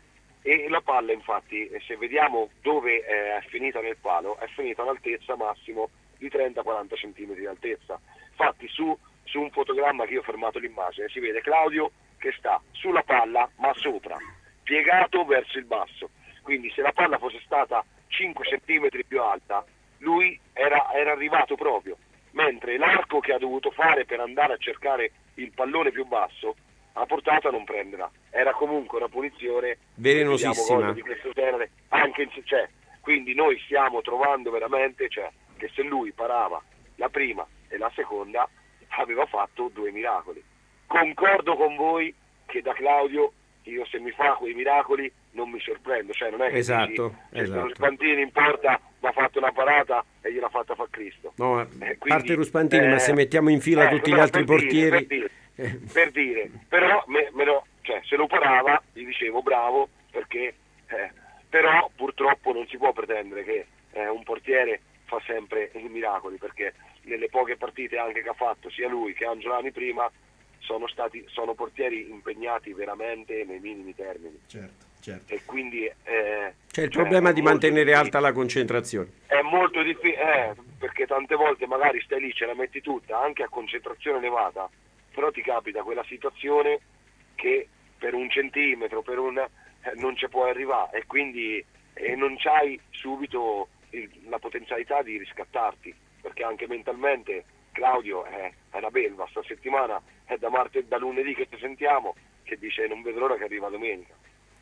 Speaker 17: e la palla infatti, se vediamo dove è finita nel palo, è finita all'altezza massimo di trenta quaranta centimetri di altezza. Infatti su, su un fotogramma che io ho fermato l'immagine si vede Claudio che sta sulla palla ma sopra, piegato verso il basso, quindi se la palla fosse stata cinque centimetri più alta lui era, era arrivato proprio, mentre l'arco che ha dovuto fare per andare a cercare il pallone più basso a portata non prenderà, era comunque una punizione
Speaker 3: velenosissima
Speaker 17: di questo genere, anche in, cioè, quindi noi stiamo trovando veramente, cioè, che se lui parava la prima e la seconda aveva fatto due miracoli. Concordo con voi che da Claudio io se mi fa quei miracoli non mi sorprendo, cioè non è che
Speaker 3: esatto,
Speaker 17: dici,
Speaker 3: esatto.
Speaker 17: Ruspantini in porta mi ha fatto una parata e gliel'ha fatta fa Cristo.
Speaker 3: No,
Speaker 17: eh, quindi,
Speaker 3: parte Ruspantini, eh, ma se mettiamo in fila
Speaker 17: eh,
Speaker 3: tutti
Speaker 17: no,
Speaker 3: gli altri
Speaker 17: per
Speaker 3: portieri
Speaker 17: dire, per, dire, per dire, però me, me lo, cioè, se lo parava gli dicevo bravo, perché eh, però purtroppo non si può pretendere che eh, un portiere fa sempre i miracoli, perché nelle poche partite anche che ha fatto sia lui che Angiolani prima sono stati sono portieri impegnati veramente nei minimi termini.
Speaker 4: Certo, certo.
Speaker 17: E quindi eh,
Speaker 3: c'è il
Speaker 17: cioè,
Speaker 3: problema di mantenere
Speaker 17: difficile.
Speaker 3: alta la concentrazione.
Speaker 17: È molto difficile, eh, perché tante volte magari stai lì, ce la metti tutta, anche a concentrazione elevata, però ti capita quella situazione che per un centimetro, per un eh, non ci puoi arrivare, e quindi eh, non c'hai subito il, la potenzialità di riscattarti, perché anche mentalmente Claudio è, è una belva, sta settimana è da martedì, da lunedì che ci sentiamo, che dice non vedo l'ora che arriva domenica,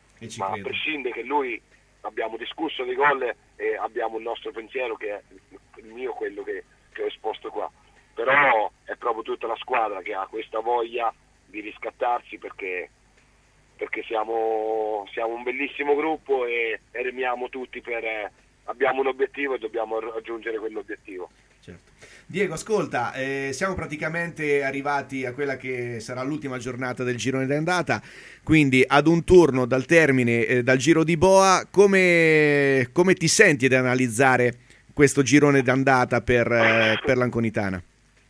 Speaker 17: ma
Speaker 4: credo.
Speaker 17: a prescindere che lui abbiamo discusso dei gol e abbiamo il nostro pensiero che è il mio, quello che, che ho esposto qua, però è proprio tutta la squadra che ha questa voglia di riscattarsi, perché perché siamo, siamo un bellissimo gruppo e, e remiamo tutti per eh, abbiamo un obiettivo e dobbiamo raggiungere quell'obiettivo.
Speaker 4: Certo. Diego, ascolta, eh, siamo praticamente arrivati a quella che sarà l'ultima giornata del girone d'andata, quindi ad un turno dal termine eh, dal Giro di Boa, come, come ti senti ad analizzare questo girone d'andata per, eh, per l'Anconitana?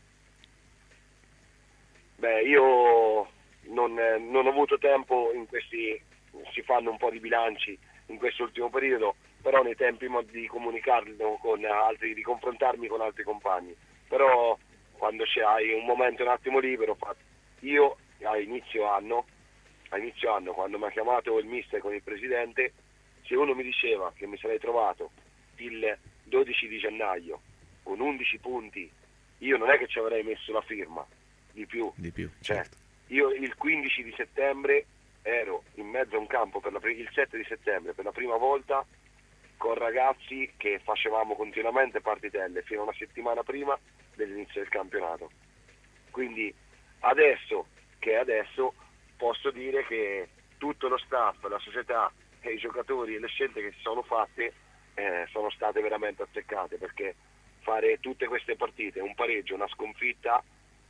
Speaker 17: Beh, io non, non ho avuto tempo, in questi si fanno un po' di bilanci in questo ultimo periodo, però nei tempi di comunicarlo con altri, di confrontarmi con altri compagni, però quando c'hai un momento un attimo libero, io a inizio anno, a inizio anno quando mi ha chiamato il mister con il presidente, se uno mi diceva che mi sarei trovato il dodici di gennaio con undici punti, io non è che ci avrei messo la firma, di più,
Speaker 4: di più
Speaker 17: cioè,
Speaker 4: certo.
Speaker 17: Io il quindici di settembre ero in mezzo a un campo, per la, il sette di settembre per la prima volta, con ragazzi che facevamo continuamente partitelle fino a una settimana prima dell'inizio del campionato. Quindi adesso che adesso posso dire che tutto lo staff, la società e i giocatori e le scelte che si sono fatte eh, sono state veramente azzeccate, perché fare tutte queste partite, un pareggio, una sconfitta,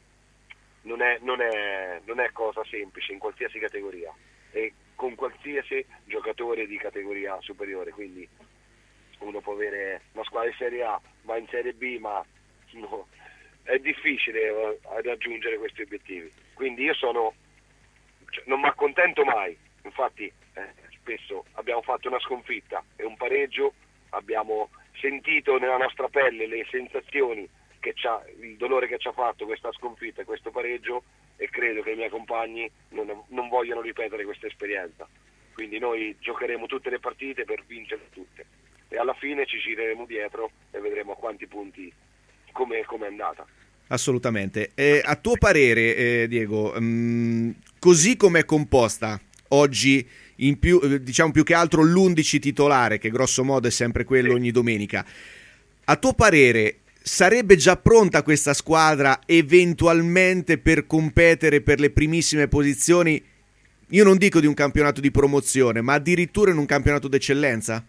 Speaker 17: non è, non è, non è cosa semplice in qualsiasi categoria e con qualsiasi giocatore di categoria superiore, quindi uno può avere una squadra di Serie A, va in Serie B, ma no, è difficile raggiungere questi obiettivi. Quindi io sono, cioè, non mi accontento mai, infatti eh, spesso abbiamo fatto una sconfitta e un pareggio, abbiamo sentito nella nostra pelle le sensazioni, che c'ha, il dolore che ci ha fatto questa sconfitta e questo pareggio, e credo che i miei compagni non, non vogliono ripetere questa esperienza. Quindi noi giocheremo tutte le partite per vincere tutte e alla fine ci gireremo dietro e vedremo a quanti punti, come è andata.
Speaker 4: Assolutamente. Eh, a tuo parere, eh, Diego, mh, così come è composta oggi, in più, diciamo più che altro l'undici titolare, che grosso modo è sempre quello ogni domenica, a tuo parere sarebbe già pronta questa squadra eventualmente per competere per le primissime posizioni, io non dico di un campionato di promozione, ma addirittura in un campionato d'eccellenza?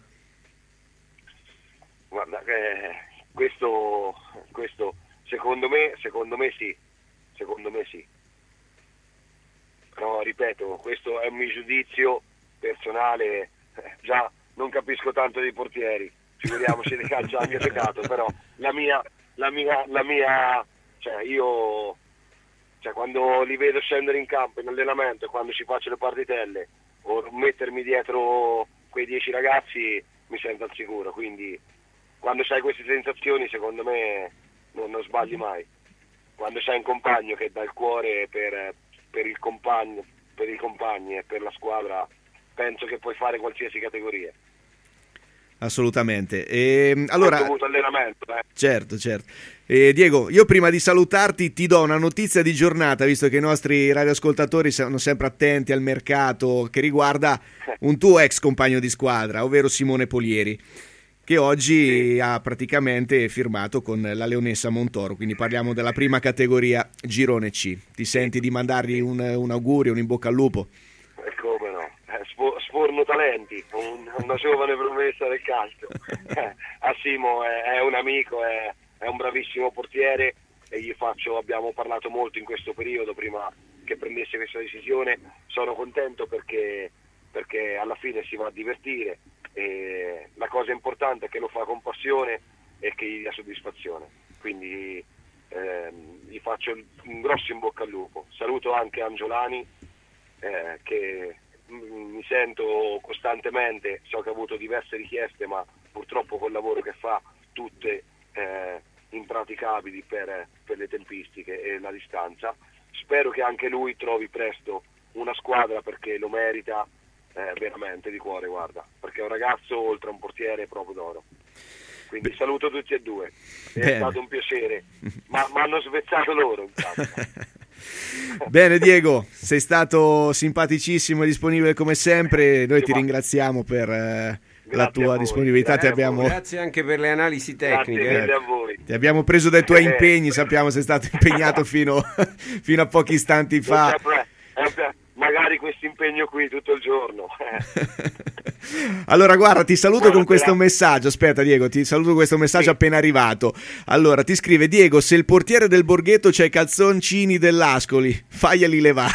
Speaker 17: Guarda, eh, questo, questo secondo me, secondo me sì, secondo me sì. però ripeto, questo è un mio giudizio personale, eh, già non capisco tanto dei portieri, figuriamoci di calcio anche giocato, però la mia, la mia, la mia, cioè io, cioè quando li vedo scendere in campo in allenamento e quando ci faccio le partitelle o mettermi dietro quei dieci ragazzi mi sento al sicuro, quindi quando c'hai queste sensazioni secondo me non, non sbagli mai, quando c'hai un compagno che dà il cuore per, per il compagno, per i compagni e per la squadra, penso che puoi fare qualsiasi categoria.
Speaker 4: Assolutamente. E, allora,
Speaker 17: ho avuto allenamento, eh.
Speaker 4: Certo, certo. E, Diego, io prima di salutarti ti do una notizia di giornata, visto che i nostri radioascoltatori sono sempre attenti al mercato, che riguarda un tuo ex compagno di squadra, ovvero Simone Polieri, che oggi sì. ha praticamente firmato con la Leonessa Montoro, quindi parliamo della prima categoria Girone C. Ti senti di mandargli un, un augurio, un in bocca al lupo?
Speaker 17: E come no? Sforno talenti, un, una giovane promessa del calcio. A Simo è, è un amico, è, è un bravissimo portiere e gli faccio, abbiamo parlato molto in questo periodo prima che prendesse questa decisione. Sono contento perché, perché alla fine si va a divertire e la cosa importante è che lo fa con passione e che gli dà soddisfazione, quindi ehm, gli faccio un grosso in bocca al lupo. Saluto anche Angiolani eh, che mi sento costantemente, so che ha avuto diverse richieste ma purtroppo col lavoro che fa tutte eh, impraticabili per, per le tempistiche e la distanza. Spero che anche lui trovi presto una squadra perché lo merita eh, veramente di cuore, guarda, perché è un ragazzo oltre a un portiere proprio d'oro. Quindi saluto tutti e due, è
Speaker 4: Bene.
Speaker 17: stato un piacere, ma mi hanno svezzato loro intanto.
Speaker 4: Bene Diego, sei stato simpaticissimo e disponibile come sempre, noi ti ringraziamo per eh, la tua disponibilità, ti abbiamo...
Speaker 3: grazie anche per le analisi tecniche.
Speaker 17: Grazie mille a voi.
Speaker 4: Ti abbiamo preso dai tuoi impegni, sappiamo sei stato impegnato fino, fino a pochi istanti fa.
Speaker 17: Magari questo impegno qui tutto il giorno.
Speaker 4: Allora guarda, ti saluto
Speaker 17: Buona
Speaker 4: con questo
Speaker 17: serata.
Speaker 4: messaggio, aspetta Diego, ti saluto con questo messaggio
Speaker 17: Sì.
Speaker 4: appena arrivato. Allora ti scrive: Diego, se il portiere del Borghetto c'ha i calzoncini dell'Ascoli, faglieli levare.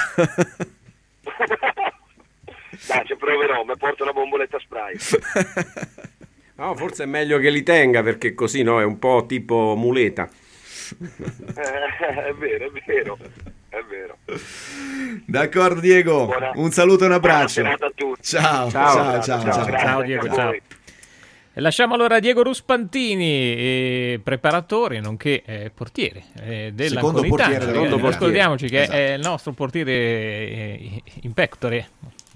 Speaker 17: Dai, ci proverò, mi porto una bomboletta spray.
Speaker 3: No, forse è meglio che li tenga perché così no, è un po' tipo muleta.
Speaker 17: Eh, è vero, è vero, è vero.
Speaker 4: D'accordo Diego,
Speaker 17: Buona-
Speaker 4: un saluto e un abbraccio.
Speaker 17: buona serata a tutti.
Speaker 4: Ciao,
Speaker 3: Ciao.
Speaker 4: ciao, ciao, ciao,
Speaker 17: Grazie
Speaker 2: Ciao
Speaker 17: anche
Speaker 2: Diego,
Speaker 17: a
Speaker 2: ciao.
Speaker 17: voi.
Speaker 2: E lasciamo allora Diego Ruspantini, eh, preparatore nonché eh, portiere eh, della
Speaker 4: Secondo
Speaker 2: Conitana.
Speaker 4: portiere della
Speaker 2: Eh,
Speaker 4: Conitana.
Speaker 2: Ricordiamoci che
Speaker 4: Esatto.
Speaker 2: è il nostro portiere eh, in pectore,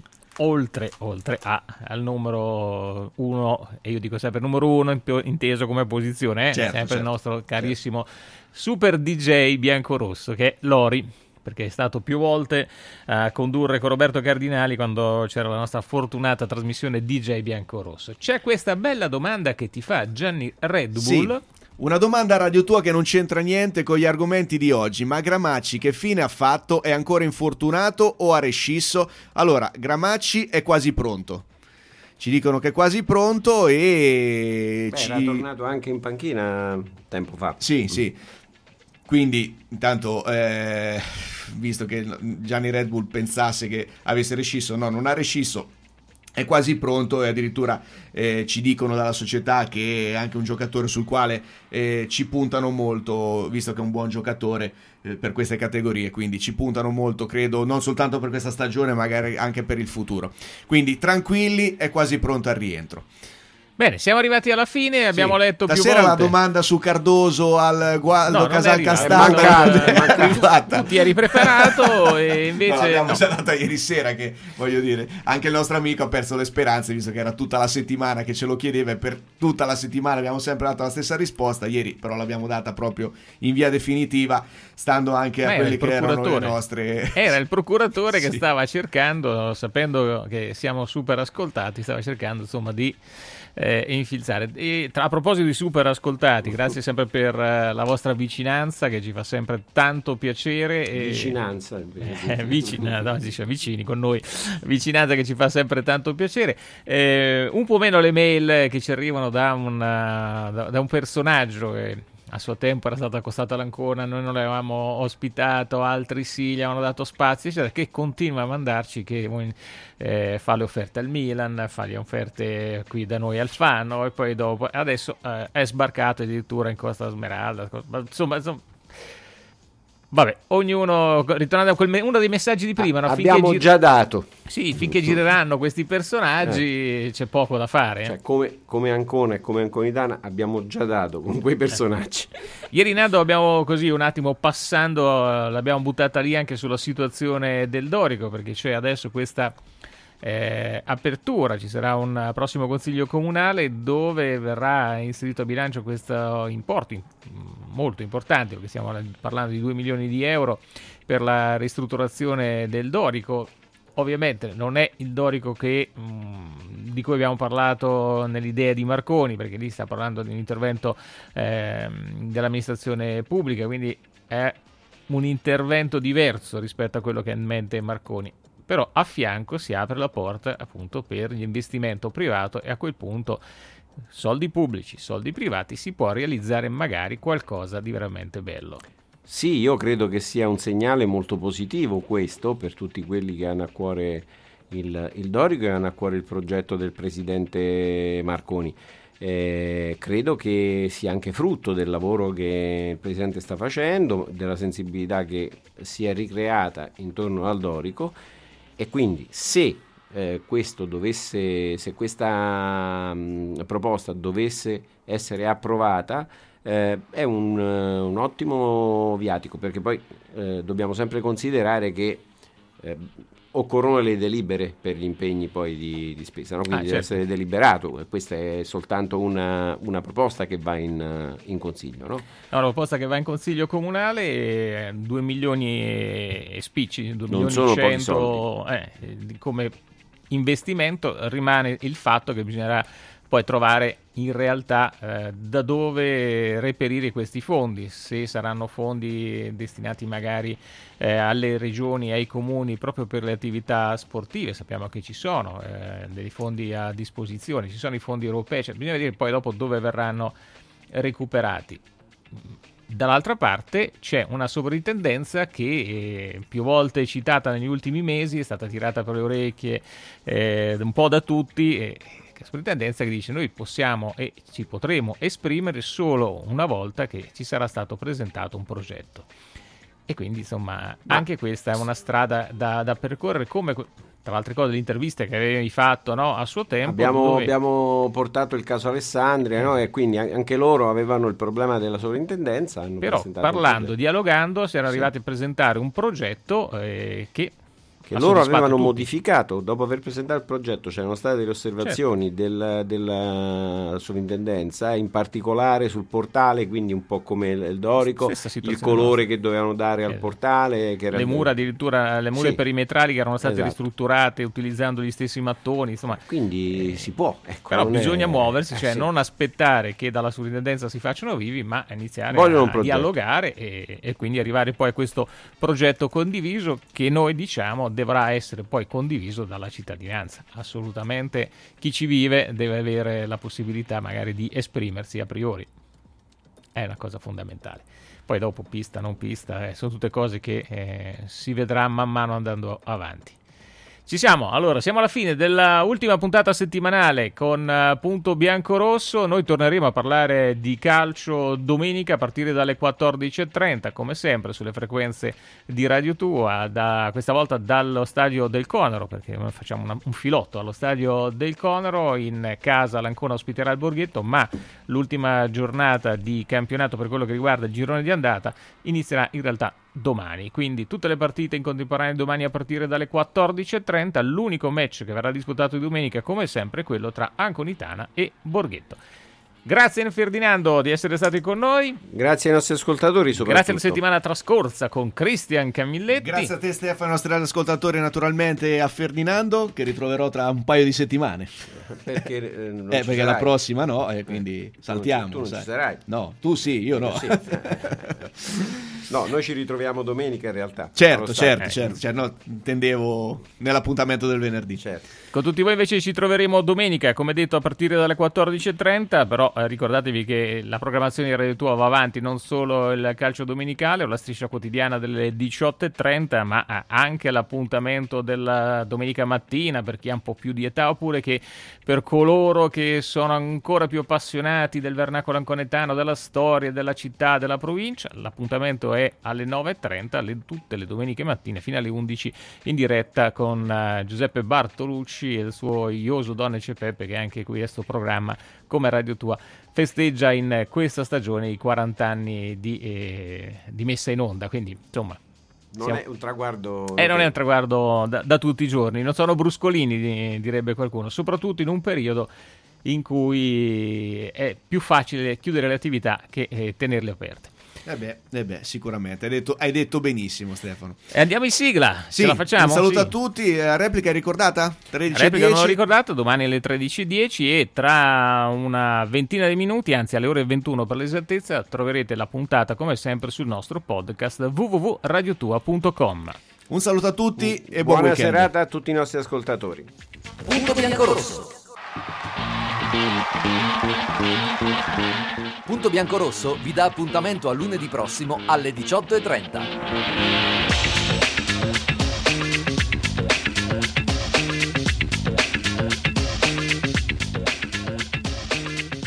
Speaker 2: oltre, oltre a, al numero uno, e io dico sempre numero uno in- inteso come posizione, eh,
Speaker 4: Certo,
Speaker 2: sempre
Speaker 4: certo,
Speaker 2: il nostro carissimo super D J biancorosso che è Lori, perché è stato più volte a condurre con Roberto Cardinali quando c'era la nostra fortunata trasmissione D J biancorosso. C'è questa bella domanda che ti fa Gianni Red Bull.
Speaker 4: Sì. Una domanda a radio tua che non c'entra niente con gli argomenti di oggi, ma Gramacci che fine ha fatto? È ancora infortunato o ha rescisso? Allora, Gramacci è quasi pronto. Ci dicono che è quasi pronto e...
Speaker 3: Beh,
Speaker 4: ci...
Speaker 3: era tornato anche in panchina tempo fa.
Speaker 4: Sì, sì. Quindi, intanto, eh, visto che Gianni Red Bull pensasse che avesse rescisso, no, non ha rescisso, è quasi pronto e addirittura eh, ci dicono dalla società che è anche un giocatore sul quale eh, ci puntano molto, visto che è un buon giocatore eh, per queste categorie, quindi ci puntano molto, credo, non soltanto per questa stagione, magari anche per il futuro. Quindi tranquilli, è quasi pronto al rientro.
Speaker 2: Bene, siamo arrivati alla fine, abbiamo
Speaker 4: Sì.
Speaker 2: letto più
Speaker 4: Stasera
Speaker 2: volte.
Speaker 4: la domanda su Cardoso al Gualdo
Speaker 2: No, non è
Speaker 4: Casal
Speaker 2: arrivata,
Speaker 4: Castagno
Speaker 2: è mancata,
Speaker 4: è arrivata.
Speaker 2: Tu ti eri preparato e invece
Speaker 4: No, l'abbiamo
Speaker 2: no.
Speaker 4: già data ieri sera, che voglio dire, anche il nostro amico ha perso le speranze, visto che era tutta la settimana che ce lo chiedeva e per tutta la settimana abbiamo sempre dato la stessa risposta. Ieri però l'abbiamo data proprio in via definitiva, stando anche
Speaker 2: Ma
Speaker 4: a
Speaker 2: era
Speaker 4: quelli
Speaker 2: il
Speaker 4: che erano le
Speaker 2: procuratore.
Speaker 4: nostre...
Speaker 2: Era il procuratore che
Speaker 4: Sì.
Speaker 2: stava cercando, sapendo che siamo super ascoltati, stava cercando insomma di eh, infilzare. E tra, a proposito di super ascoltati, grazie sempre per eh, la vostra vicinanza che ci fa sempre tanto piacere. E...
Speaker 3: Vicinanza.
Speaker 2: Eh, vicina, no, si dice vicini con noi, vicinanza che ci fa sempre tanto piacere. Eh, un po' meno le mail che ci arrivano da un, da, da un personaggio che a suo tempo era stata accostata all'Ancona, noi non l'avevamo ospitato, altri sì, gli avevano dato spazio, eccetera, che continua a mandarci, che eh, fa le offerte al Milan, fa le offerte qui da noi al Fano, e poi dopo, adesso eh, è sbarcato addirittura in Costa Smeralda, insomma, insomma vabbè, ognuno, ritornando a quel me- uno dei messaggi di prima, no?
Speaker 3: Abbiamo
Speaker 2: gir-
Speaker 3: già dato.
Speaker 2: Sì, finché gireranno questi personaggi eh. c'è poco da fare.
Speaker 3: Cioè,
Speaker 2: eh.
Speaker 3: come, come Ancona e come Anconitana abbiamo già dato con quei personaggi.
Speaker 2: Eh. Ieri Nando abbiamo così un attimo passando, l'abbiamo buttata lì anche sulla situazione del Dorico, perché c'è adesso questa eh, apertura, ci sarà un prossimo consiglio comunale dove verrà inserito a bilancio questo importo molto importante, perché stiamo parlando di due milioni di euro per la ristrutturazione del Dorico. Ovviamente non è il Dorico che, mh, di cui abbiamo parlato nell'idea di Marconi, perché lì sta parlando di un intervento eh, dell'amministrazione pubblica, quindi è un intervento diverso rispetto a quello che ha in mente Marconi. Però a fianco si apre la porta appunto per l'investimento privato, e a quel punto soldi pubblici, soldi privati, si può realizzare magari qualcosa di veramente bello.
Speaker 3: Sì, io credo che sia un segnale molto positivo questo per tutti quelli che hanno a cuore il, il Dorico e hanno a cuore il progetto del presidente Marconi. Eh, credo che sia anche frutto del lavoro che il presidente sta facendo, della sensibilità che si è ricreata intorno al Dorico, e quindi se eh, questo dovesse, se questa mh, proposta dovesse essere approvata, eh, è un, un ottimo viatico, perché poi eh, dobbiamo sempre considerare che eh, occorrono le delibere per gli impegni poi di, di spesa, no? Quindi ah, deve certo. essere deliberato. Questa è soltanto una, una proposta che va in, in consiglio, no?
Speaker 2: No, la proposta che va in consiglio comunale, due milioni e spicci, due milioni
Speaker 3: sono
Speaker 2: cento eh, come investimento. Rimane il fatto che bisognerà poi trovare in realtà eh, da dove reperire questi fondi, se saranno fondi destinati magari eh, alle regioni, ai comuni proprio per le attività sportive. Sappiamo che ci sono eh, dei fondi a disposizione, ci sono i fondi europei, cioè bisogna vedere poi dopo dove verranno recuperati. Dall'altra parte c'è una sovrintendenza che eh, più volte citata negli ultimi mesi, è stata tirata per le orecchie eh, un po' da tutti, eh, sovrintendenza che dice: noi possiamo e ci potremo esprimere solo una volta che ci sarà stato presentato un progetto. E quindi insomma Ma... anche questa è una strada da, da percorrere, come tra le altre cose le interviste che avevi fatto, no, a suo tempo.
Speaker 3: Abbiamo,
Speaker 2: dove...
Speaker 3: abbiamo portato il caso Alessandria, no? E quindi anche loro avevano il problema della sovrintendenza. Hanno
Speaker 2: Però parlando, dialogando, si era
Speaker 3: sì.
Speaker 2: arrivati a presentare un progetto eh, che
Speaker 3: che loro avevano tutti. modificato. Dopo aver presentato il progetto c'erano state delle osservazioni certo. del, della sovrintendenza, in particolare sul portale, quindi un po' come il Dorico, il colore che dovevano dare al portale, che era
Speaker 2: le mura addirittura, le mura
Speaker 3: sì.
Speaker 2: perimetrali che erano state
Speaker 3: esatto.
Speaker 2: ristrutturate utilizzando gli stessi mattoni, insomma.
Speaker 3: Quindi eh, si può, ecco,
Speaker 2: però bisogna
Speaker 3: è...
Speaker 2: muoversi,
Speaker 3: eh,
Speaker 2: cioè
Speaker 3: sì.
Speaker 2: non aspettare che dalla sovrintendenza si facciano vivi, ma iniziare
Speaker 3: Vogliono
Speaker 2: a dialogare e, e quindi arrivare poi a questo progetto condiviso, che noi diciamo dovrà essere poi condiviso dalla cittadinanza. Assolutamente chi ci vive deve avere la possibilità magari di esprimersi a priori, è una cosa fondamentale. Poi dopo pista, non pista, eh, sono tutte cose che eh, si vedrà man mano andando avanti. Ci siamo, allora siamo alla fine della ultima puntata settimanale con uh, Punto Bianco-Rosso. Noi torneremo a parlare di calcio domenica a partire dalle quattordici e trenta, come sempre sulle frequenze di Radio Tua, da, questa volta dallo stadio del Conero, perché noi facciamo una, un filotto allo stadio del Conero. In casa l'Ancona ospiterà il Borghetto, ma l'ultima giornata di campionato per quello che riguarda il girone di andata inizierà in realtà domani, quindi tutte le partite in contemporanea domani a partire dalle quattordici e trenta. L'unico match che verrà disputato di domenica come sempre è quello tra Anconitana e Borghetto. Grazie Ferdinando di essere stati con noi,
Speaker 3: grazie ai nostri ascoltatori soprattutto.
Speaker 2: Grazie alla settimana trascorsa con Cristian Camilletti.
Speaker 4: Grazie a te Stefano, ai nostri ascoltatori, naturalmente, e a Ferdinando che ritroverò tra un paio di settimane
Speaker 3: perché, eh, non
Speaker 4: eh, perché la prossima no, e quindi
Speaker 3: eh,
Speaker 4: saltiamo.
Speaker 3: tu non
Speaker 4: sai.
Speaker 3: ci sarai.
Speaker 4: No, tu sì, io no.
Speaker 3: Sì. No, noi ci ritroviamo domenica in realtà.
Speaker 4: Certo, certo,
Speaker 2: eh.
Speaker 4: certo, certo. No, intendevo nell'appuntamento del venerdì.
Speaker 3: Certo.
Speaker 2: Con tutti voi invece ci troveremo domenica, come detto, a partire dalle quattordici e trenta, però eh, ricordatevi che la programmazione di Radio Tua va avanti, non solo il calcio domenicale o la striscia quotidiana delle diciotto e trenta, ma eh, anche l'appuntamento della domenica mattina per chi ha un po' più di età, oppure che per coloro che sono ancora più appassionati del vernacolo anconetano, della storia, della città, della provincia. L'appuntamento è alle nove e trenta, le, tutte le domeniche mattine fino alle undici, in diretta con uh, Giuseppe Bartolucci e il suo Ioso Donne C'è Peppe, che anche questo programma, come Radio Tua, festeggia in questa stagione i quaranta anni di, eh, di messa in onda. Quindi insomma,
Speaker 3: non
Speaker 2: siamo...
Speaker 3: è un traguardo
Speaker 2: Eh, non è un traguardo da, da tutti i giorni, non sono bruscolini, direbbe qualcuno, soprattutto in un periodo in cui è più facile chiudere le attività che eh, tenerle aperte.
Speaker 4: Eh beh, eh beh, sicuramente, hai detto, hai detto benissimo, Stefano.
Speaker 2: E andiamo in sigla,
Speaker 4: Sì,
Speaker 2: ce la facciamo?
Speaker 4: un saluto
Speaker 2: Sì.
Speaker 4: a tutti, eh, replica è ricordata? tredici e
Speaker 2: Replica non l'ho
Speaker 4: dieci
Speaker 2: ricordata, domani alle tredici e dieci e tra una ventina di minuti, anzi alle ore ventuno per l'esattezza, troverete la puntata come sempre sul nostro podcast w w w punto radio tua punto com.
Speaker 4: Un saluto a tutti e buon
Speaker 3: Buona
Speaker 4: weekend.
Speaker 3: serata a tutti i nostri ascoltatori.
Speaker 1: Punto biancorosso. Punto Biancorosso vi dà appuntamento a lunedì prossimo alle diciotto e trenta.